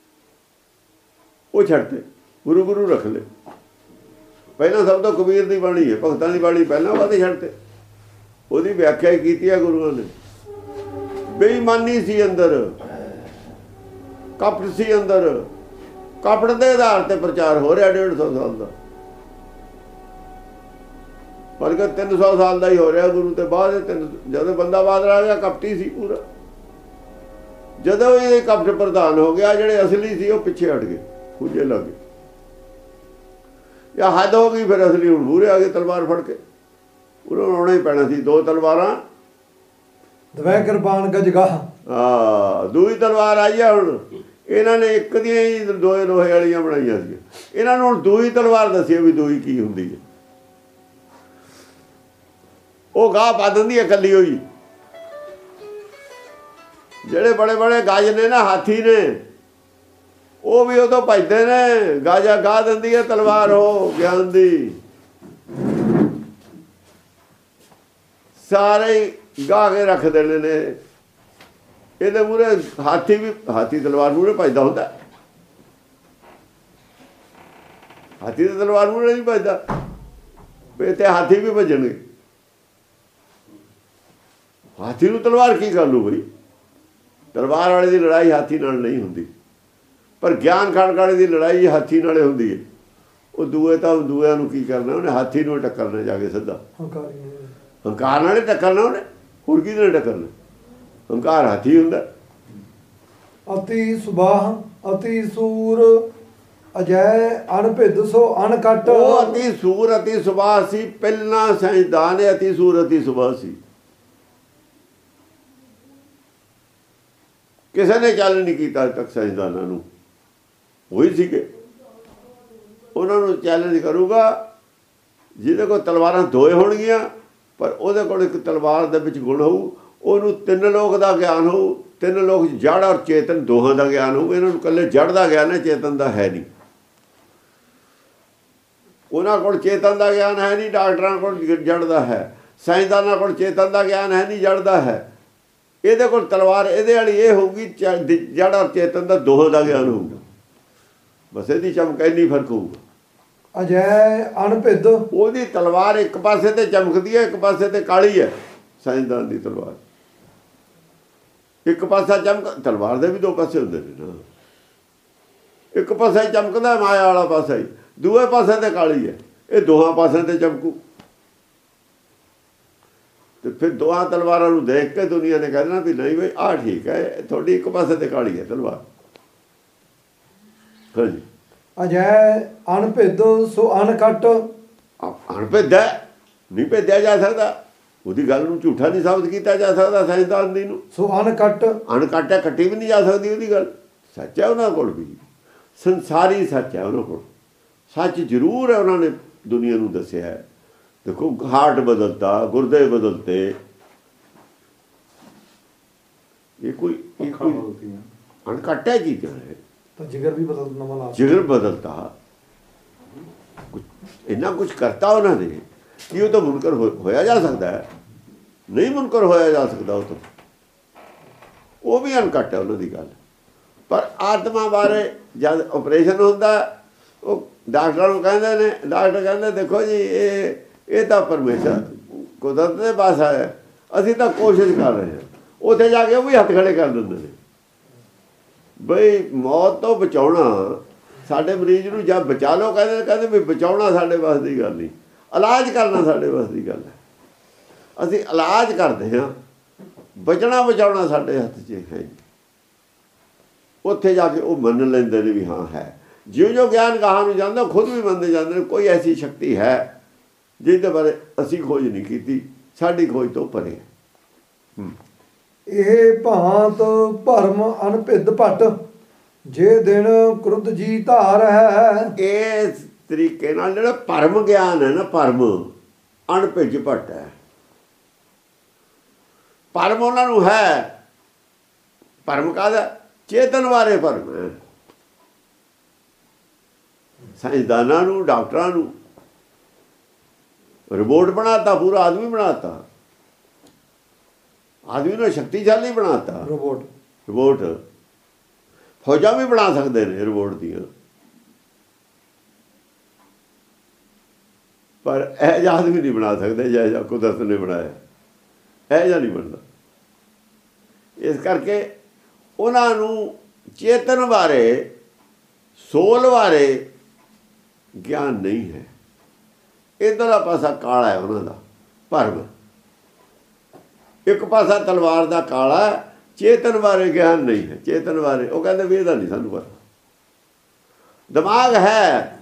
ਉਹ ਛੱਡਤੇ, ਗੁਰੂ ਗੁਰੂ ਰੱਖ ਲਏ। ਪਹਿਲਾਂ ਸਭ ਤੋਂ ਕਬੀਰ ਦੀ ਬਾਣੀ ਹੈ, ਭਗਤਾਂ ਦੀ ਬਾਣੀ ਪਹਿਲਾਂ, ਉਹ ਕਦੇ ਛੱਡਤੇ? ਉਹਦੀ ਵਿਆਖਿਆ ਹੀ ਕੀਤੀ ਹੈ ਗੁਰੂਆਂ ਨੇ। ਬੇਈਮਾਨੀ ਸੀ ਅੰਦਰ, ਕਪਟ ਸੀ ਅੰਦਰ। ਕਪਟ ਦੇ ਆਧਾਰ ਤੇ ਪ੍ਰਚਾਰ ਹੋ ਰਿਹਾ 150 ਸਾਲ ਦਾ, ਬਲਕਿ 300 ਸਾਲ ਦਾ ਹੀ ਹੋ ਰਿਹਾ ਗੁਰੂ ਤੇ ਬਾਅਦ। ਜਦੋਂ ਬੰਦਾ ਬਾਦਲ ਆ ਗਿਆ, ਕਪਟੀ ਸੀ ਪੂਰਾ। ਜਦੋਂ ਇਹ ਕਪਟ ਪ੍ਰਧਾਨ ਹੋ ਗਿਆ, ਜਿਹੜੇ ਅਸਲੀ ਸੀ ਉਹ ਪਿੱਛੇ ਹਟ ਗਏ, ਖੁੱਜੇ ਲੱਗ ਗਏ। ਜਾਂ ਹੱਦ ਹੋ ਗਈ, ਫਿਰ ਅਸਲੀ ਹੁਣ ਮੂਹਰੇ ਆ ਗਏ ਤਲਵਾਰ ਫੜ ਕੇ। ਉਹਨਾਂ ਨੂੰ ਆਉਣਾ ਹੀ ਪੈਣਾ ਸੀ। 2 ਤਲਵਾਰਾਂ ਦਵੈ ਕਿਰਪਾਨ ਗਜਗਾ। ਹਾਂ, ਦੂਈ ਤਲਵਾਰ ਆਈ ਆ ਹੁਣ। ਇਹਨਾਂ ਨੇ ਇੱਕ ਦੀਆਂ ਹੀ 2 ਲੋਹੇ ਵਾਲੀਆਂ ਬਣਾਈਆਂ ਸੀ। ਇਹਨਾਂ ਨੂੰ ਹੁਣ ਦੂਈ ਤਲਵਾਰ ਦੱਸਿਓ ਵੀ ਦੂਈ ਕੀ ਹੁੰਦੀ ਹੈ। ਉਹ ਗਾਹ ਪਾ ਦਿੰਦੀ ਹੈ ਇਕੱਲੀ ਹੋਈ। ਜਿਹੜੇ ਬੜੇ ਬੜੇ ਗਾਜ ਨੇ ਨਾ, ਹਾਥੀ ਨੇ, ਉਹ ਵੀ ਉਦੋਂ ਭੱਜਦੇ ਨੇ। ਗਾਜਾ ਗਾਹ ਦਿੰਦੀ ਹੈ ਤਲਵਾਰ ਉਹ ਗਿਆਨ ਦੀ। ਸਾਰੇ ਗਾਹ ਕੇ ਰੱਖ ਦੇਣੇ ਨੇ। ਇਹਦੇ ਮੂਹਰੇ ਹਾਥੀ ਵੀ, ਹਾਥੀ ਤਲਵਾਰ ਮੂਹਰੇ ਭੱਜਦਾ ਹੁੰਦਾ। ਹਾਥੀ ਦੀ ਤਲਵਾਰ ਮੂਹਰੇ ਨਹੀਂ ਭੱਜਦਾ, ਤੇ ਹਾਥੀ ਵੀ ਭੱਜਣਗੇ। ਹਾਥੀ ਨੂੰ ਤਲਵਾਰ ਕੀ ਕਰ ਲੂ ਬਈ? ਤਲਵਾਰ ਵਾਲੇ ਦੀ ਲੜਾਈ ਹਾਥੀ ਨਾਲ ਨਹੀਂ ਹੁੰਦੀ, ਪਰ ਗਿਆਨ ਖਾਣ ਵਾਲੇ ਦੀ ਲੜਾਈ ਹਾਥੀ ਨਾਲੇ ਹੁੰਦੀ ਹੈ। ਉਹ ਦੂਏ ਤਾਂ ਦੂਆਂ ਨੂੰ ਕੀ ਕਰਨਾ ਉਹਨੇ? ਹਾਥੀ ਨੂੰ ਟੱਕਰਨਾ ਜਾ ਕੇ ਸਿੱਧਾ। ਹੰਕਾਰ ਨਾਲੇ ਟੱਕਰਨਾ ਉਹਨੇ, ਹੋਰ ਕੀ ਨਾਲ ਟੱਕਰਨਾ? ਹੰਕਾਰ ਹਾਥੀ ਹੁੰਦਾ। ਅਤੀ ਸੁਬਾਹ ਅਤੀ ਸੂਰ ਅਜੈ ਅਣਭਿੱਦ ਸੋ ਅਣਕਟ। ਉਹ ਅਤੀ ਸੂਰ ਅਤੀ ਸੁਬਾਹ ਸੀ। ਪਹਿਲਾਂ ਸਾਇੰਸਦਾਨ ਨੇ ਅਤੀ ਸੂਰ ਅਤੀ ਸੁਬਾਹ ਸੀ। ਕਿਸੇ ਨੇ ਚੱਲ ਨਹੀਂ ਕੀਤਾ ਅੱਜ ਤੱਕ ਸਾਇੰਸਦਾਨਾਂ ਨੂੰ। ਉਹੀ ਸੀਗੇ। ਉਹਨਾਂ ਨੂੰ ਚੈਲੰਜ ਕਰੂਗਾ ਜਿਹਦੇ ਕੋਲ ਤਲਵਾਰਾਂ 2 ਹੋਣਗੀਆਂ, ਪਰ ਉਹਦੇ ਕੋਲ ਇੱਕ ਤਲਵਾਰ ਦੇ ਵਿੱਚ ਗੁਣ ਹੋਊ। ਉਹਨੂੰ 3 ਲੋਕ ਦਾ ਗਿਆਨ ਹੋਊ। 3 ਲੋਕ ਜੜ ਔਰ ਚੇਤਨ ਦੋਹਾਂ ਦਾ ਗਿਆਨ ਹੋਊ। ਇਹਨਾਂ ਨੂੰ ਇਕੱਲੇ ਜੜ ਦਾ ਗਿਆਨ ਹੈ, ਚੇਤਨ ਦਾ ਹੈ ਨਹੀਂ। ਉਹਨਾਂ ਕੋਲ ਚੇਤਨ ਦਾ ਗਿਆਨ ਹੈ ਨਹੀਂ, ਡਾਕਟਰਾਂ ਕੋਲ ਜੜ ਦਾ ਹੈ। ਸਾਇੰਸਦਾਨਾਂ ਕੋਲ ਚੇਤਨ ਦਾ ਗਿਆਨ ਹੈ ਨਹੀਂ, ਜੜ ਦਾ ਹੈ। ਇਹਦੇ ਕੋਲ ਤਲਵਾਰ ਇਹਦੇ ਵਾਲੀ ਇਹ ਹੋਊਗੀ, ਜੜ ਔਰ ਚੇਤਨ ਦਾ ਦੋਹਾਂ ਦਾ ਗਿਆਨ ਹੋਊਗਾ। ਬਸ ਇਹਦੀ ਚਮਕ ਇੰਨੀ ਫਰਕ ਹੋਊਗਾ। ਅਜੈ ਅਣਭਿੱਦ। ਉਹਦੀ ਤਲਵਾਰ ਇੱਕ ਪਾਸੇ ਤੇ ਚਮਕਦੀ ਹੈ, ਇੱਕ ਪਾਸੇ ਤੇ ਕਾਲੀ ਹੈ। ਸਾਇੰਸਦਾਨ ਦੀ ਤਲਵਾਰ ਇੱਕ ਪਾਸਾ ਚਮਕ, ਤਲਵਾਰ ਦੇ ਵੀ 2 ਪਾਸੇ ਹੁੰਦੇ ਨੇ ਨਾ। ਇੱਕ ਪਾਸਾ ਹੀ ਚਮਕਦਾ ਮਾਇਆ ਵਾਲਾ ਪਾਸਾ ਹੀ, ਦੂਏ ਪਾਸੇ ਤੇ ਕਾਲੀ ਹੈ। ਇਹ ਦੋਹਾਂ ਪਾਸਿਆਂ ਤੇ ਚਮਕੂ। ਤੇ ਫਿਰ ਦੋਹਾਂ ਤਲਵਾਰਾਂ ਨੂੰ ਦੇਖ ਕੇ ਦੁਨੀਆ ਨੇ ਕਹਿਣਾ ਵੀ ਨਹੀਂ ਬਈ ਆਹ ਠੀਕ ਹੈ, ਤੁਹਾਡੀ ਇੱਕ ਪਾਸੇ ਤੇ ਕਾਲੀ ਹੈ ਤਲਵਾਰ। ਹਾਂਜੀ, ਅਜੈ ਅਣਭਿੱਦ ਸੋ ਅਣਕਟ। ਅਣਭਿੱਦ ਹੈ, ਨਹੀਂ ਭੇਜਿਆ ਜਾ ਸਕਦਾ, ਉਹਦੀ ਗੱਲ ਨੂੰ ਝੂਠਾ ਨਹੀਂ ਸਾਬਤ ਕੀਤਾ ਜਾ ਸਕਦਾ ਸਾਇੰਸਦਾਨ ਦੀ ਨੂੰ। ਸੋ ਅਣਕਟ, ਅਣਕਟ ਹੈ, ਕੱਟੀ ਵੀ ਨਹੀਂ ਜਾ ਸਕਦੀ ਉਹਦੀ ਗੱਲ। ਸੱਚ ਹੈ ਉਹਨਾਂ ਕੋਲ ਵੀ, ਸੰਸਾਰੀ ਸੱਚ ਹੈ ਉਹਨਾਂ ਕੋਲ, ਸੱਚ ਜ਼ਰੂਰ ਹੈ, ਉਹਨਾਂ ਨੇ ਦੁਨੀਆ ਨੂੰ ਦੱਸਿਆ ਹੈ। ਦੇਖੋ ਹਾਰਟ ਬਦਲਤਾ, ਗੁਰਦੇ ਬਦਲਤੇ, ਇਹ ਕੋਈ ਅਣਕਟ ਹੈ ਚੀਜ਼ਾਂ ਹੈ। ਤਾਂ ਜਿਗਰ ਵੀ ਬਦਲਦਾ, ਨਵਾਂ ਲਾ ਜਿਗਰ ਬਦਲਤਾ, ਇੰਨਾ ਕੁਝ ਕਰਤਾ ਉਹਨਾਂ ਨੇ ਕਿ ਉਹ ਤਾਂ ਮੁਨਕਰ ਹੋਇਆ ਜਾ ਸਕਦਾ ਹੈ, ਨਹੀਂ ਮੁਨਕਰ ਹੋਇਆ ਜਾ ਸਕਦਾ ਉਹ ਤਾਂ, ਉਹ ਵੀ ਅਣਕਟ ਹੈ ਉਹਨਾਂ ਦੀ ਗੱਲ। ਪਰ ਆਤਮਾ ਬਾਰੇ ਜਦ ਆਪਰੇਸ਼ਨ ਹੁੰਦਾ, ਉਹ ਡਾਕਟਰਾਂ ਨੂੰ ਕਹਿੰਦੇ ਨੇ, ਡਾਕਟਰ ਕਹਿੰਦੇ ਦੇਖੋ ਜੀ ਇਹ ਤਾਂ ਪਰਮੇਸ਼ਰ ਕੁਦਰਤ ਦੇ ਪਾਸ ਹੈ, ਅਸੀਂ ਤਾਂ ਕੋਸ਼ਿਸ਼ ਕਰ ਰਹੇ ਹਾਂ। ਉੱਥੇ ਜਾ ਕੇ ਉਹ ਵੀ ਹੱਥ ਖੜੇ ਕਰ ਦਿੰਦੇ ਨੇ ਬਈ ਮੌਤ ਤੋਂ ਬਚਾਉਣਾ ਸਾਡੇ ਮਰੀਜ਼ ਨੂੰ, ਜਾਂ ਬਚਾ ਲਓ ਕਹਿੰਦੇ ਵੀ ਬਚਾਉਣਾ ਸਾਡੇ ਵੱਸ ਦੀ ਗੱਲ ਨਹੀਂ, ਇਲਾਜ ਕਰਨਾ ਸਾਡੇ ਵੱਸ ਦੀ ਗੱਲ ਹੈ। ਅਸੀਂ ਇਲਾਜ ਕਰਦੇ ਹਾਂ, ਬਚਣਾ ਬਚਾਉਣਾ ਸਾਡੇ ਹੱਥ 'ਚ ਹੈ ਜੀ। ਉੱਥੇ ਜਾ ਕੇ ਉਹ ਮੰਨ ਲੈਂਦੇ ਨੇ ਵੀ ਹਾਂ ਹੈ। ਜਿਉਂ ਗਿਆਨ ਗਾਹਾਂ ਨੂੰ ਜਾਂਦਾ, ਖੁਦ ਵੀ ਮੰਨਦੇ ਜਾਂਦੇ ਨੇ ਕੋਈ ਐਸੀ ਸ਼ਕਤੀ ਹੈ ਜਿਹਦੇ ਬਾਰੇ ਅਸੀਂ ਖੋਜ ਨਹੀਂ ਕੀਤੀ, ਸਾਡੀ ਖੋਜ ਤੋਂ ਪਰੇ। ਇਹ ਭਾਂਤ ਭਰਮ ਅਨਭਿੱਦ ਭਟ, ਜੇ ਦਿਨ ਕ੍ਰੁੱਧ ਜੀ ਧਾਰ ਹੈ। ਇਸ ਤਰੀਕੇ ਨਾਲ ਜਿਹੜਾ ਭਰਮ ਗਿਆਨ ਹੈ ਨਾ, ਭਰਮ ਅਣਭਿੱਜ ਭਟ ਹੈ। ਭਰਮ ਉਹਨਾਂ ਨੂੰ ਹੈ, ਭਰਮ ਕਾਹਦਾ? ਚੇਤਨ ਬਾਰੇ ਭਰਮ ਹੈ। ਸਾਇੰਸਦਾਨਾਂ ਨੂੰ, ਡਾਕਟਰਾਂ ਨੂੰ ਰਿਬੋਟ ਬਣਾਤਾ, ਪੂਰਾ ਆਦਮੀ ਬਣਾਤਾ, ਆਦਮੀ ਨੂੰ ਸ਼ਕਤੀਸ਼ਾਲੀ ਬਣਾਤਾ। ਰਿਬੋਟ ਫੌਜਾਂ ਵੀ ਬਣਾ ਸਕਦੇ ਨੇ ਰਿਬੋਟ ਦੀਆਂ, ਪਰ ਇਹ ਜਿਹਾ ਆਦਮੀ ਨਹੀਂ ਬਣਾ ਸਕਦੇ ਜਿਹੜਾ ਕੁਦਰਤ ਨੇ ਬਣਾਇਆ, ਇਹ ਜਿਹਾ ਨਹੀਂ ਬਣਦਾ। ਇਸ ਕਰਕੇ ਉਹਨਾਂ ਨੂੰ ਚੇਤਨ ਬਾਰੇ, ਸੋਲ ਬਾਰੇ ਗਿਆਨ ਨਹੀਂ ਹੈ। ਇੱਧਰਲਾ ਪਾਸਾ ਕਾਲਾ ਹੈ ਉਹਨਾਂ ਦਾ, ਭਰਮ। ਇੱਕ ਪਾਸਾ ਤਲਵਾਰ ਦਾ ਕਾਲਾ, ਚੇਤਨ ਬਾਰੇ ਗਿਆਨ ਨਹੀਂ ਹੈ। ਚੇਤਨ ਬਾਰੇ ਉਹ ਕਹਿੰਦੇ ਵੀ ਇਹਦਾ ਨਹੀਂ ਸਾਨੂੰ ਪਤਾ। ਦਿਮਾਗ ਹੈ,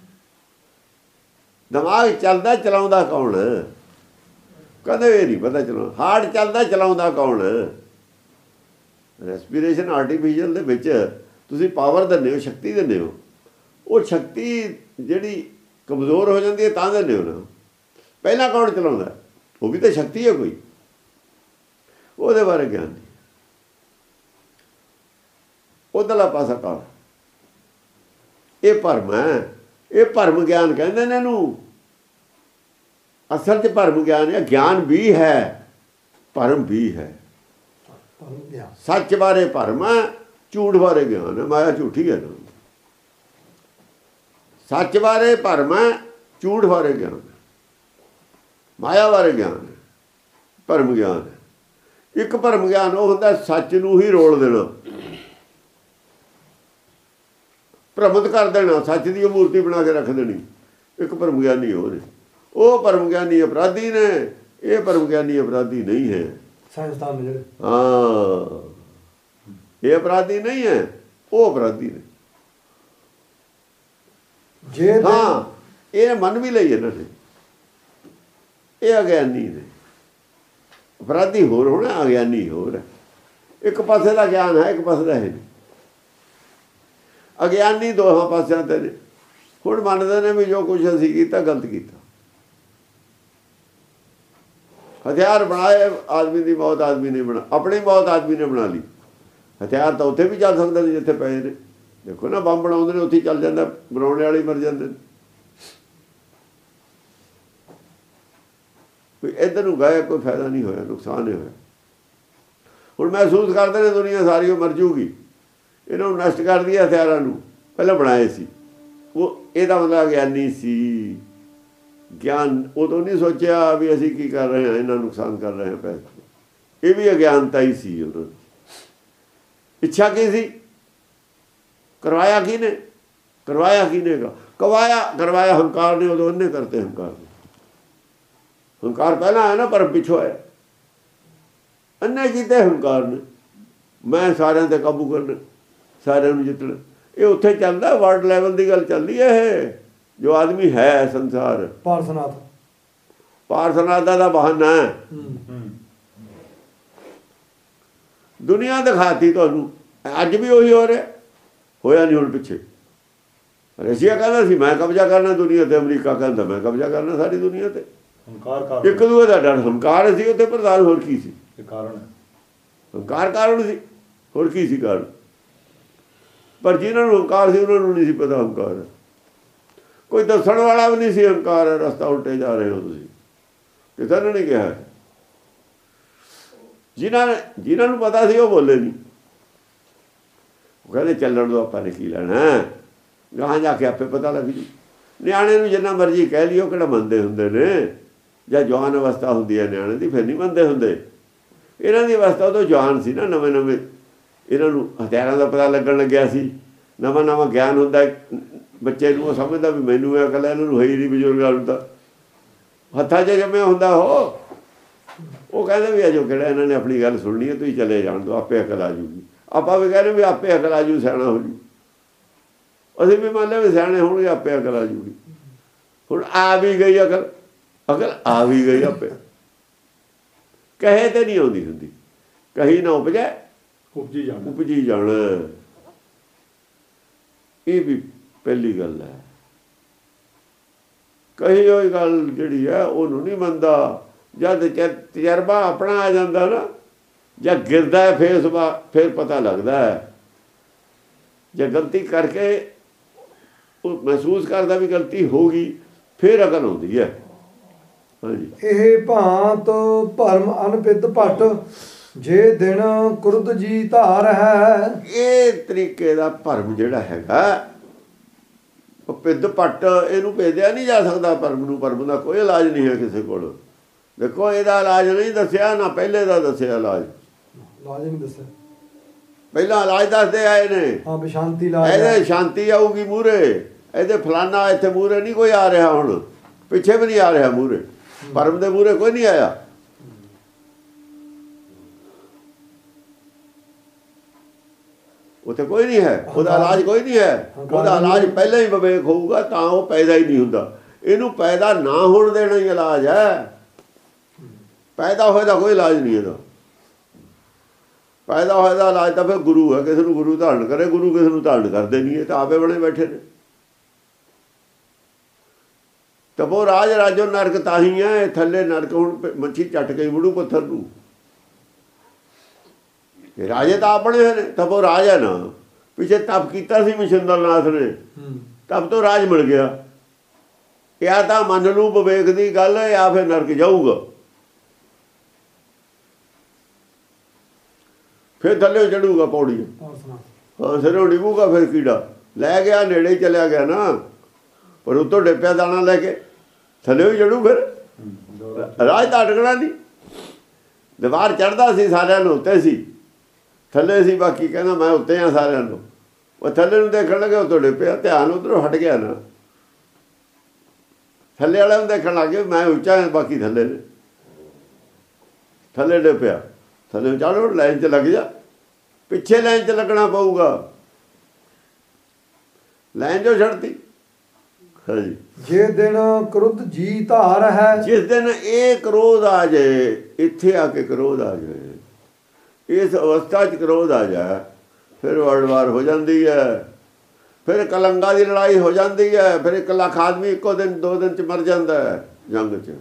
ਦਿਮਾਗ ਚੱਲਦਾ, ਚਲਾਉਂਦਾ ਕੌਣ? ਕਹਿੰਦੇ ਇਹ ਨਹੀਂ ਪਤਾ ਚਲਾਉਣਾ। ਹਾਰਟ ਚੱਲਦਾ, ਚਲਾਉਂਦਾ ਕੌਣ? ਰੈਸਪੀਰੇਸ਼ਨ ਆਰਟੀਫਿਸ਼ੀਅਲ ਦੇ ਵਿੱਚ ਤੁਸੀਂ ਪਾਵਰ ਦਿੰਦੇ ਹੋ, ਸ਼ਕਤੀ ਦਿੰਦੇ ਹੋ। ਉਹ ਸ਼ਕਤੀ ਜਿਹੜੀ ਕਮਜ਼ੋਰ ਹੋ ਜਾਂਦੀ ਹੈ ਤਾਂ ਦਿੰਦੇ ਹੋ ਨਾ। ਪਹਿਲਾਂ ਕੌਣ ਚਲਾਉਂਦਾ? ਉਹ ਵੀ ਤਾਂ ਸ਼ਕਤੀ ਹੈ ਕੋਈ, ਉਹਦੇ ਬਾਰੇ ਗਿਆਨ ਨਹੀਂ। ਉੱਧਰਲਾ ਪਾਸਾ ਕਾਲਾ, ਇਹ ਭਰਮ ਹੈ। ਇਹ ਭਰਮ ਗਿਆਨ ਕਹਿੰਦੇ ਨੇ ਇਹਨੂੰ। ਅਸਲ 'ਚ ਭਰਮ ਗਿਆਨ ਹੈ। ਗਿਆਨ ਵੀ ਹੈ, ਭਰਮ ਵੀ ਹੈ। ਸੱਚ ਬਾਰੇ ਭਰਮ ਹੈ, ਝੂਠ ਬਾਰੇ ਗਿਆਨ ਹੈ। ਮਾਇਆ ਝੂਠੀ ਹੈ ਨਾ। ਸੱਚ ਬਾਰੇ ਭਰਮ ਹੈ, ਝੂਠ ਬਾਰੇ ਗਿਆਨ ਹੈ। ਮਾਇਆ ਬਾਰੇ ਗਿਆਨ ਹੈ, ਭਰਮ ਗਿਆਨ ਹੈ। ਇੱਕ ਭਰਮ ਗਿਆਨ ਉਹ ਹੁੰਦਾ ਸੱਚ ਨੂੰ ਹੀ ਰੋਲ ਦੇਣਾ, ਭ੍ਰਮਤ ਕਰ ਦੇਣਾ, ਸੱਚ ਦੀ ਉਹ ਮੂਰਤੀ ਬਣਾ ਕੇ ਰੱਖ ਦੇਣੀ। ਇੱਕ ਭਰਮ ਗਿਆਨੀ ਹੋ ਨੇ, ਉਹ ਭਰਮ ਗਿਆਨੀ ਅਪਰਾਧੀ ਨੇ। ਇਹ ਭਰਮ ਗਿਆਨੀ ਅਪਰਾਧੀ ਨਹੀਂ ਹੈ। ਸਾਇੰਸਦਾਨ ਜਿਹੜੇ, ਹਾਂ, ਇਹ ਅਪਰਾਧੀ ਨਹੀਂ ਹੈ, ਉਹ ਅਪਰਾਧੀ ਨੇ। ਹਾਂ, ਇਹ ਮੰਨ ਵੀ ਲਈ ਇਹਨਾਂ ਨੇ, ਇਹ ਅਗਿਆਨੀ ਨੇ। ਅਪਰਾਧੀ ਹੋਰ ਹੋਣਾ, ਅਗਿਆਨੀ ਹੋਰ ਹੈ। ਇੱਕ ਪਾਸੇ ਦਾ ਗਿਆਨ ਹੈ, ਇੱਕ ਪਾਸੇ ਦਾ ਹੈ ਨਹੀਂ। ਅਗਿਆਨੀ ਦੋਹਾਂ ਪਾਸਿਆਂ ਤੇ ਨੇ। ਹੁਣ ਮੰਨਦੇ ਨੇ ਵੀ ਜੋ ਕੁਛ ਅਸੀਂ ਕੀਤਾ ਗਲਤ ਕੀਤਾ। ਹਥਿਆਰ ਬਣਾਏ, ਆਦਮੀ ਦੀ ਮੌਤ ਆਦਮੀ ਨੇ ਬਣਾ, ਆਪਣੀ ਮੌਤ ਆਦਮੀ ਨੇ ਬਣਾ ਲਈ। ਹਥਿਆਰ ਤਾਂ ਉੱਥੇ ਵੀ ਚੱਲ ਸਕਦੇ ਨੇ ਜਿੱਥੇ ਪਏ ਨੇ। ਦੇਖੋ ਨਾ, ਬੰਬ ਬਣਾਉਂਦੇ ਨੇ, ਉੱਥੇ ਹੀ ਚੱਲ ਜਾਂਦਾ, ਬਣਾਉਣੇ ਵਾਲੇ ਮਰ ਜਾਂਦੇ ਨੇ। ਕੋਈ ਇੱਧਰ ਨੂੰ ਗਏ, ਕੋਈ ਫਾਇਦਾ ਨਹੀਂ ਹੋਇਆ, ਨੁਕਸਾਨ ਹੀ ਹੋਇਆ। ਹੁਣ ਮਹਿਸੂਸ ਕਰਦੇ ਨੇ ਦੁਨੀਆ ਸਾਰੀ ਉਹ ਮਰ ਜੂਗੀ, ਇਹਨਾਂ ਨੂੰ ਨਸ਼ਟ ਕਰਦੀ ਹੈ ਹਥਿਆਰਾਂ ਨੂੰ। ਪਹਿਲਾਂ ਬਣਾਏ ਸੀ ਉਹ, ਇਹਦਾ ਮਤਲਬ ਗਿਆਨੀ ਸੀ। ਗਿਆਨ ਉਦੋਂ ਨਹੀਂ ਸੋਚਿਆ ਵੀ ਅਸੀਂ ਕੀ ਕਰ ਰਹੇ ਹਾਂ, ਇਹਨਾਂ ਨੁਕਸਾਨ ਕਰ ਰਹੇ ਹਾਂ ਪੈਸੇ। ਇਹ ਵੀ ਅਗਿਆਨਤਾ ਹੀ ਸੀ ਉਹਨਾਂ ਦੀ। ਇੱਛਾ ਕੀ ਸੀ? ਕਰਵਾਇਆ ਕੀ ਨੇ? ਕਰਵਾਇਆ ਕੀ ਨੇ? ਕਰਵਾਇਆ ਹੰਕਾਰ ਨੇ। ਉਦੋਂ ਉਹਨੇ ਕਰਤੇ ਹੰਕਾਰ ਨੇ। ਹੰਕਾਰ ਪਹਿਲਾਂ ਆਇਆ ਨਾ, ਪਰ ਪਿੱਛੋਂ ਆਇਆ। ਅੰਨੇ ਕੀਤੇ ਹੰਕਾਰ ਨੇ। ਮੈਂ ਸਾਰਿਆਂ ਤੇ ਕਾਬੂ ਕਰਨਾ, ਸਾਰਿਆਂ ਨੂੰ ਜਿੱਤਣਾ। ਇਹ ਉੱਥੇ ਚੱਲਦਾ, ਵਰਲਡ ਲੈਵਲ ਦੀ ਗੱਲ ਚੱਲਦੀ ਹੈ। ਇਹ ਜੋ ਆਦਮੀ ਹੈ ਸੰਸਾਰ, ਪਾਰਸਨਾਥ ਦਾ ਬਹਾਨਾ ਹੈ। ਦੁਨੀਆ ਦਿਖਾਤੀ ਤੁਹਾਨੂੰ, ਅੱਜ ਵੀ ਉਹੀ ਹੋ ਰਿਹਾ। ਹੋਇਆ ਨਹੀਂ ਹੁਣ ਪਿੱਛੇ। ਰਸ਼ੀਆ ਕਹਿੰਦਾ ਸੀ ਮੈਂ ਕਬਜ਼ਾ ਕਰਨਾ ਦੁਨੀਆ ਤੇ, ਅਮਰੀਕਾ ਕਹਿੰਦਾ ਮੈਂ ਕਬਜ਼ਾ ਕਰਨਾ ਸਾਰੀ ਦੁਨੀਆ ਤੇ। ਇੱਕ ਦੂਏ ਦਾ ਡਰ, ਹੰਕਾਰ ਸੀ ਉੱਥੇ ਪ੍ਰਧਾਨ। ਹੋਰ ਕੀ ਸੀ ਕਾਰਨ? ਹੰਕਾਰ ਕਾਰਨ ਸੀ, ਹੋਰ ਕੀ ਸੀ ਕਾਰਨ? ਪਰ ਜਿਹਨਾਂ ਨੂੰ ਹੰਕਾਰ ਸੀ ਉਹਨਾਂ ਨੂੰ ਨਹੀਂ ਸੀ ਪਤਾ ਹੰਕਾਰ। ਕੋਈ ਦੱਸਣ ਵਾਲਾ ਵੀ ਨਹੀਂ ਸੀ ਹੰਕਾਰ। ਰਸਤਾ ਉਲਟੇ ਜਾ ਰਹੇ ਹੋ ਤੁਸੀਂ, ਕਿਸੇ ਨੇ ਨਹੀਂ ਕਿਹਾ। ਜਿਨ੍ਹਾਂ ਨੂੰ ਪਤਾ ਸੀ ਉਹ ਬੋਲੇ ਨਹੀਂ। ਉਹ ਕਹਿੰਦੇ ਚੱਲਣ ਦੋ, ਆਪਾਂ ਨੇ ਕੀ ਲੈਣਾ, ਗਾਹਾਂ ਜਾ ਕੇ ਆਪੇ ਪਤਾ ਲੱਗ ਜੂ। ਨਿਆਣੇ ਨੂੰ ਜਿੰਨਾ ਮਰਜ਼ੀ ਕਹਿ ਲਈ, ਉਹ ਕਿਹੜਾ ਮੰਨਦੇ ਹੁੰਦੇ ਨੇ। ਜਾਂ ਜਵਾਨ ਅਵਸਥਾ ਹੁੰਦੀ ਹੈ ਨਿਆਣੇ ਦੀ, ਫਿਰ ਨਹੀਂ ਮੰਨਦੇ ਹੁੰਦੇ। ਇਹਨਾਂ ਦੀ ਅਵਸਥਾ ਉਦੋਂ ਜਵਾਨ ਸੀ ਨਾ, ਨਵੇਂ ਨਵੇਂ ਇਹਨਾਂ ਨੂੰ ਹਥਿਆਰਾਂ ਦਾ ਪਤਾ ਲੱਗਣ ਲੱਗਿਆ ਸੀ। ਨਵਾਂ ਨਵਾਂ ਗਿਆਨ ਹੁੰਦਾ ਬੱਚੇ ਨੂੰ। ਉਹ ਸਮਝਦਾ ਵੀ ਮੈਨੂੰ ਇਹ ਅਕਲ ਹੈ, ਇਹਨਾਂ ਨੂੰ ਹੈ ਹੀ ਨਹੀਂ। ਬਜ਼ੁਰਗਾਂ ਨੂੰ ਤਾਂ ਹੱਥਾਂ 'ਚ ਜੰਮਿਆ ਹੁੰਦਾ। ਉਹ ਕਹਿੰਦੇ ਵੀ ਅਜੋ ਕਿਹੜਾ ਇਹਨਾਂ ਨੇ ਆਪਣੀ ਗੱਲ ਸੁਣਨੀ ਹੈ, ਤੁਸੀਂ ਚਲੇ ਜਾਣ ਦਿਓ, ਆਪੇ ਅਕਲ ਆ ਜੂਗੀ। ਆਪਾਂ ਵੀ ਕਹਿੰਦੇ ਵੀ ਆਪੇ ਅਕਲ ਆ ਜੂ, ਸਿਆਣਾ ਹੋ ਜੂ। ਅਸੀਂ ਵੀ ਮੰਨ ਲਿਆ ਵੀ ਸਿਆਣੇ ਹੋਣਗੇ, ਆਪੇ ਅਕਲ ਆ ਜੂਗੀ। ਹੁਣ ਆ ਵੀ ਗਈ ਅਕਲ, ਅਕਲ ਆ ਵੀ ਗਈ ਆਪੇ। ਕਹੇ ਤੇ ਨਹੀਂ ਆਉਂਦੀ ਹੁੰਦੀ, ਕਹੀ ਨਾ ਉਪਜੇ ਉਪਜੀ ਜਾਣ। ਇਹ ਵੀ ਪਹਿਲੀ ਗੱਲ ਹੈ। ਕਹੀ ਹੋਈ ਗੱਲ ਜਿਹੜੀ ਹੈ ਉਹਨੂੰ ਨਹੀਂ ਮੰਨਦਾ। ਜਦ ਤਜਰਬਾ ਆਪਣਾ ਆ ਜਾਂਦਾ ਨਾ, ਜਾਂ ਗਿਰਦਾ ਹੈ ਫਿਰ ਪਤਾ ਲੱਗਦਾ ਹੈ। ਜੇ ਗਲਤੀ ਕਰਕੇ ਉਹ ਮਹਿਸੂਸ ਕਰਦਾ ਵੀ ਗਲਤੀ ਹੋ ਗਈ, ਫਿਰ ਅਕਲ ਆਉਂਦੀ ਹੈ। ਹਾਂਜੀ, ਇਹ ਭਾਂਤ ਭਰਮ ਅਨਪਿਤ ਭੱਟ, ਜੇ ਦਿਨ ਕੁਰਦ ਜੀ ਧਾਰ ਹੈ। ਇਹ ਤਰੀਕੇ ਦਾ ਭਰਮ ਜਿਹੜਾ ਹੈਗਾ, ਉਹ ਪਿੱਧ ਭੱਟ, ਇਹਨੂੰ ਭੇਦਿਆ ਨਹੀਂ ਜਾ ਸਕਦਾ ਭਰਮ ਨੂੰ। ਭਰਮ ਦਾ ਕੋਈ ਇਲਾਜ ਨਹੀਂ ਹੈ ਕਿਸੇ ਕੋਲ। ਦੇਖੋ ਇਹਦਾ ਇਲਾਜ ਨਹੀਂ ਦੱਸਿਆ, ਨਾ ਪਹਿਲੇ ਦਾ ਦੱਸਿਆ ਇਲਾਜ ਨਹੀਂ ਦੱਸਿਆ। ਪਹਿਲਾਂ ਇਲਾਜ ਦੱਸਦੇ ਆਏ ਨੇ। ਇਹਦੇ ਸ਼ਾਂਤੀ ਆਊਗੀ ਮੂਹਰੇ, ਇਹਦੇ ਫਲਾਨਾ ਇੱਥੇ ਮੂਹਰੇ ਨਹੀਂ ਕੋਈ ਆ ਰਿਹਾ। ਹੁਣ ਪਿੱਛੇ ਵੀ ਨਹੀਂ ਆ ਰਿਹਾ ਮੂਹਰੇ, ਭਰਮ ਦੇ ਮੂਹਰੇ ਕੋਈ ਨਹੀਂ ਆਇਆ। ਉੱਥੇ ਕੋਈ ਨਹੀਂ ਹੈ, ਉਹਦਾ ਇਲਾਜ ਕੋਈ ਨਹੀਂ ਹੈ। ਉਹਦਾ ਇਲਾਜ ਪਹਿਲਾਂ ਹੀ ਵਿਵੇਕ ਹੋਊਗਾ ਤਾਂ ਉਹ ਪੈਦਾ ਹੀ ਨਹੀਂ ਹੁੰਦਾ। ਇਹਨੂੰ ਪੈਦਾ ਨਾ ਹੋਣ ਦੇਣਾ ਹੀ ਇਲਾਜ ਹੈ। ਪੈਦਾ ਹੋਏ ਦਾ ਕੋਈ ਇਲਾਜ ਨਹੀਂ ਇਹਦਾ। ਪੈਦਾ ਹੋਏ ਦਾ ਇਲਾਜ ਤਾਂ ਫਿਰ ਗੁਰੂ ਹੈ। ਕਿਸੇ ਨੂੰ ਗੁਰੂ ਧਾਰਨ ਕਰੇ, ਗੁਰੂ ਕਿਸੇ ਨੂੰ ਧਾਰਨ ਕਰਦੇ ਨਹੀਂ। ਇਹ ਤਾਂ ਆਪੇ ਬਣੇ ਬੈਠੇ ਨੇ। ਤਪੋ ਰਾਜ ਰਾਜੋ ਨਰਕ ਤਾਂ ਹੀ ਹੈ। ਥੱਲੇ ਨਰਕ ਹੁਣ ਮੱਛੀ ਚੱਟ ਕੇ ਮੁੜੂ ਪੱਥਰ ਨੂੰ। ਰਾਜੇ ਤਾਂ ਆਪਣੇ ਹੋਏ ਨੇ। ਤਪੋ ਰਾਜ ਹੈ ਨਾ। ਪਿੱਛੇ ਤਪ ਕੀਤਾ ਸੀ ਮਛਿੰਦਰ ਨਾਥ ਨੇ, ਤਪ ਤੋਂ ਰਾਜ ਮਿਲ ਗਿਆ। ਜਾਂ ਤਾਂ ਮੰਨ ਲੂ ਵਿਵੇਕ ਦੀ ਗੱਲ, ਜਾਂ ਫਿਰ ਨਰਕ ਜਾਊਗਾ। ਫਿਰ ਥੱਲੇ ਚੜੂਗਾ ਪੌੜੀ। ਹਾਂ, ਸਿਰੋਂ ਡਿੱਗੂਗਾ। ਫਿਰ ਕੀੜਾ ਲੈ ਗਿਆ, ਨੇੜੇ ਹੀ ਚਲਿਆ ਗਿਆ ਨਾ। ਪਰ ਉੱਤੋਂ ਡਿੱਪਿਆ ਦਾਣਾ ਲੈ ਕੇ, ਥੱਲੇ ਹੀ ਚੜੂ। ਫਿਰ ਰਾਜ ਤਾਂ ਅਟਕਣਾ ਨਹੀਂ। ਦੀਵਾਰ ਚੜ੍ਹਦਾ ਸੀ, ਸਾਰਿਆਂ ਨੂੰ ਉੱਤੇ ਸੀ, ਥੱਲੇ ਸੀ ਬਾਕੀ। ਕਹਿੰਦਾ ਮੈਂ ਉੱਤੇ ਹਾਂ ਸਾਰਿਆਂ ਨੂੰ। ਉਹ ਥੱਲੇ ਨੂੰ ਦੇਖਣ ਲੱਗੇ, ਉੱਤੋਂ ਡਿੱਪਿਆ। ਧਿਆਨ ਉੱਧਰੋਂ ਹਟ ਗਿਆ ਨਾ। ਥੱਲੇ ਵਾਲਿਆਂ ਨੂੰ ਦੇਖਣ ਲੱਗ ਗਏ ਮੈਂ ਉੱਚਾ ਹਾਂ, ਬਾਕੀ ਥੱਲੇ ਨੇ। ਥੱਲੇ ਡਿੱਪਿਆ, ਥੱਲੇ ਚੜ੍ਹੋ, ਲਾਈਨ 'ਚ ਲੱਗ ਜਾ। ਪਿੱਛੇ ਲਾਈਨ 'ਚ ਲੱਗਣਾ ਪਊਗਾ। ਲਾਈਨ ਜੋ ਛੱਡਤੀ। ਹਾਂਜੀ, ਜੇ ਦਿਨ ਕ੍ਰੋਧ ਜੀ ਧਾਰ ਹੈ। ਜਿਸ ਦਿਨ ਇਹ ਕ੍ਰੋਧ ਆ ਜਾਏ, ਇੱਥੇ ਆ ਕੇ ਕ੍ਰੋਧ ਆ ਜਾਏ, ਇਸ ਅਵਸਥਾ 'ਚ ਕ੍ਰੋਧ ਆ ਜਾਏ, ਫਿਰ ਵਰਲਡ ਵਾਰ ਹੋ ਜਾਂਦੀ ਹੈ। ਫਿਰ ਕਲੰਗਾ ਦੀ ਲੜਾਈ ਹੋ ਜਾਂਦੀ ਹੈ। ਫਿਰ 1 ਲੱਖ ਆਦਮੀ ਇੱਕੋ ਦਿਨ 2 ਦਿਨ 'ਚ ਮਰ ਜਾਂਦਾ ਹੈ ਜੰਗ 'ਚ।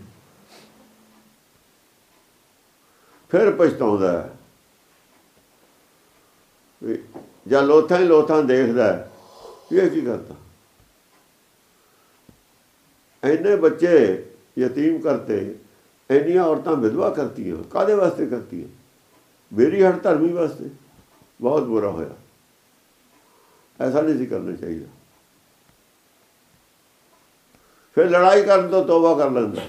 ਫਿਰ ਪਛਤਾਉਂਦਾ ਹੈ। ਜਾਂ ਲੋਥਾਂ ਹੀ ਲੋਥਾਂ ਦੇਖਦਾ ਇਹ ਕੀ ਕਰਤਾ। ਇੰਨੇ ਬੱਚੇ ਯਤੀਮ ਕਰਤੇ, ਇੰਨੀਆਂ ਔਰਤਾਂ ਵਿਧਵਾ ਕਰਤੀਆਂ। ਕਾਹਦੇ ਵਾਸਤੇ ਕਰਤੀਆਂ? ਮੇਰੀ ਹੱਟ ਧਰਮੀ ਵਾਸਤੇ। ਬਹੁਤ ਬੁਰਾ ਹੋਇਆ। ਐਸਾ ਨਹੀਂ ਸੀ ਕਰਨਾ ਚਾਹੀਦਾ। ਫਿਰ ਲੜਾਈ ਕਰਨ ਤੋਂ ਤੋਬਾ ਕਰ ਲੈਂਦਾ।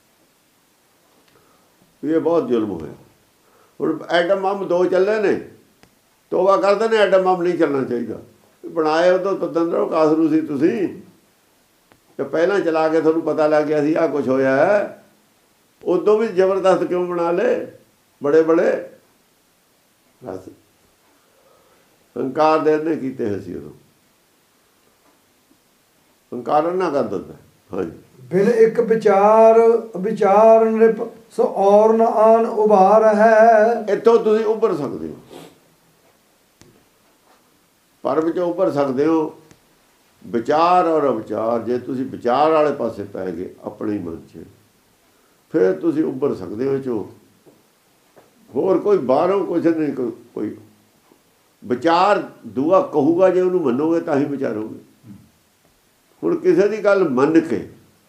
ਇਹ ਬਹੁਤ ਜ਼ੁਲਮ ਹੋਇਆ। ਹੁਣ ਐਟਮ ਬੰਬ 2 ਚੱਲੇ ਨੇ, ਤੋਬਾ ਕਰਦੇ ਨੇ ਐਟਮ ਬੰਬ ਨਹੀਂ ਚੱਲਣਾ ਚਾਹੀਦਾ। ਬਣਾਏ ਉਦੋਂ ਪਤੰਦਰੋਂ ਕਾਸਰੂ ਸੀ ਤੁਸੀਂ, ਤੇ ਪਹਿਲਾਂ ਚਲਾ ਕੇ ਤੁਹਾਨੂੰ ਪਤਾ ਲੱਗ ਗਿਆ ਸੀ ਆਹ ਕੁਛ ਹੋਇਆ ਹੈ। ਉਦੋਂ ਵੀ ਜ਼ਬਰਦਸਤ ਕਿਉਂ ਬਣਾ ਲਏ? बड़े बड़े रस हंकार दे ने कीते हसी उदों हंकार ना कर दिंदा। हाँ जी बिन एक विचार नृप सो और न आन उभार है। इतों तुसीं उभर सकते हो, परम चों उभर सकते हो। विचार और अविचार जे तुसीं विचार वाले पासे पै गए अपने मन च, फिर तुसीं उभर सकते हो चो। होर कोई बाहरों कुछ नहीं, कोई विचार दूआ कहूगा जे उन्होंने मनोगे तो ही विचारोगे। हुण किसी की गल मन के,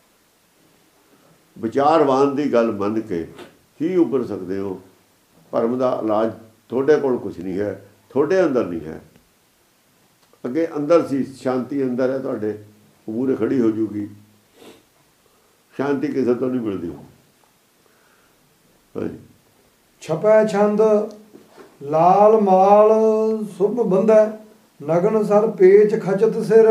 विचारवान की गल मन के ही उभर सकते हो। भरम का इलाज थोड़े कोल कुछ नहीं है, थोड़े अंदर नहीं है। अगे अंदर सी शांति अंदर है, तुहाडे मूहरे खड़ी हो जूगी। शांति किसी तो नहीं मिलती। हाँ जी छपै छंद लाल माल शुभ बंधै नगन सर पेच खचत सिर।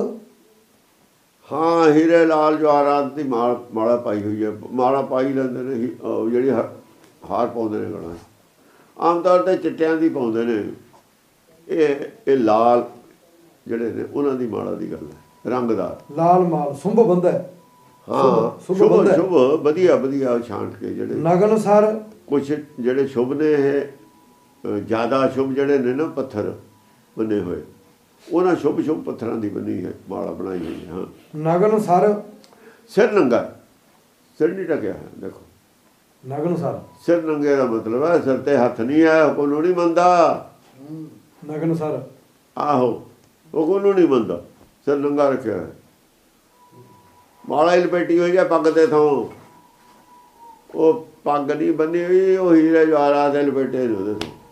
हाँ हीरे लाल जवाहरात की माला पाई हुई है, माला पाई लेंदे ने जी हार पाउंदे ने गलां। आम तौर पर चिट्टियां दी पाउंदे ने, ये लाल जिहड़े ने उन्हां दी माला दी गल है। रंगदार लाल माल शुभ बंधै। हाँ शुभ शुभ वधिया वधिया छांट के जिहड़े नगन सर कुछ जिहड़े शुभ ने ज़्यादा शुभ जिहड़े ने ना पत्थर बने हुए, उन्होंने शुभ शुभ पत्थरों की बनी है माला बनाई हुई है। हाँ नगन सर सिर नंगा, सिर नहीं ढकिया है। देखो नगन सर सिर नंगे का मतलब है सिर ते हथ नहीं है, को नहीं मनता। नगन सर आहो वो को नहीं मनता, सिर नंगा रखा है। माला ही लपेटी हुई है पग के थों, वो पग नहीं बनी हुई, वो हीरे जवाहरात दे लपेटे ने उहदे थों।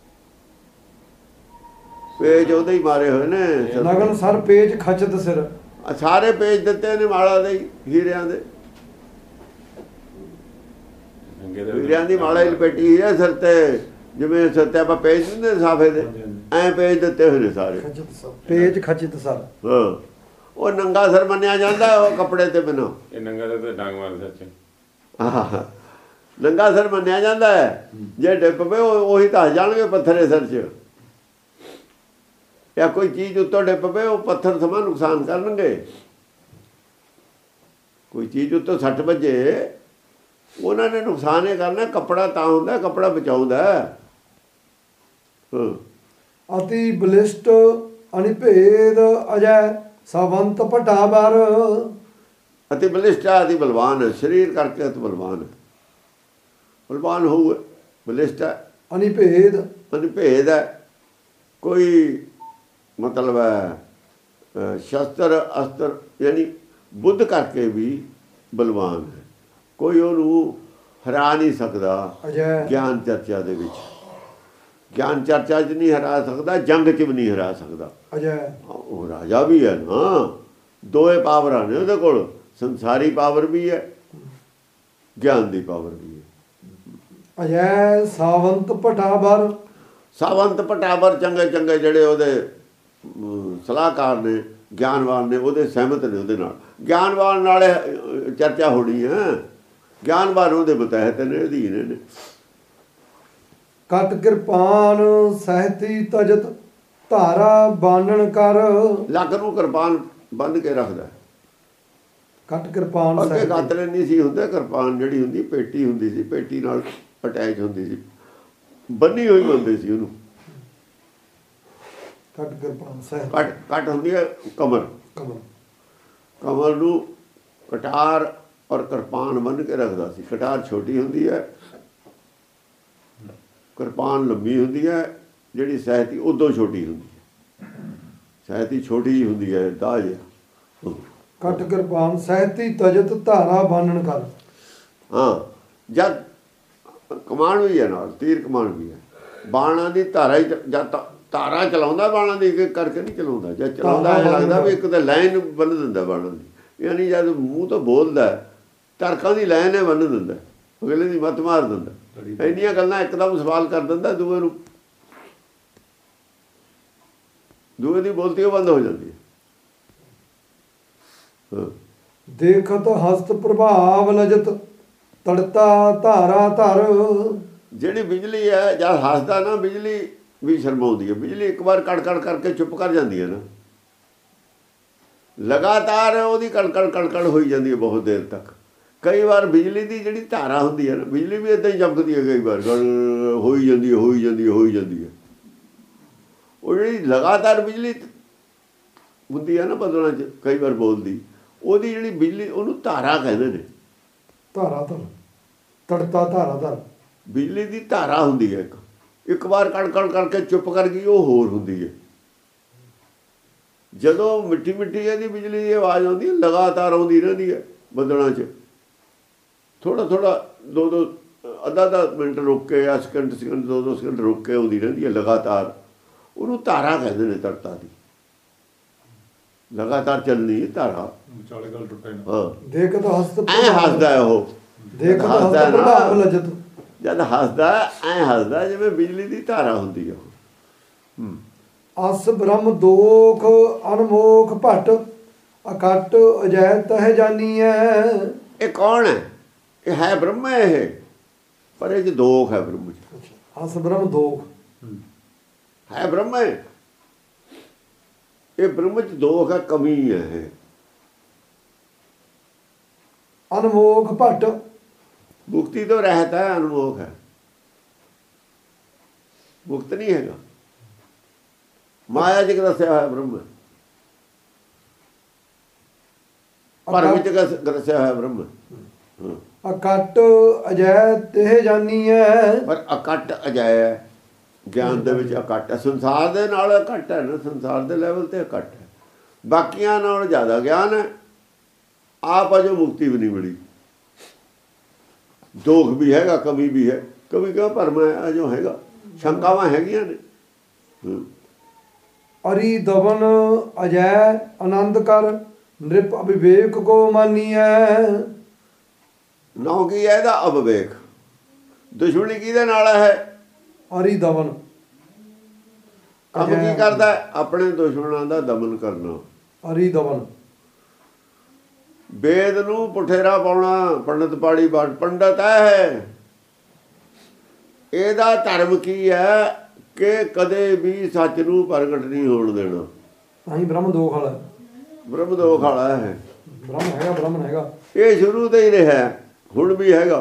पेज उहदे ही मारे हुए ने। नगन सर पेज खचत सिर, सारे पेज दिते ने माला दे हीरियां दे। हीरियां दी माला ही लपेटी हुई है सिर ते, जिवें सिर ते आपां पेज दिंदे साफे दे, ऐ पेज दिते हुए ने सारे। पेज खचित सर। हाँ वो नंगा सर मन्निया जांदा है, वो कपड़े ते बिना। ये नंगा सर ते डांग मार सच। हाँ नंगा सर मन्निया जांदा है, जे डिप पे ਉਹੀ ਧਸ ਜਾਣਗੇ ਪੱਥਰੇ ਸਿਰ 'ਚ। या कोई चीज़ उत्तों डिप पे वो पत्थर समा नुकसान करनगे। कोई चीज़ उत्तों सट बजे उन्होंने नुकसान ही करना। कपड़ा तां हुंदा, कपड़ा बचाउंदा। अति बलिष्ठ अनिभेद अजय सवंत पटाबर। अति बलिष्ठ है, अति बलवान है, शरीर करके अति बलवान है। बलवान हो बलिष्ठ है। अनिभेद अनिभेद है, कोई मतलब है शस्त्र अस्त्र यानी बुद्ध करके भी बलवान है। कोई उन्होंने हरा नहीं सकता ज्ञान चर्चा दे विच। ज्ञान चर्चा च नहीं हरा सकता, जंग च भी नहीं हरा सकता। वो राजा भी है ना, दोए पावर ने उहदे कोल, संसारी पावर भी है, ज्ञान की पावर भी है। अजय सावंत पटाबर। सावंत पटाबर चंगे चंगे जिहड़े उहदे सलाहकार ने, ज्ञानवान ने, उहदे सहमत ने उहदे नाल। ज्ञानवान नाले चर्चा होनी है, ज्ञानवान उहदे मतहत ने, अधीन ने। कट किरपान सहती तजत धारा बानन कर। लक नूं किरपान बंध के रखदा। कट किरपान अगे कातरे नहीं सी हुंदे, किरपान जिहड़ी हुंदी पेटी हुंदी सी, पेटी नाल अटैच हुंदी सी, बन्नी हुई बंदे सी उहनूं। कट किरपान सह कट हुंदी है कमर, कमर नूं कटार और किरपान बन के रखदा सी। कटार छोटी हुंदी है, किरपान लंबी हुंदी है, जिहड़ी सहती उदों छोटी हुंदी है। सहती छोटी हुंदी है, दाह जिहा। कट किरपान सहती तजत धारा बानन कर। हाँ जब कमान भी है नाल, तीर कमान भी है। बाणा की धारा ही जब धारा चलाउंदा बाणा की, एक करके नहीं चलाउंदा। जब चलाउंदा ऐ लगदा भी एक तो लाइन बन दिंदा बाणा की, यानी जब मूँह तो बोलदा धरकां की लाइन है बन दिंदा, अगले की मत मार दिंदा। इन्नियां गल्लां एकदम सवाल कर दिंदा, दूए नूं दूए की बोलती वो बंद हो जाती है। देखत हस्त प्रभाव लजत तड़ता धारा धर। ਜਿਹੜੀ ਬਿਜਲੀ ਹੈ ਜਦ ਹੱਸਦਾ ਨਾ ਬਿਜਲੀ ਵੀ ਸ਼ਰਮਾਉਂਦੀ ਹੈ। ਬਿਜਲੀ ਇੱਕ ਵਾਰ ਕੜਕੜ ਕਰਕੇ ਚੁੱਪ ਕਰ ਜਾਂਦੀ ਹੈ ਨਾ, ਲਗਾਤਾਰ ਉਹਦੀ ਕੜਕੜ ਹੋਈ ਜਾਂਦੀ ਹੈ ਬਹੁਤ ਦੇਰ ਤੱਕ। ਕਈ ਵਾਰ ਬਿਜਲੀ ਦੀ ਜਿਹੜੀ ਧਾਰਾ ਹੁੰਦੀ ਹੈ ਨਾ, ਬਿਜਲੀ ਵੀ ਇੱਦਾਂ ਹੀ ਚਮਕਦੀ ਹੈ, ਕਈ ਵਾਰ ਹੋਈ ਜਾਂਦੀ ਹੈ। ਉਹ ਜਿਹੜੀ ਲਗਾਤਾਰ ਬਿਜਲੀ ਹੁੰਦੀ ਹੈ ਨਾ ਬਦਲਾਂ 'ਚ ਕਈ ਵਾਰ ਬੋਲਦੀ, ਉਹਦੀ ਜਿਹੜੀ ਬਿਜਲੀ ਉਹਨੂੰ ਧਾਰਾ ਕਹਿੰਦੇ ਨੇ। ਧਾਰਾ ਤੜਤਾ ਧਾਰਾ ਬਿਜਲੀ ਦੀ ਧਾਰਾ ਹੁੰਦੀ ਹੈ ਇੱਕ ਵਾਰ ਕੜਕੜ ਕਰਕੇ ਚੁੱਪ ਕਰ ਗਈ, ਉਹ ਹੋਰ ਹੁੰਦੀ ਹੈ। ਜਦੋਂ ਮਿੱਠੀ ਇਹਦੀ ਬਿਜਲੀ ਦੀ ਆਵਾਜ਼ ਆਉਂਦੀ ਹੈ, ਲਗਾਤਾਰ ਆਉਂਦੀ ਰਹਿੰਦੀ ਹੈ ਬੱਦਲਾਂ 'ਚ। ਥੋੜਾ ਦੋ ਅੱਧਾ ਮਿੰਟ ਰੁਕ ਕੇ ਜਾਂ ਸਕਿੰਟ 2 ਸਕਿੰਟ ਰੁਕ ਕੇ ਆਉਂਦੀ ਰਹਿੰਦੀ ਹੈ ਲਗਾਤਾਰ। ਉਹਨੂੰ ਧਾਰਾ ਕਹਿੰਦੇ ਨੇ, ਤੜਤਾ ਦੀ ਲਗਾਤਾਰ ਚੱਲਣੀ ਹੈ ਧਾਰਾ। ਹਾਂ, ਦੇਖ ਤਾਂ ਹੱਸਦਾ ਹੈ ਉਹ, ਹੱਸਦਾ ਨਾ ਜਦ ਹੱਸਦਾ ਐਂ ਹੱਸਦਾ ਜਿਵੇਂ ਬਿਜਲੀ ਦੀ ਧਾਰਾ ਹੁੰਦੀ ਹੈ। ਅਸ ਬ੍ਰਹਮ ਦੋਖ ਅਨਮੋਖ ਭਟ ਅਕਟ ਅਜੈ ਤਹਿ ਜਾਨੀਐ। ਇਹ ਕੌਣ ਹੈ? ਇਹ ਹੈ ਬ੍ਰਹਮ ਹੈ ਇਹ, ਪਰ ਇਹ 'ਚ ਦੋਖ ਹੈ ਬ੍ਰਹਮ 'ਚ। ਅਸ ਬ੍ਰਹਮ ਦੋਖ ਹੈ ਬ੍ਰਹਮ ਹੈ, ਇਹ ਬ੍ਰਹਮ 'ਚ ਦੋਖ ਹੈ, ਕਮੀ ਹੈ ਇਹ। ਅਨਮੋਖ ਭਟ ਮੁਕਤੀ ਤੋਂ ਰਹਿਤ ਹੈ, ਅਨਮੋਖ ਹੈ, ਮੁਕਤ ਨਹੀਂ ਹੈਗਾ। ਮਾਇਆ 'ਚ ਰਸਿਆ ਹੋਇਆ ਬ੍ਰਹਮ, ਭਰਮ 'ਚ ਰਸਿਆ ਹੋਇਆ ਬ੍ਰਹਮ। ਅਕਟ ਅਜੈ ਤਹਿ ਜਾਨੀਐ। ਪਰ ਅਕਟ ਅਜੈ ਗਿਆਨ ਦੇ ਵਿੱਚ ਅਕਟ ਹੈ, ਸੰਸਾਰ ਦੇ ਨਾਲ ਅਕਟ ਹੈ ਨਾ, ਸੰਸਾਰ ਦੇ ਲੈਵਲ ਤੇ ਅਕਟ ਹੈ। ਬਾਕੀਆਂ ਨਾਲ ਜ਼ਿਆਦਾ ਗਿਆਨ ਹੈ। ਆਪ ਅਜੋ ਮੁਕਤੀ ਵੀ ਨਹੀਂ ਮਿਲੀ, ਦੋਖ ਵੀ ਹੈਗਾ, ਕਮੀ ਵੀ ਹੈ। ਕਮੀ ਕਿਉਂ? ਭਰਮ ਹੈ ਅਜੋ ਹੈਗਾ, ਸ਼ੰਕਾਵਾਂ ਹੈਗੀਆਂ ਨੇ। ਅਰੀ ਦਵਨ ਅਜੈ ਆਨੰਦ ਕਰ ਨ੍ਰਿਪ ਅਵਿਵੇਕ ਕੋ ਮਾਨੀਐ। ਨੌ ਕੀ ਹੈ ਇਹਦਾ? ਅਵਿਵੇਕ। ਦੁਸ਼ਮਣੀ ਕਿਹਦੇ ਨਾਲ ਹੈ? ਅਰੀ ਦਮਨ। ਕੰਮ ਕੀ ਕਰਦਾ? ਆਪਣੇ ਦੁਸ਼ਮਣਾਂ ਦਾ ਦਮਨ ਕਰਨਾ। ਅਰੀ ਦਮਨ। ਵੇਦ ਨੂੰ ਪੁਠੇਰਾ ਪਾਉਣਾ, ਪੰਡਤ ਪਾੜੀ ਬਾਟ ਪੰਡਤ ਹੈ। ਇਹਦਾ ਧਰਮ ਕੀ ਹੈ ਕਿ ਕਦੇ ਵੀ ਸੱਚ ਨੂੰ ਪ੍ਰਗਟ ਨਹੀਂ ਹੋਣ ਦੇਣਾ। ਤਾਂ ਹੀ ਬ੍ਰਹਮ ਦੋਖ ਵਾਲਾ, ਬ੍ਰਹਮ ਦੋਖ ਵਾਲਾ ਹੈ। ਬ੍ਰਹਮ ਹੈਗਾ। ਇਹ ਸ਼ੁਰੂ ਤੋਂ ਹੀ ਰਿਹਾ, ਹੁਣ ਵੀ ਹੈਗਾ।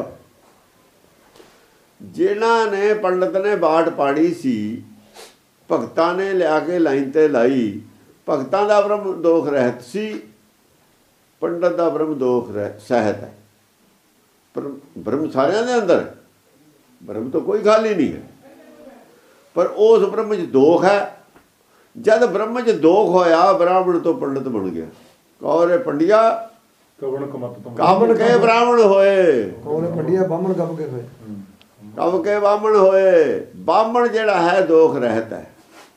ਜਿਨ੍ਹਾਂ ਨੇ ਪੰਡਤ ਨੇ ਬਾਟ ਪਾੜੀ ਸੀ, ਭਗਤਾਂ ਨੇ ਲਿਆ ਕੇ ਲਾਈਨ ਤੇ ਲਾਈ। ਭਗਤਾਂ ਦਾ ਬ੍ਰਹਮ ਦੋਖ ਰਹਿਤ ਸੀ, ਪੰਡਤ ਦਾ ਬ੍ਰਹਮ ਦੋਖ ਸਹਿਤ ਹੈ। ਪਰ ਬ੍ਰਹਮ ਸਾਰਿਆਂ ਦੇ ਅੰਦਰ, ਬ੍ਰਹਮ ਤੋਂ ਕੋਈ ਖਾਲੀ ਨਹੀਂ ਹੈ, ਪਰ ਉਸ ਬ੍ਰਹਮ 'ਚ ਦੋਖ ਹੈ। ਜਦ ਬ੍ਰਹਮ 'ਚ ਦੋਖ ਹੋਇਆ, ਬ੍ਰਾਹਮਣ ਤੋਂ ਪੰਡਤ ਬਣ ਗਿਆ। ਕੌਰੇ ਪੰਡਿਆ ਕਾਮਣ ਕੇ ਬ੍ਰਾਹਮਣ ਹੋਏ। ਕੌਰੇ ਪੰਡਿਆ ਬਾਹਮਣ ਕਬ ਕੇ ਹੋਏ। ਕਬ ਕੇ ਬਾਹਮਣ ਹੋਏ। ਬਾਹਮਣ ਜਿਹੜਾ ਹੈ ਦੋਖ ਰਹਿਤ ਹੈ,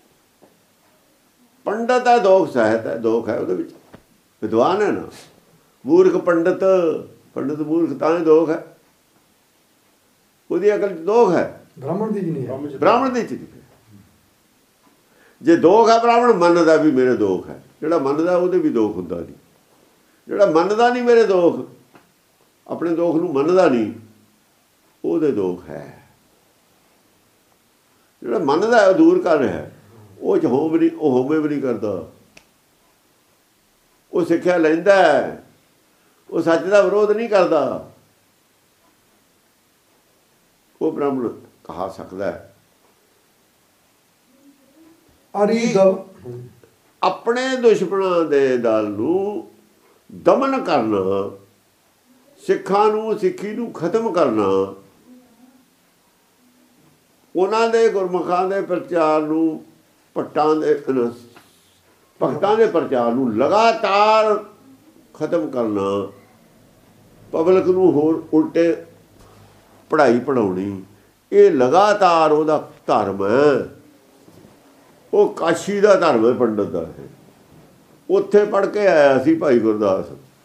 ਪੰਡਤ ਹੈ ਦੋਖ ਸਹਿਤ ਹੈ। ਦੋਖ ਹੈ ਉਹਦੇ ਵਿੱਚ, ਵਿਦਵਾਨ ਹੈ ਨਾ। ਮੂਰਖ ਪੰਡਤ, ਪੰਡਤ ਮੂਰਖ ਤਾਂ ਹੀ ਦੋਖ ਹੈ, ਉਹਦੀ ਅਕਲ 'ਚ ਦੋਖ ਹੈ। ਬ੍ਰਾਹਮਣ ਦੀ ਨਹੀਂ ਹੈ, ਬ੍ਰਾਹਮਣ ਦੀ ਚੀਜ਼। ਜੇ ਦੋਖ ਹੈ ਬ੍ਰਾਹਮਣ ਮੰਨਦਾ ਵੀ ਮੇਰੇ ਦੋਖ ਹੈ। ਜਿਹੜਾ ਮੰਨਦਾ ਉਹਦੇ ਵੀ ਦੋਖ ਹੁੰਦਾ ਨਹੀਂ। ਜਿਹੜਾ ਮੰਨਦਾ ਨਹੀਂ ਮੇਰੇ ਦੋਖ, ਆਪਣੇ ਦੋਖ ਨੂੰ ਮੰਨਦਾ ਨਹੀਂ, ਉਹਦੇ ਦੋਖ ਹੈ। ਜਿਹੜਾ ਮੰਨਦਾ ਉਹ ਦੂਰ ਕਰ ਰਿਹਾ, ਉਹ 'ਚ ਹੋਮ ਨਹੀਂ, ਉਹ ਹੋਮੇ ਵੀ ਨਹੀਂ ਕਰਦਾ। ਉਹ ਸਿੱਖਿਆ ਲੈਂਦਾ, ਉਹ ਸੱਚ ਦਾ ਵਿਰੋਧ ਨਹੀਂ ਕਰਦਾ। ਉਹ ਬ੍ਰਾਹਮਣ ਕਹਾ ਸਕਦਾ ਹੈ। ਆਪਣੇ ਦੁਸ਼ਮਣਾਂ ਦੇ ਦਲ ਨੂੰ ਦਮਨ ਕਰਨਾ, ਸਿੱਖਾਂ ਨੂੰ, ਸਿੱਖੀ ਨੂੰ ਖਤਮ ਕਰਨਾ, ਉਹਨਾਂ ਦੇ ਗੁਰਮੁਖਾਂ ਦੇ ਪ੍ਰਚਾਰ ਨੂੰ, ਭਗਤਾਂ ਦੇ ਪ੍ਰਚਾਰ ਨੂੰ ਲਗਾਤਾਰ ਖਤਮ ਕਰਨਾ, ਪਬਲਿਕ ਨੂੰ ਹੋਰ ਉਲਟੇ ਪੜ੍ਹਾਈ ਪੜ੍ਹਾਉਣੀ, ਇਹ ਲਗਾਤਾਰ ਉਹਦਾ ਧਰਮ ਹੈ। ਉਹ ਕਾਸ਼ੀ ਦਾ ਧਰਮ ਹੈ, ਪੰਡਤ ਦਾ ਹੈ। ਉੱਥੇ ਪੜ੍ਹ ਕੇ ਆਇਆ ਸੀ ਭਾਈ ਗੁਰਦਾਸ।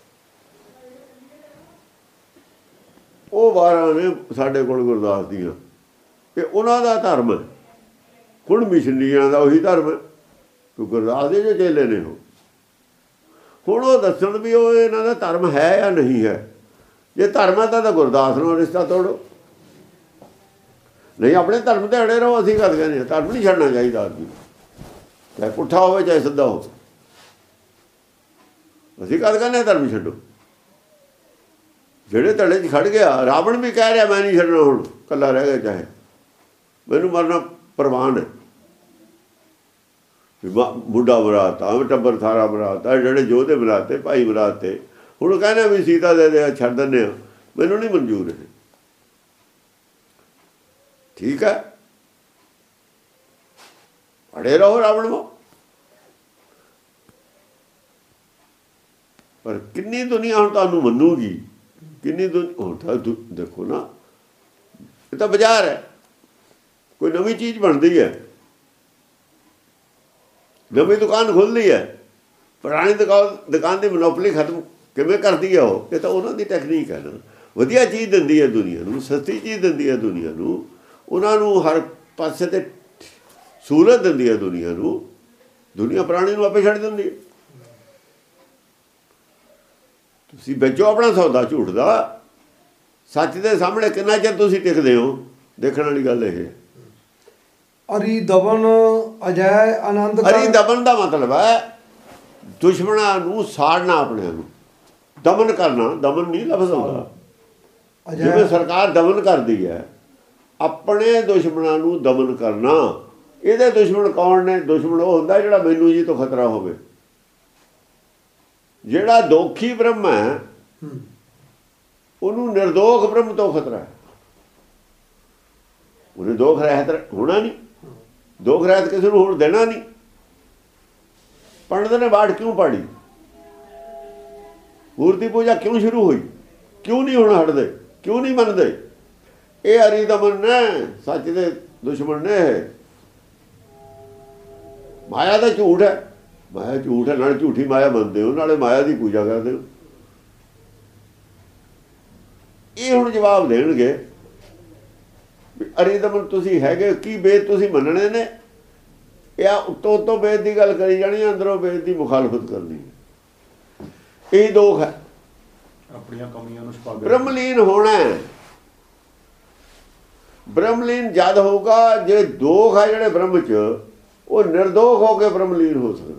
ਉਹ ਵਾਰਾਂ ਨੇ ਸਾਡੇ ਕੋਲ ਗੁਰਦਾਸ ਦੀਆਂ, ਇਹ ਉਹਨਾਂ ਦਾ ਧਰਮ ਹੈ। ਹੁਣ ਮਿਸ਼ਨਰੀਆਂ ਦਾ ਉਹੀ ਧਰਮ ਹੈ, ਕਿ ਗੁਰਦਾਸ ਦੇ ਜੋ ਚੇਲੇ ਨੇ ਉਹ। ਹੁਣ ਉਹ ਦੱਸਣ ਵੀ ਉਹ ਇਹਨਾਂ ਦਾ ਧਰਮ ਹੈ ਜਾਂ ਨਹੀਂ ਹੈ। ਜੇ ਧਰਮ ਹੈ ਤਾਂ ਗੁਰਦਾਸ ਨਾਲ ਰਿਸ਼ਤਾ ਤੋੜੋ। ਨਹੀਂ ਆਪਣੇ ਧਰਮ ਤੇ ਅੜੇ ਰਹੋ। ਅਸੀਂ ਕਦ ਕਹਿੰਦੇ ਧਰਮ ਨਹੀਂ ਛੱਡਣਾ ਚਾਹੀਦਾ ਆਦਮੀ, ਚਾਹੇ ਪੁੱਠਾ ਹੋਵੇ ਚਾਹੇ ਸਿੱਧਾ ਹੋਵੇ। ਅਸੀਂ ਕਦ ਕਹਿੰਦੇ ਧਰਮ ਛੱਡੋ। ਜਿਹੜੇ ਧੜੇ 'ਚ ਖੜ ਗਿਆ, ਰਾਵਣ ਵੀ ਕਹਿ ਰਿਹਾ ਮੈਂ ਨਹੀਂ ਛੱਡਣਾ, ਹੁਣ ਇਕੱਲਾ ਰਹਿ ਗਿਆ, ਚਾਹੇ ਮੈਨੂੰ ਮਰਨਾ ਪ੍ਰਵਾਨ ਹੈ। ਬੁੱਢਾ ਮਰਾਤਾ, ਟੱਬਰ ਸਾਰਾ ਮਰਾਤਾ, ਜਿਹੜੇ ਯੋਧੇ ਮਰਾਤੇ, ਭਾਈ ਮਰਾਤੇ, ਹੁਣ ਕਹਿੰਦੇ ਵੀ ਸੀਤਾ ਦੇ ਛੱਡ ਦਿੰਦੇ ਹਾਂ, ਮੈਨੂੰ ਨਹੀਂ ਮਨਜ਼ੂਰ ਹੈ। ਠੀਕ ਹੈ, ਅੜੇ ਰਹੋ ਰਾਵਣ ਨੂੰ। ਪਰ ਕਿੰਨੀ ਦੁਨੀਆ ਹੁਣ ਤੁਹਾਨੂੰ ਮੰਨੂਗੀ, ਕਿੰਨੀ ਹੁਣ ਤਾਂ ਦੇਖੋ ਨਾ, ਇਹ ਤਾਂ ਬਾਜ਼ਾਰ ਹੈ, ਕੋਈ ਨਵੀਂ ਚੀਜ਼ ਬਣਦੀ ਹੈ, ਨਵੀਂ ਦੁਕਾਨ ਖੁੱਲ੍ਹਦੀ ਹੈ, ਪੁਰਾਣੀ ਦੁਕਾਨ ਦੀ ਮੋਨੋਪੋਲੀ ਖਤਮ ਕਿਵੇਂ ਕਰਦੀ ਹੈ ਉਹ? ਇਹ ਤਾਂ ਉਹਨਾਂ ਦੀ ਟੈਕਨੀਕ ਹੈ ਨਾ। ਵਧੀਆ ਚੀਜ਼ ਦਿੰਦੀ ਹੈ ਦੁਨੀਆ ਨੂੰ, ਸਸਤੀ ਚੀਜ਼ ਦਿੰਦੀ ਹੈ ਦੁਨੀਆ ਨੂੰ, ਉਹਨਾਂ ਨੂੰ ਹਰ ਪਾਸੇ 'ਤੇ ਸਹੂਲਤ ਦਿੰਦੀ ਹੈ ਦੁਨੀਆ ਨੂੰ। ਦੁਨੀਆ ਪੁਰਾਣੀ ਨੂੰ ਆਪੇ ਛੱਡ ਦਿੰਦੀ ਹੈ। ਤੁਸੀਂ ਵੇਚੋ ਆਪਣਾ ਸੌਦਾ ਝੂਠ ਦਾ, ਸੱਚ ਦੇ ਸਾਹਮਣੇ ਕਿੰਨਾ ਚਿਰ ਤੁਸੀਂ ਟਿਕਦੇ ਹੋ, ਦੇਖਣ ਵਾਲੀ ਗੱਲ ਇਹ। ਅਰੀ ਦਬਨ ਅਜੈ ਆਨੰਦ। ਅਰੀ ਦਬਨ ਦਾ ਮਤਲਬ ਹੈ ਦੁਸ਼ਮਣਾਂ ਨੂੰ ਸਾੜਨਾ, ਆਪਣਿਆਂ ਨੂੰ ਦਮਨ ਕਰਨਾ। ਦਮਨ ਨਹੀਂ ਲਫ਼ਜ਼ ਹੁੰਦਾ। ਜਿਵੇਂ ਸਰਕਾਰ ਦਮਨ ਕਰਦੀ ਹੈ, ਆਪਣੇ ਦੁਸ਼ਮਣਾਂ ਨੂੰ ਦਮਨ ਕਰਨਾ। ਇਹਦੇ ਦੁਸ਼ਮਣ ਕੌਣ ਨੇ? ਦੁਸ਼ਮਣ ਉਹ ਹੁੰਦਾ ਜਿਹੜਾ ਮੈਨੂੰ ਜੀ ਤੋਂ ਖਤਰਾ ਹੋਵੇ। ਜਿਹੜਾ ਦੋਖੀ ਬ੍ਰਹਮ ਹੈ ਉਹਨੂੰ ਨਿਰਦੋਖ ਬ੍ਰਹਮ ਤੋਂ ਖਤਰਾ ਹੈ। ਉਹਨੇ ਦੋਖ ਰਹਿਤ ਹੋਣਾ ਨਹੀਂ, ਦੋਖ ਰਹਿਤ ਕਿਸੇ ਨੂੰ ਹੋਣ ਦੇਣਾ ਨਹੀਂ। ਪੰਡਤ ਨੇ ਬਾੜ ਕਿਉਂ ਪਾੜੀ? ਮੂਰਤੀ ਪੂਜਾ ਕਿਉਂ ਸ਼ੁਰੂ ਹੋਈ? ਕਿਉਂ ਨਹੀਂ ਹੁਣ ਹਟਦੇ? ਕਿਉਂ ਨਹੀਂ ਮੰਨਦੇ? ਇਹ ਹਰੀ ਦਮਨ ਨੇ, ਸੱਚ ਦੇ ਦੁਸ਼ਮਣ ਨੇ। ਮਾਇਆ ਦਾ ਝੂਠ ਹੈ, ਮਾਇਆ ਝੂਠ ਹੈ, ਨਾਲ ਝੂਠੀ ਮਾਇਆ ਮੰਨਦੇ ਹੋ, ਨਾਲੇ ਮਾਇਆ ਦੀ ਪੂਜਾ ਕਰਦੇ ਹੋ। ਇਹ ਹੁਣ ਜਵਾਬ ਦੇਣਗੇ ਵੀ ਅਰੀ ਦਮਨ ਤੁਸੀਂ ਹੈਗੇ ਕੀ? ਵੇਦ ਤੁਸੀਂ ਮੰਨਣੇ ਨੇ, ਇਹ ਉੱਤੋਂ ਉੱਤੋਂ ਵੇਦ ਦੀ ਗੱਲ ਕਰੀ ਜਾਣੀ, ਅੰਦਰੋਂ ਵੇਦ ਦੀ ਮੁਖਾਲਫਤ ਕਰਨੀ ਹੈ। ਇਹ ਦੋਖ ਹੈ। ਆਪਣੀਆਂ ਕਮੀਆਂ ਨੂੰ ਛੁਪਾ ਕੇ ਬ੍ਰਹਮਲੀਨ ਹੋਣਾ। ਬ੍ਰਹਮਲੀਨ ਜਦ ਹੋਊਗਾ ਜੇ ਦੋਖ ਹੈ ਜਿਹੜੇ ਬ੍ਰਹਮ 'ਚ, ਉਹ ਨਿਰਦੋਖ ਹੋ ਕੇ ਬ੍ਰਹਮਲੀਨ ਹੋ ਸਕਦਾ।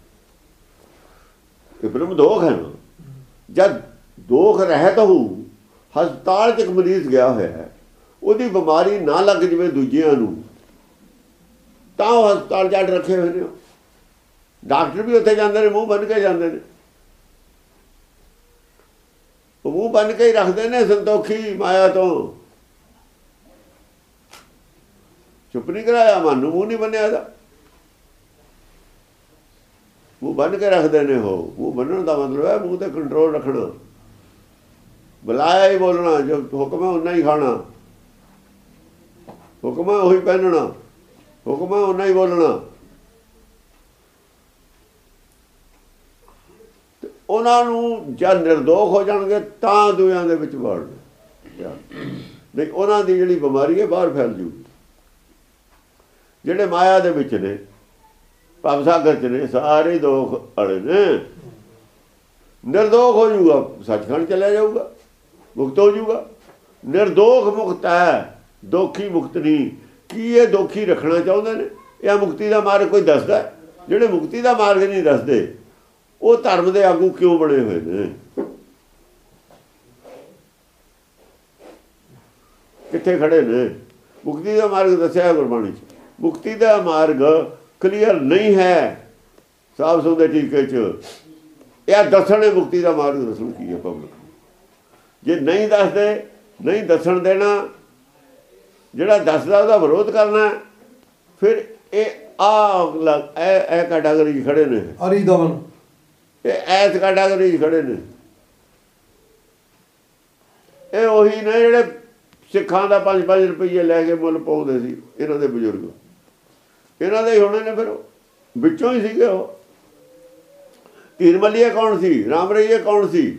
ਇਹ ਬ੍ਰਹਮ ਦੋਖ ਹੈ ਨਾ। ਜਦ ਦੋਖ ਰਹਿਤ ਹੋਊ, ਹਸਪਤਾਲ 'ਚ ਇੱਕ ਮਰੀਜ਼ ਗਿਆ ਹੋਇਆ ਹੈ, ਉਹਦੀ ਬਿਮਾਰੀ ਨਾ ਲੱਗ ਜਾਵੇ ਦੂਜਿਆਂ ਨੂੰ, ਤਾਂ ਉਹ ਹਸਪਤਾਲ 'ਚ ਅੱਡ ਰੱਖੇ ਹੋਏ ਨੇ। ਡਾਕਟਰ ਵੀ ਉੱਥੇ ਜਾਂਦੇ ਨੇ, ਮੂੰਹ ਬੰਨ ਕੇ ਜਾਂਦੇ ਨੇ। ਉਹ ਮੂੰਹ ਬੰਨ ਕੇ ਹੀ ਰੱਖਦੇ ਨੇ ਸੰਤੋਖੀ ਮਾਇਆ ਤੋਂ। ਚੁੱਪ ਨਹੀਂ ਕਰਾਇਆ ਮਨ ਨੂੰ, ਮੂੰਹ ਨਹੀਂ ਬੰਨਿਆ ਇਹਦਾ, ਮੂੰਹ ਬੰਨ ਕੇ ਰੱਖਦੇ ਨੇ। ਉਹ ਮੂੰਹ ਬੰਨਣ ਦਾ ਮਤਲਬ ਹੈ ਮੂੰਹ ਤੇ ਕੰਟਰੋਲ ਰੱਖਣਾ, ਬੁਲਾਇਆ ਹੀ ਬੋਲਣਾ, ਜੋ ਹੁਕਮ ਹੈ ਓਨਾ ਹੀ ਖਾਣਾ, ਹੁਕਮ ਹੈ ਉਹੀ ਪਹਿਨਣਾ, ਹੁਕਮ ਹੈ ਓਨਾ ਹੀ ਬੋਲਣਾ। ਤੇ ਉਹਨਾਂ ਨੂੰ ਜਦ ਨਿਰਦੋਖ ਹੋ ਜਾਣਗੇ ਤਾਂ ਦੁਨੀਆਂ ਦੇ ਵਿੱਚ ਵੜਨ, ਨਹੀਂ ਉਹਨਾਂ ਦੀ ਜਿਹੜੀ ਬਿਮਾਰੀ ਹੈ ਬਾਹਰ ਫੈਲ ਜੂਗੀ। ਜਿਹੜੇ ਮਾਇਆ ਦੇ ਵਿੱਚ ਨੇ, ਭਵ ਸਾਗਰ 'ਚ ਨੇ, ਸਾਰੇ ਦੋਖ ਵਾਲੇ ਨੇ। ਨਿਰਦੋਖ ਹੋ ਜਾਊਗਾ, ਸੱਚਖੰਡ ਚਲਿਆ ਜਾਊਗਾ, ਮੁਕਤ ਹੋ ਜਾਊਗਾ। ਨਿਰਦੋਖ ਮੁਕਤ ਹੈ, ਦੋਖੀ ਮੁਕਤ ਨਹੀਂ। ਕੀ ਇਹ ਦੋਖੀ ਰੱਖਣਾ ਚਾਹੁੰਦੇ ਨੇ? ਇਹ ਮੁਕਤੀ ਦਾ ਮਾਰਗ ਕੋਈ ਦੱਸਦਾ? ਜਿਹੜੇ ਮੁਕਤੀ ਦਾ ਮਾਰਗ ਨਹੀਂ ਦੱਸਦੇ, ਉਹ ਧਰਮ ਦੇ ਆਗੂ ਕਿਉਂ ਬਣੇ ਹੋਏ ਨੇ? ਕਿੱਥੇ ਖੜੇ ਨੇ? ਮੁਕਤੀ ਦਾ ਮਾਰਗ ਦੱਸਿਆ ਗੁਰਬਾਣੀ 'ਚ। ਮੁਕਤੀ ਦਾ ਮਾਰਗ ਕਲੀਅਰ ਨਹੀਂ ਹੈ ਸਾਫ ਸੁਥਰੇ ਟੀਕੇ 'ਚ। ਇਹ ਦੱਸਣੇ ਮੁਕਤੀ ਦਾ ਮਾਰਗ ਦੱਸਣ ਕੀ ਹੈ ਪਬਲਿਕ। ਜੇ ਨਹੀਂ ਦੱਸਦੇ, ਨਹੀਂ ਦੱਸਣ ਦੇਣਾ, ਜਿਹੜਾ ਦੱਸਦਾ ਉਹਦਾ ਵਿਰੋਧ ਕਰਨਾ, ਫਿਰ ਇਹ ਕੈਟਾਗਰੀ 'ਚ ਖੜੇ ਨੇ। ਅਰੀ ਦਮਨ ਇਹ ਐਸ ਕੈਟਾਗਰੀ 'ਚ ਖੜੇ ਨੇ। ਇਹ ਉਹੀ ਨੇ ਜਿਹੜੇ ਸਿੱਖਾਂ ਦਾ 5-5 ਰੁਪਈਏ ਲੈ ਕੇ ਮੁੱਲ ਪਾਉਂਦੇ ਸੀ। ਇਹਨਾਂ ਦੇ ਬਜ਼ੁਰਗ, ਇਹਨਾਂ ਦੇ ਹੀ ਹੋਣੇ ਨੇ। ਫਿਰ ਵਿੱਚੋਂ ਹੀ ਸੀਗੇ ਉਹ। ਧੀਰ ਮੱਲੀਏ ਕੌਣ ਸੀ? ਰਾਮ ਰਹੀਏ ਕੌਣ ਸੀ?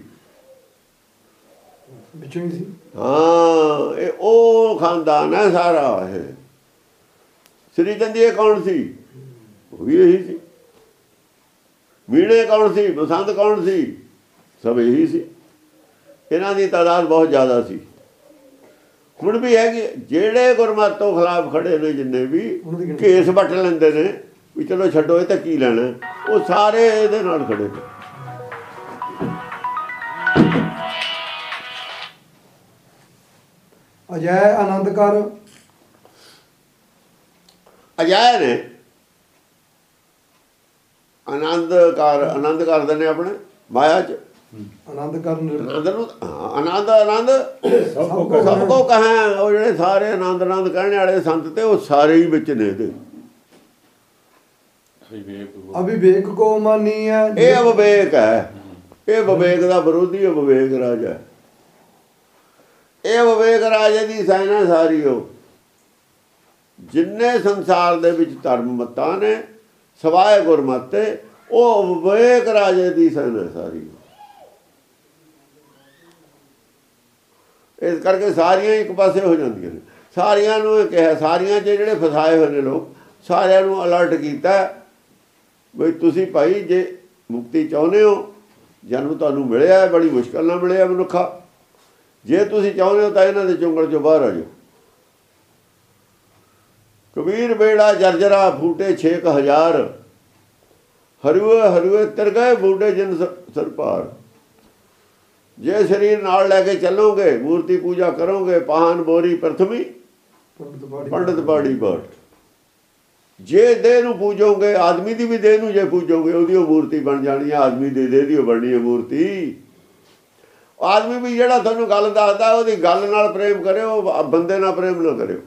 ਵਿੱਚੋਂ ਹੀ ਸੀ। ਹਾਂ, ਇਹ ਉਹ ਖਾਨਦਾਨ ਹੈ ਸਾਰਾ। ਇਹ ਸ੍ਰੀ ਚੰਦੀਏ ਕੌਣ ਸੀ? ਉਹ ਵੀ ਇਹੀ ਸੀ। ਮੀਣੇ ਕੌਣ ਸੀ? ਬਸੰਤ ਕੌਣ ਸੀ? ਸਭ ਇਹੀ ਸੀ। ਇਹਨਾਂ ਦੀ ਤਾਦਾਦ ਬਹੁਤ ਜ਼ਿਆਦਾ ਸੀ। ਹੁਣ ਵੀ ਹੈਗੀ। ਜਿਹੜੇ ਗੁਰਮਤਿ ਤੋਂ ਖਿਲਾਫ ਖੜੇ ਨੇ ਜਿੰਨੇ ਵੀ ਕੇਸ ਵੱਟ ਲੈਂਦੇ ਨੇ ਵੀ ਚਲੋ ਛੱਡੋ ਇਹ ਤਾਂ ਕੀ ਲੈਣਾ, ਉਹ ਸਾਰੇ ਇਹਦੇ ਨਾਲ ਖੜੇ ਨੇ। ਅਜੈ ਆਨੰਦ ਕਰ, ਅਜੈ ਨੇ ਆਨੰਦ ਕਰਦੇ ਨੇ ਆਪਣੇ ਮਾਇਆ ਚ। ਆਨੰਦ ਕਰਨ ਆਨੰਦ ਨੂੰ ਆਨੰਦ ਸਭ ਕੋ ਕਹਾਂ। ਉਹ ਜਿਹੜੇ ਸਾਰੇ ਆਨੰਦ ਕਹਿਣ ਵਾਲੇ ਸੰਤ ਤੇ ਉਹ ਸਾਰੇ ਹੀ ਵਿੱਚ ਨੇ ਇਹਦੇ। ਅਵਿਵੇਕ ਕੋ ਮਾਨੀ ਹੈ, ਇਹ ਅਵਿਵੇਕ ਹੈ। ਇਹ ਵਿਵੇਕ ਦਾ ਵਿਰੋਧੀ ਅਵਿਵੇਕ ਰਾਜਾ। ਇਹ ਵਿਵੇਕ ਰਾਜੇ ਦੀ ਸੈਨਾ ਸਾਰੀ। ਉਹ ਜਿੰਨੇ ਸੰਸਾਰ ਦੇ ਵਿੱਚ ਧਰਮ ਮਤਾਂ ਨੇ ਸਵਾਏ ਗੁਰਮਤਿ, ਉਹ ਵਿਵੇਕ ਰਾਜੇ ਦੀ ਸੈਨਾ ਸਾਰੀ। ਇਸ ਕਰਕੇ ਸਾਰੀਆਂ ਇੱਕ ਪਾਸੇ ਹੋ ਜਾਂਦੀਆਂ ਨੇ। ਸਾਰੀਆਂ ਨੂੰ ਇਹ ਕਿਹਾ, ਸਾਰੀਆਂ 'ਚ ਜਿਹੜੇ ਫਸਾਏ ਹੋਏ ਨੇ ਲੋਕ, ਸਾਰਿਆਂ ਨੂੰ ਅਲਰਟ ਕੀਤਾ ਬਈ ਤੁਸੀਂ ਭਾਈ ਜੇ ਮੁਕਤੀ ਚਾਹੁੰਦੇ ਹੋ, ਜਨਮ ਤੁਹਾਨੂੰ ਮਿਲਿਆ ਬੜੀ ਮੁਸ਼ਕਲ ਨਾਲ ਮਿਲਿਆ ਮਨੁੱਖਾ, ਜੇ ਤੁਸੀਂ ਚਾਹੁੰਦੇ ਹੋ ਤਾਂ ਇਹਨਾਂ ਦੇ ਚੁੰਗਲ 'ਚੋਂ ਬਾਹਰ ਆ ਜਾਓ। ਕਬੀਰ ਬੇੜਾ ਜਰਜਰਾ ਫੂਟੇ 6000, ਹਰੂਏ ਤਰ ਗਏ ਬੂਟੇ ਜਿਨ ਸਰਪਾਰ। ਜੇ ਸਰੀਰ ਨਾਲ ਲੈ ਕੇ ਚੱਲੋਗੇ, ਮੂਰਤੀ ਪੂਜਾ ਕਰੋਗੇ, ਪਾਹਨ ਬੋਰੀ ਪ੍ਰਥਮੀ ਪੰਡਤ ਬਾੜੀ ਬਾਟ। ਜੇ ਦੇਹ ਨੂੰ ਪੂਜੋਗੇ, ਆਦਮੀ ਦੀ ਵੀ ਦੇਹ ਨੂੰ ਜੇ ਪੂਜੋਗੇ, ਉਹਦੀ ਉਹ ਮੂਰਤੀ ਬਣ ਜਾਣੀ ਹੈ। ਆਦਮੀ ਦੀ ਦੇਹ ਦੀ ਉਹ ਬਣਨੀ ਹੈ ਮੂਰਤੀ। ਆਦਮੀ ਵੀ ਜਿਹੜਾ ਤੁਹਾਨੂੰ ਗੱਲ ਦੱਸਦਾ ਉਹਦੀ ਗੱਲ ਨਾਲ ਪ੍ਰੇਮ ਕਰਿਓ, ਬੰਦੇ ਨਾਲ ਪ੍ਰੇਮ ਨਾ ਕਰਿਓ।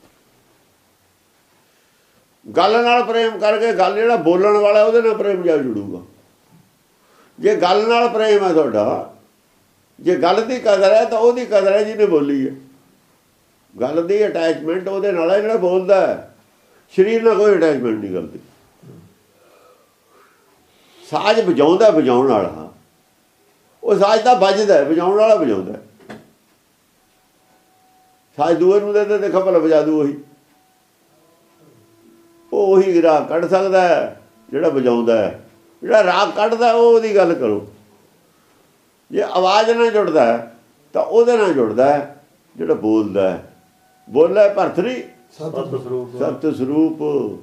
ਗੱਲ ਨਾਲ ਪ੍ਰੇਮ ਕਰਕੇ ਗੱਲ ਜਿਹੜਾ ਬੋਲਣ ਵਾਲਾ ਉਹਦੇ ਨਾਲ ਪ੍ਰੇਮ ਜਾ ਜੁੜੂਗਾ। ਜੇ ਗੱਲ ਨਾਲ ਪ੍ਰੇਮ ਹੈ ਤੁਹਾਡਾ, ਜੇ ਗੱਲ ਦੀ ਕਦਰ ਹੈ ਤਾਂ ਉਹਦੀ ਕਦਰ ਹੈ ਜਿਹਨੇ ਬੋਲੀ ਹੈ। ਗੱਲ ਦੀ ਅਟੈਚਮੈਂਟ ਉਹਦੇ ਨਾਲ ਹੈ ਜਿਹੜਾ ਬੋਲਦਾ ਹੈ। ਸਰੀਰ ਨਾਲ ਕੋਈ ਅਟੈਚਮੈਂਟ ਨਹੀਂ ਕਰਦੀ। ਸਾਜ਼ ਵਜਾਉਂਦਾ ਵਜਾਉਣ ਵਾਲਾ, ਉਹ ਸਾਜ਼ ਤਾਂ ਵੱਜਦਾ, ਵਜਾਉਣ ਵਾਲਾ ਵਜਾਉਂਦਾ। ਸਾਜ਼ ਦੂਏ ਨੂੰ ਦੇ ਤੇ ਖਬਰ ਵਜਾ ਦੂ ਉਹੀ। ਉਹ ਉਹੀ ਰਾਗ ਕੱਢ ਸਕਦਾ ਹੈ ਜਿਹੜਾ ਵਜਾਉਂਦਾ ਹੈ। ਜਿਹੜਾ ਰਾਗ ਕੱਢਦਾ ਉਹ ਉਹਦੀ ਗੱਲ ਕਰੋ। ਜੇ ਆਵਾਜ਼ ਨਾਲ ਜੁੜਦਾ ਹੈ ਤਾਂ ਉਹਦੇ ਨਾਲ ਜੁੜਦਾ ਹੈ ਜਿਹੜਾ ਬੋਲਦਾ ਹੈ। ਬੋਲੇ ਭਰਤਰੀ ਸਤ ਸਰੂਪ।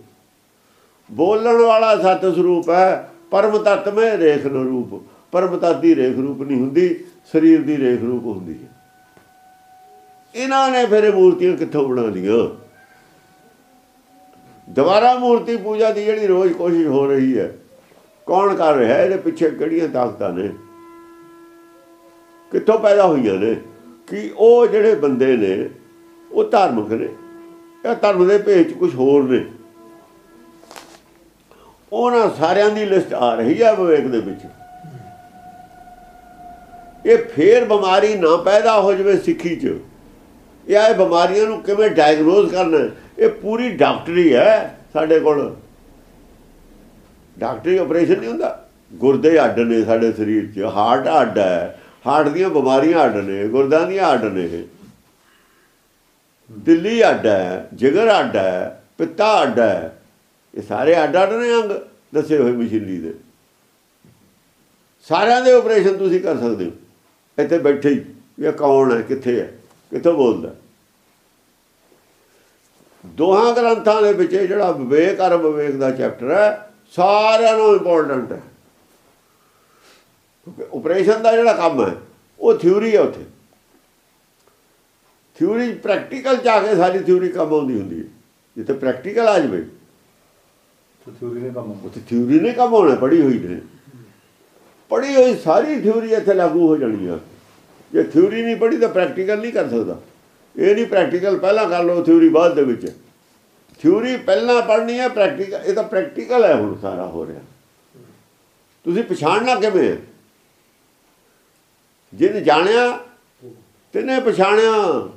ਬੋਲਣ ਵਾਲਾ ਸਤ ਸਰੂਪ ਹੈ। ਪਰਮ ਤੱਤ ਮੈਂ ਰੇਖ ਨ ਰੂਪ। ਪਰਮ ਤੱਤ ਦੀ ਰੇਖ ਰੂਪ ਨਹੀਂ ਹੁੰਦੀ, ਸਰੀਰ ਦੀ ਰੇਖ ਰੂਪ ਹੁੰਦੀ ਹੈ। ਇਹਨਾਂ ਨੇ ਫਿਰ ਇਹ ਮੂਰਤੀਆਂ ਕਿੱਥੋਂ ਬਣਾ ਲਈਆਂ? ਦੁਬਾਰਾ ਮੂਰਤੀ ਪੂਜਾ ਦੀ ਜਿਹੜੀ ਰੋਜ਼ ਕੋਸ਼ਿਸ਼ ਹੋ ਰਹੀ ਹੈ, ਕੌਣ ਕਰ ਰਿਹਾ? ਇਹਦੇ ਪਿੱਛੇ ਕਿਹੜੀਆਂ ਤਾਕਤਾਂ ਨੇ? ਕਿੱਥੋਂ ਪੈਦਾ ਹੋਈਆਂ ਨੇ? ਕਿ ਉਹ ਜਿਹੜੇ ਬੰਦੇ ਨੇ ਉਹ ਧਾਰਮਿਕ ਨੇ, ਇਹ ਧਰਮ ਦੇ ਭੇਜ 'ਚ ਕੁਛ ਹੋਰ ਨੇ। ਉਹਨਾਂ ਸਾਰਿਆਂ ਦੀ ਲਿਸਟ ਆ ਰਹੀ ਹੈ ਵਿਵੇਕ ਦੇ ਵਿੱਚ। ਇਹ ਫੇਰ ਬਿਮਾਰੀ ਨਾ ਪੈਦਾ ਹੋ ਜਾਵੇ ਸਿੱਖੀ 'ਚ। ਇਹ ਬਿਮਾਰੀਆਂ ਨੂੰ ਕਿਵੇਂ ਡਾਇਗਨੋਜ਼ ਕਰਨਾ, ਇਹ ਪੂਰੀ ਡਾਕਟਰੀ ਹੈ ਸਾਡੇ ਕੋਲ। ਡਾਕਟਰੀ ਆਪਰੇਸ਼ਨ ਨਹੀਂ ਹੁੰਦਾ। ਗੁਰਦੇ ਅੱਡ ਨੇ ਸਾਡੇ ਸਰੀਰ 'ਚ, ਹਾਰਟ ਅੱਡ ਹੈ, ਹਾਰਟ ਦੀਆਂ ਬਿਮਾਰੀਆਂ ਅੱਡ ਨੇ, ਗੁਰਦਾਂ ਦੀਆਂ ਅੱਡ ਨੇ, ਦਿੱਲੀ ਅੱਡ ਹੈ, ਜਿਗਰ ਅੱਡ ਹੈ, ਪਿੱਤਾ ਅੱਡ ਹੈ। ਇਹ ਸਾਰੇ ਅੱਡ ਅੱਡ ਨੇ ਅੰਗ ਦੱਸੇ ਹੋਏ ਮਸ਼ੀਨਰੀ ਦੇ। ਸਾਰਿਆਂ ਦੇ ਆਪਰੇਸ਼ਨ ਤੁਸੀਂ ਕਰ ਸਕਦੇ ਹੋ ਇੱਥੇ ਬੈਠੇ ਹੀ। ਇਹ ਕੌਣ ਹੈ, ਕਿੱਥੇ ਹੈ, ਕਿੱਥੋਂ ਬੋਲਦਾ? ਦੋਹਾਂ ਗ੍ਰੰਥਾਂ ਦੇ ਵਿੱਚ ਜਿਹੜਾ ਵਿਵੇਕ ਅਰ ਵਿਵੇਕ ਦਾ ਚੈਪਟਰ ਹੈ ਸਾਰਿਆਂ ਨੂੰ ਇੰਪੋਰਟੈਂਟ ਹੈ। ਆਪਰੇਸ਼ਨ ਦਾ ਜਿਹੜਾ ਕੰਮ ਹੈ ਉਹ ਥਿਊਰੀ ਹੈ। ਉੱਥੇ ਥਿਊਰੀ ਪ੍ਰੈਕਟੀਕਲ 'ਚ ਆ ਕੇ ਸਾਰੀ ਥਿਊਰੀ ਕੰਮ ਆਉਂਦੀ ਹੁੰਦੀ ਹੈ। ਜਿੱਥੇ ਪ੍ਰੈਕਟੀਕਲ ਆ ਜਾਵੇ ਉੱਥੇ ਥਿਊਰੀ ਨੇ ਕੰਮ ਆਉਣਾ। ਪੜ੍ਹੀ ਹੋਈ ਨੇ, ਪੜ੍ਹੀ ਹੋਈ ਸਾਰੀ ਥਿਊਰੀ ਇੱਥੇ ਲਾਗੂ ਹੋ ਜਾਣੀ ਆ। ਜੇ ਥਿਊਰੀ ਨਹੀਂ ਪੜ੍ਹੀ ਤਾਂ ਪ੍ਰੈਕਟੀਕਲ ਨਹੀਂ ਕਰ ਸਕਦਾ। ਇਹ ਨਹੀਂ ਪ੍ਰੈਕਟੀਕਲ ਪਹਿਲਾਂ ਕਰ ਲਓ, ਥਿਊਰੀ ਬਾਅਦ ਦੇ ਵਿੱਚ। ਥਿਊਰੀ ਪਹਿਲਾਂ ਪੜ੍ਹਨੀ ਹੈ, ਪ੍ਰੈਕਟੀਕਲ ਇਹ ਤਾਂ ਪ੍ਰੈਕਟੀਕਲ ਹੈ। ਹੁਣ ਸਾਰਾ ਹੋ ਰਿਹਾ, ਤੁਸੀਂ ਪਛਾਣਨਾ ਕਿਵੇਂ? ਜਿਹਨੇ ਜਾਣਿਆ ਤਿਨੇ ਪਛਾਣਿਆ।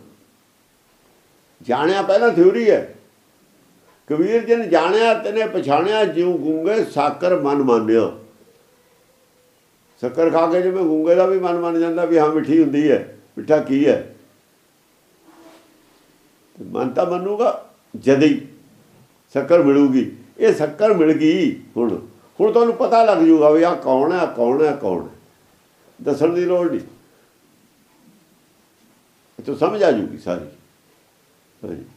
ਜਾਣਿਆ ਪਹਿਲਾਂ ਥਿਊਰੀ ਹੈ। ਕਬੀਰ ਜੀ ਨੇ ਜਾਣਿਆ ਤਿਨੇ ਪਛਾਣਿਆ, ਜਿਉਂ ਗੂੰਗੇ ਸਾਕਰ ਮਨ ਮੰਨਿਆ। ਸ਼ੱਕਰ ਖਾ ਕੇ ਜਿਵੇਂ ਗੂੰਗੇ ਦਾ ਵੀ ਮਨ ਮੰਨ ਜਾਂਦਾ ਵੀ ਹਾਂ ਮਿੱਠੀ ਹੁੰਦੀ ਹੈ, ਮਿੱਠਾ ਕੀ ਹੈ। ਮਨ ਤਾਂ ਮੰਨੂਗਾ ਜਦ ਹੀ ਸ਼ੱਕਰ ਮਿਲੂਗੀ। ਇਹ ਸ਼ੱਕਰ ਮਿਲ ਗਈ। ਹੁਣ ਤੁਹਾਨੂੰ ਪਤਾ ਲੱਗ ਜੂਗਾ ਵੀ ਆਹ ਕੌਣ ਹੈ, ਕੌਣ ਹੈ, ਕੌਣ ਹੈ। ਦੱਸਣ ਦੀ ਲੋੜ ਨਹੀਂ, ਇੱਥੋਂ ਸਮਝ ਆ ਜੂਗੀ ਸਾਰੀ। ਹਾਂਜੀ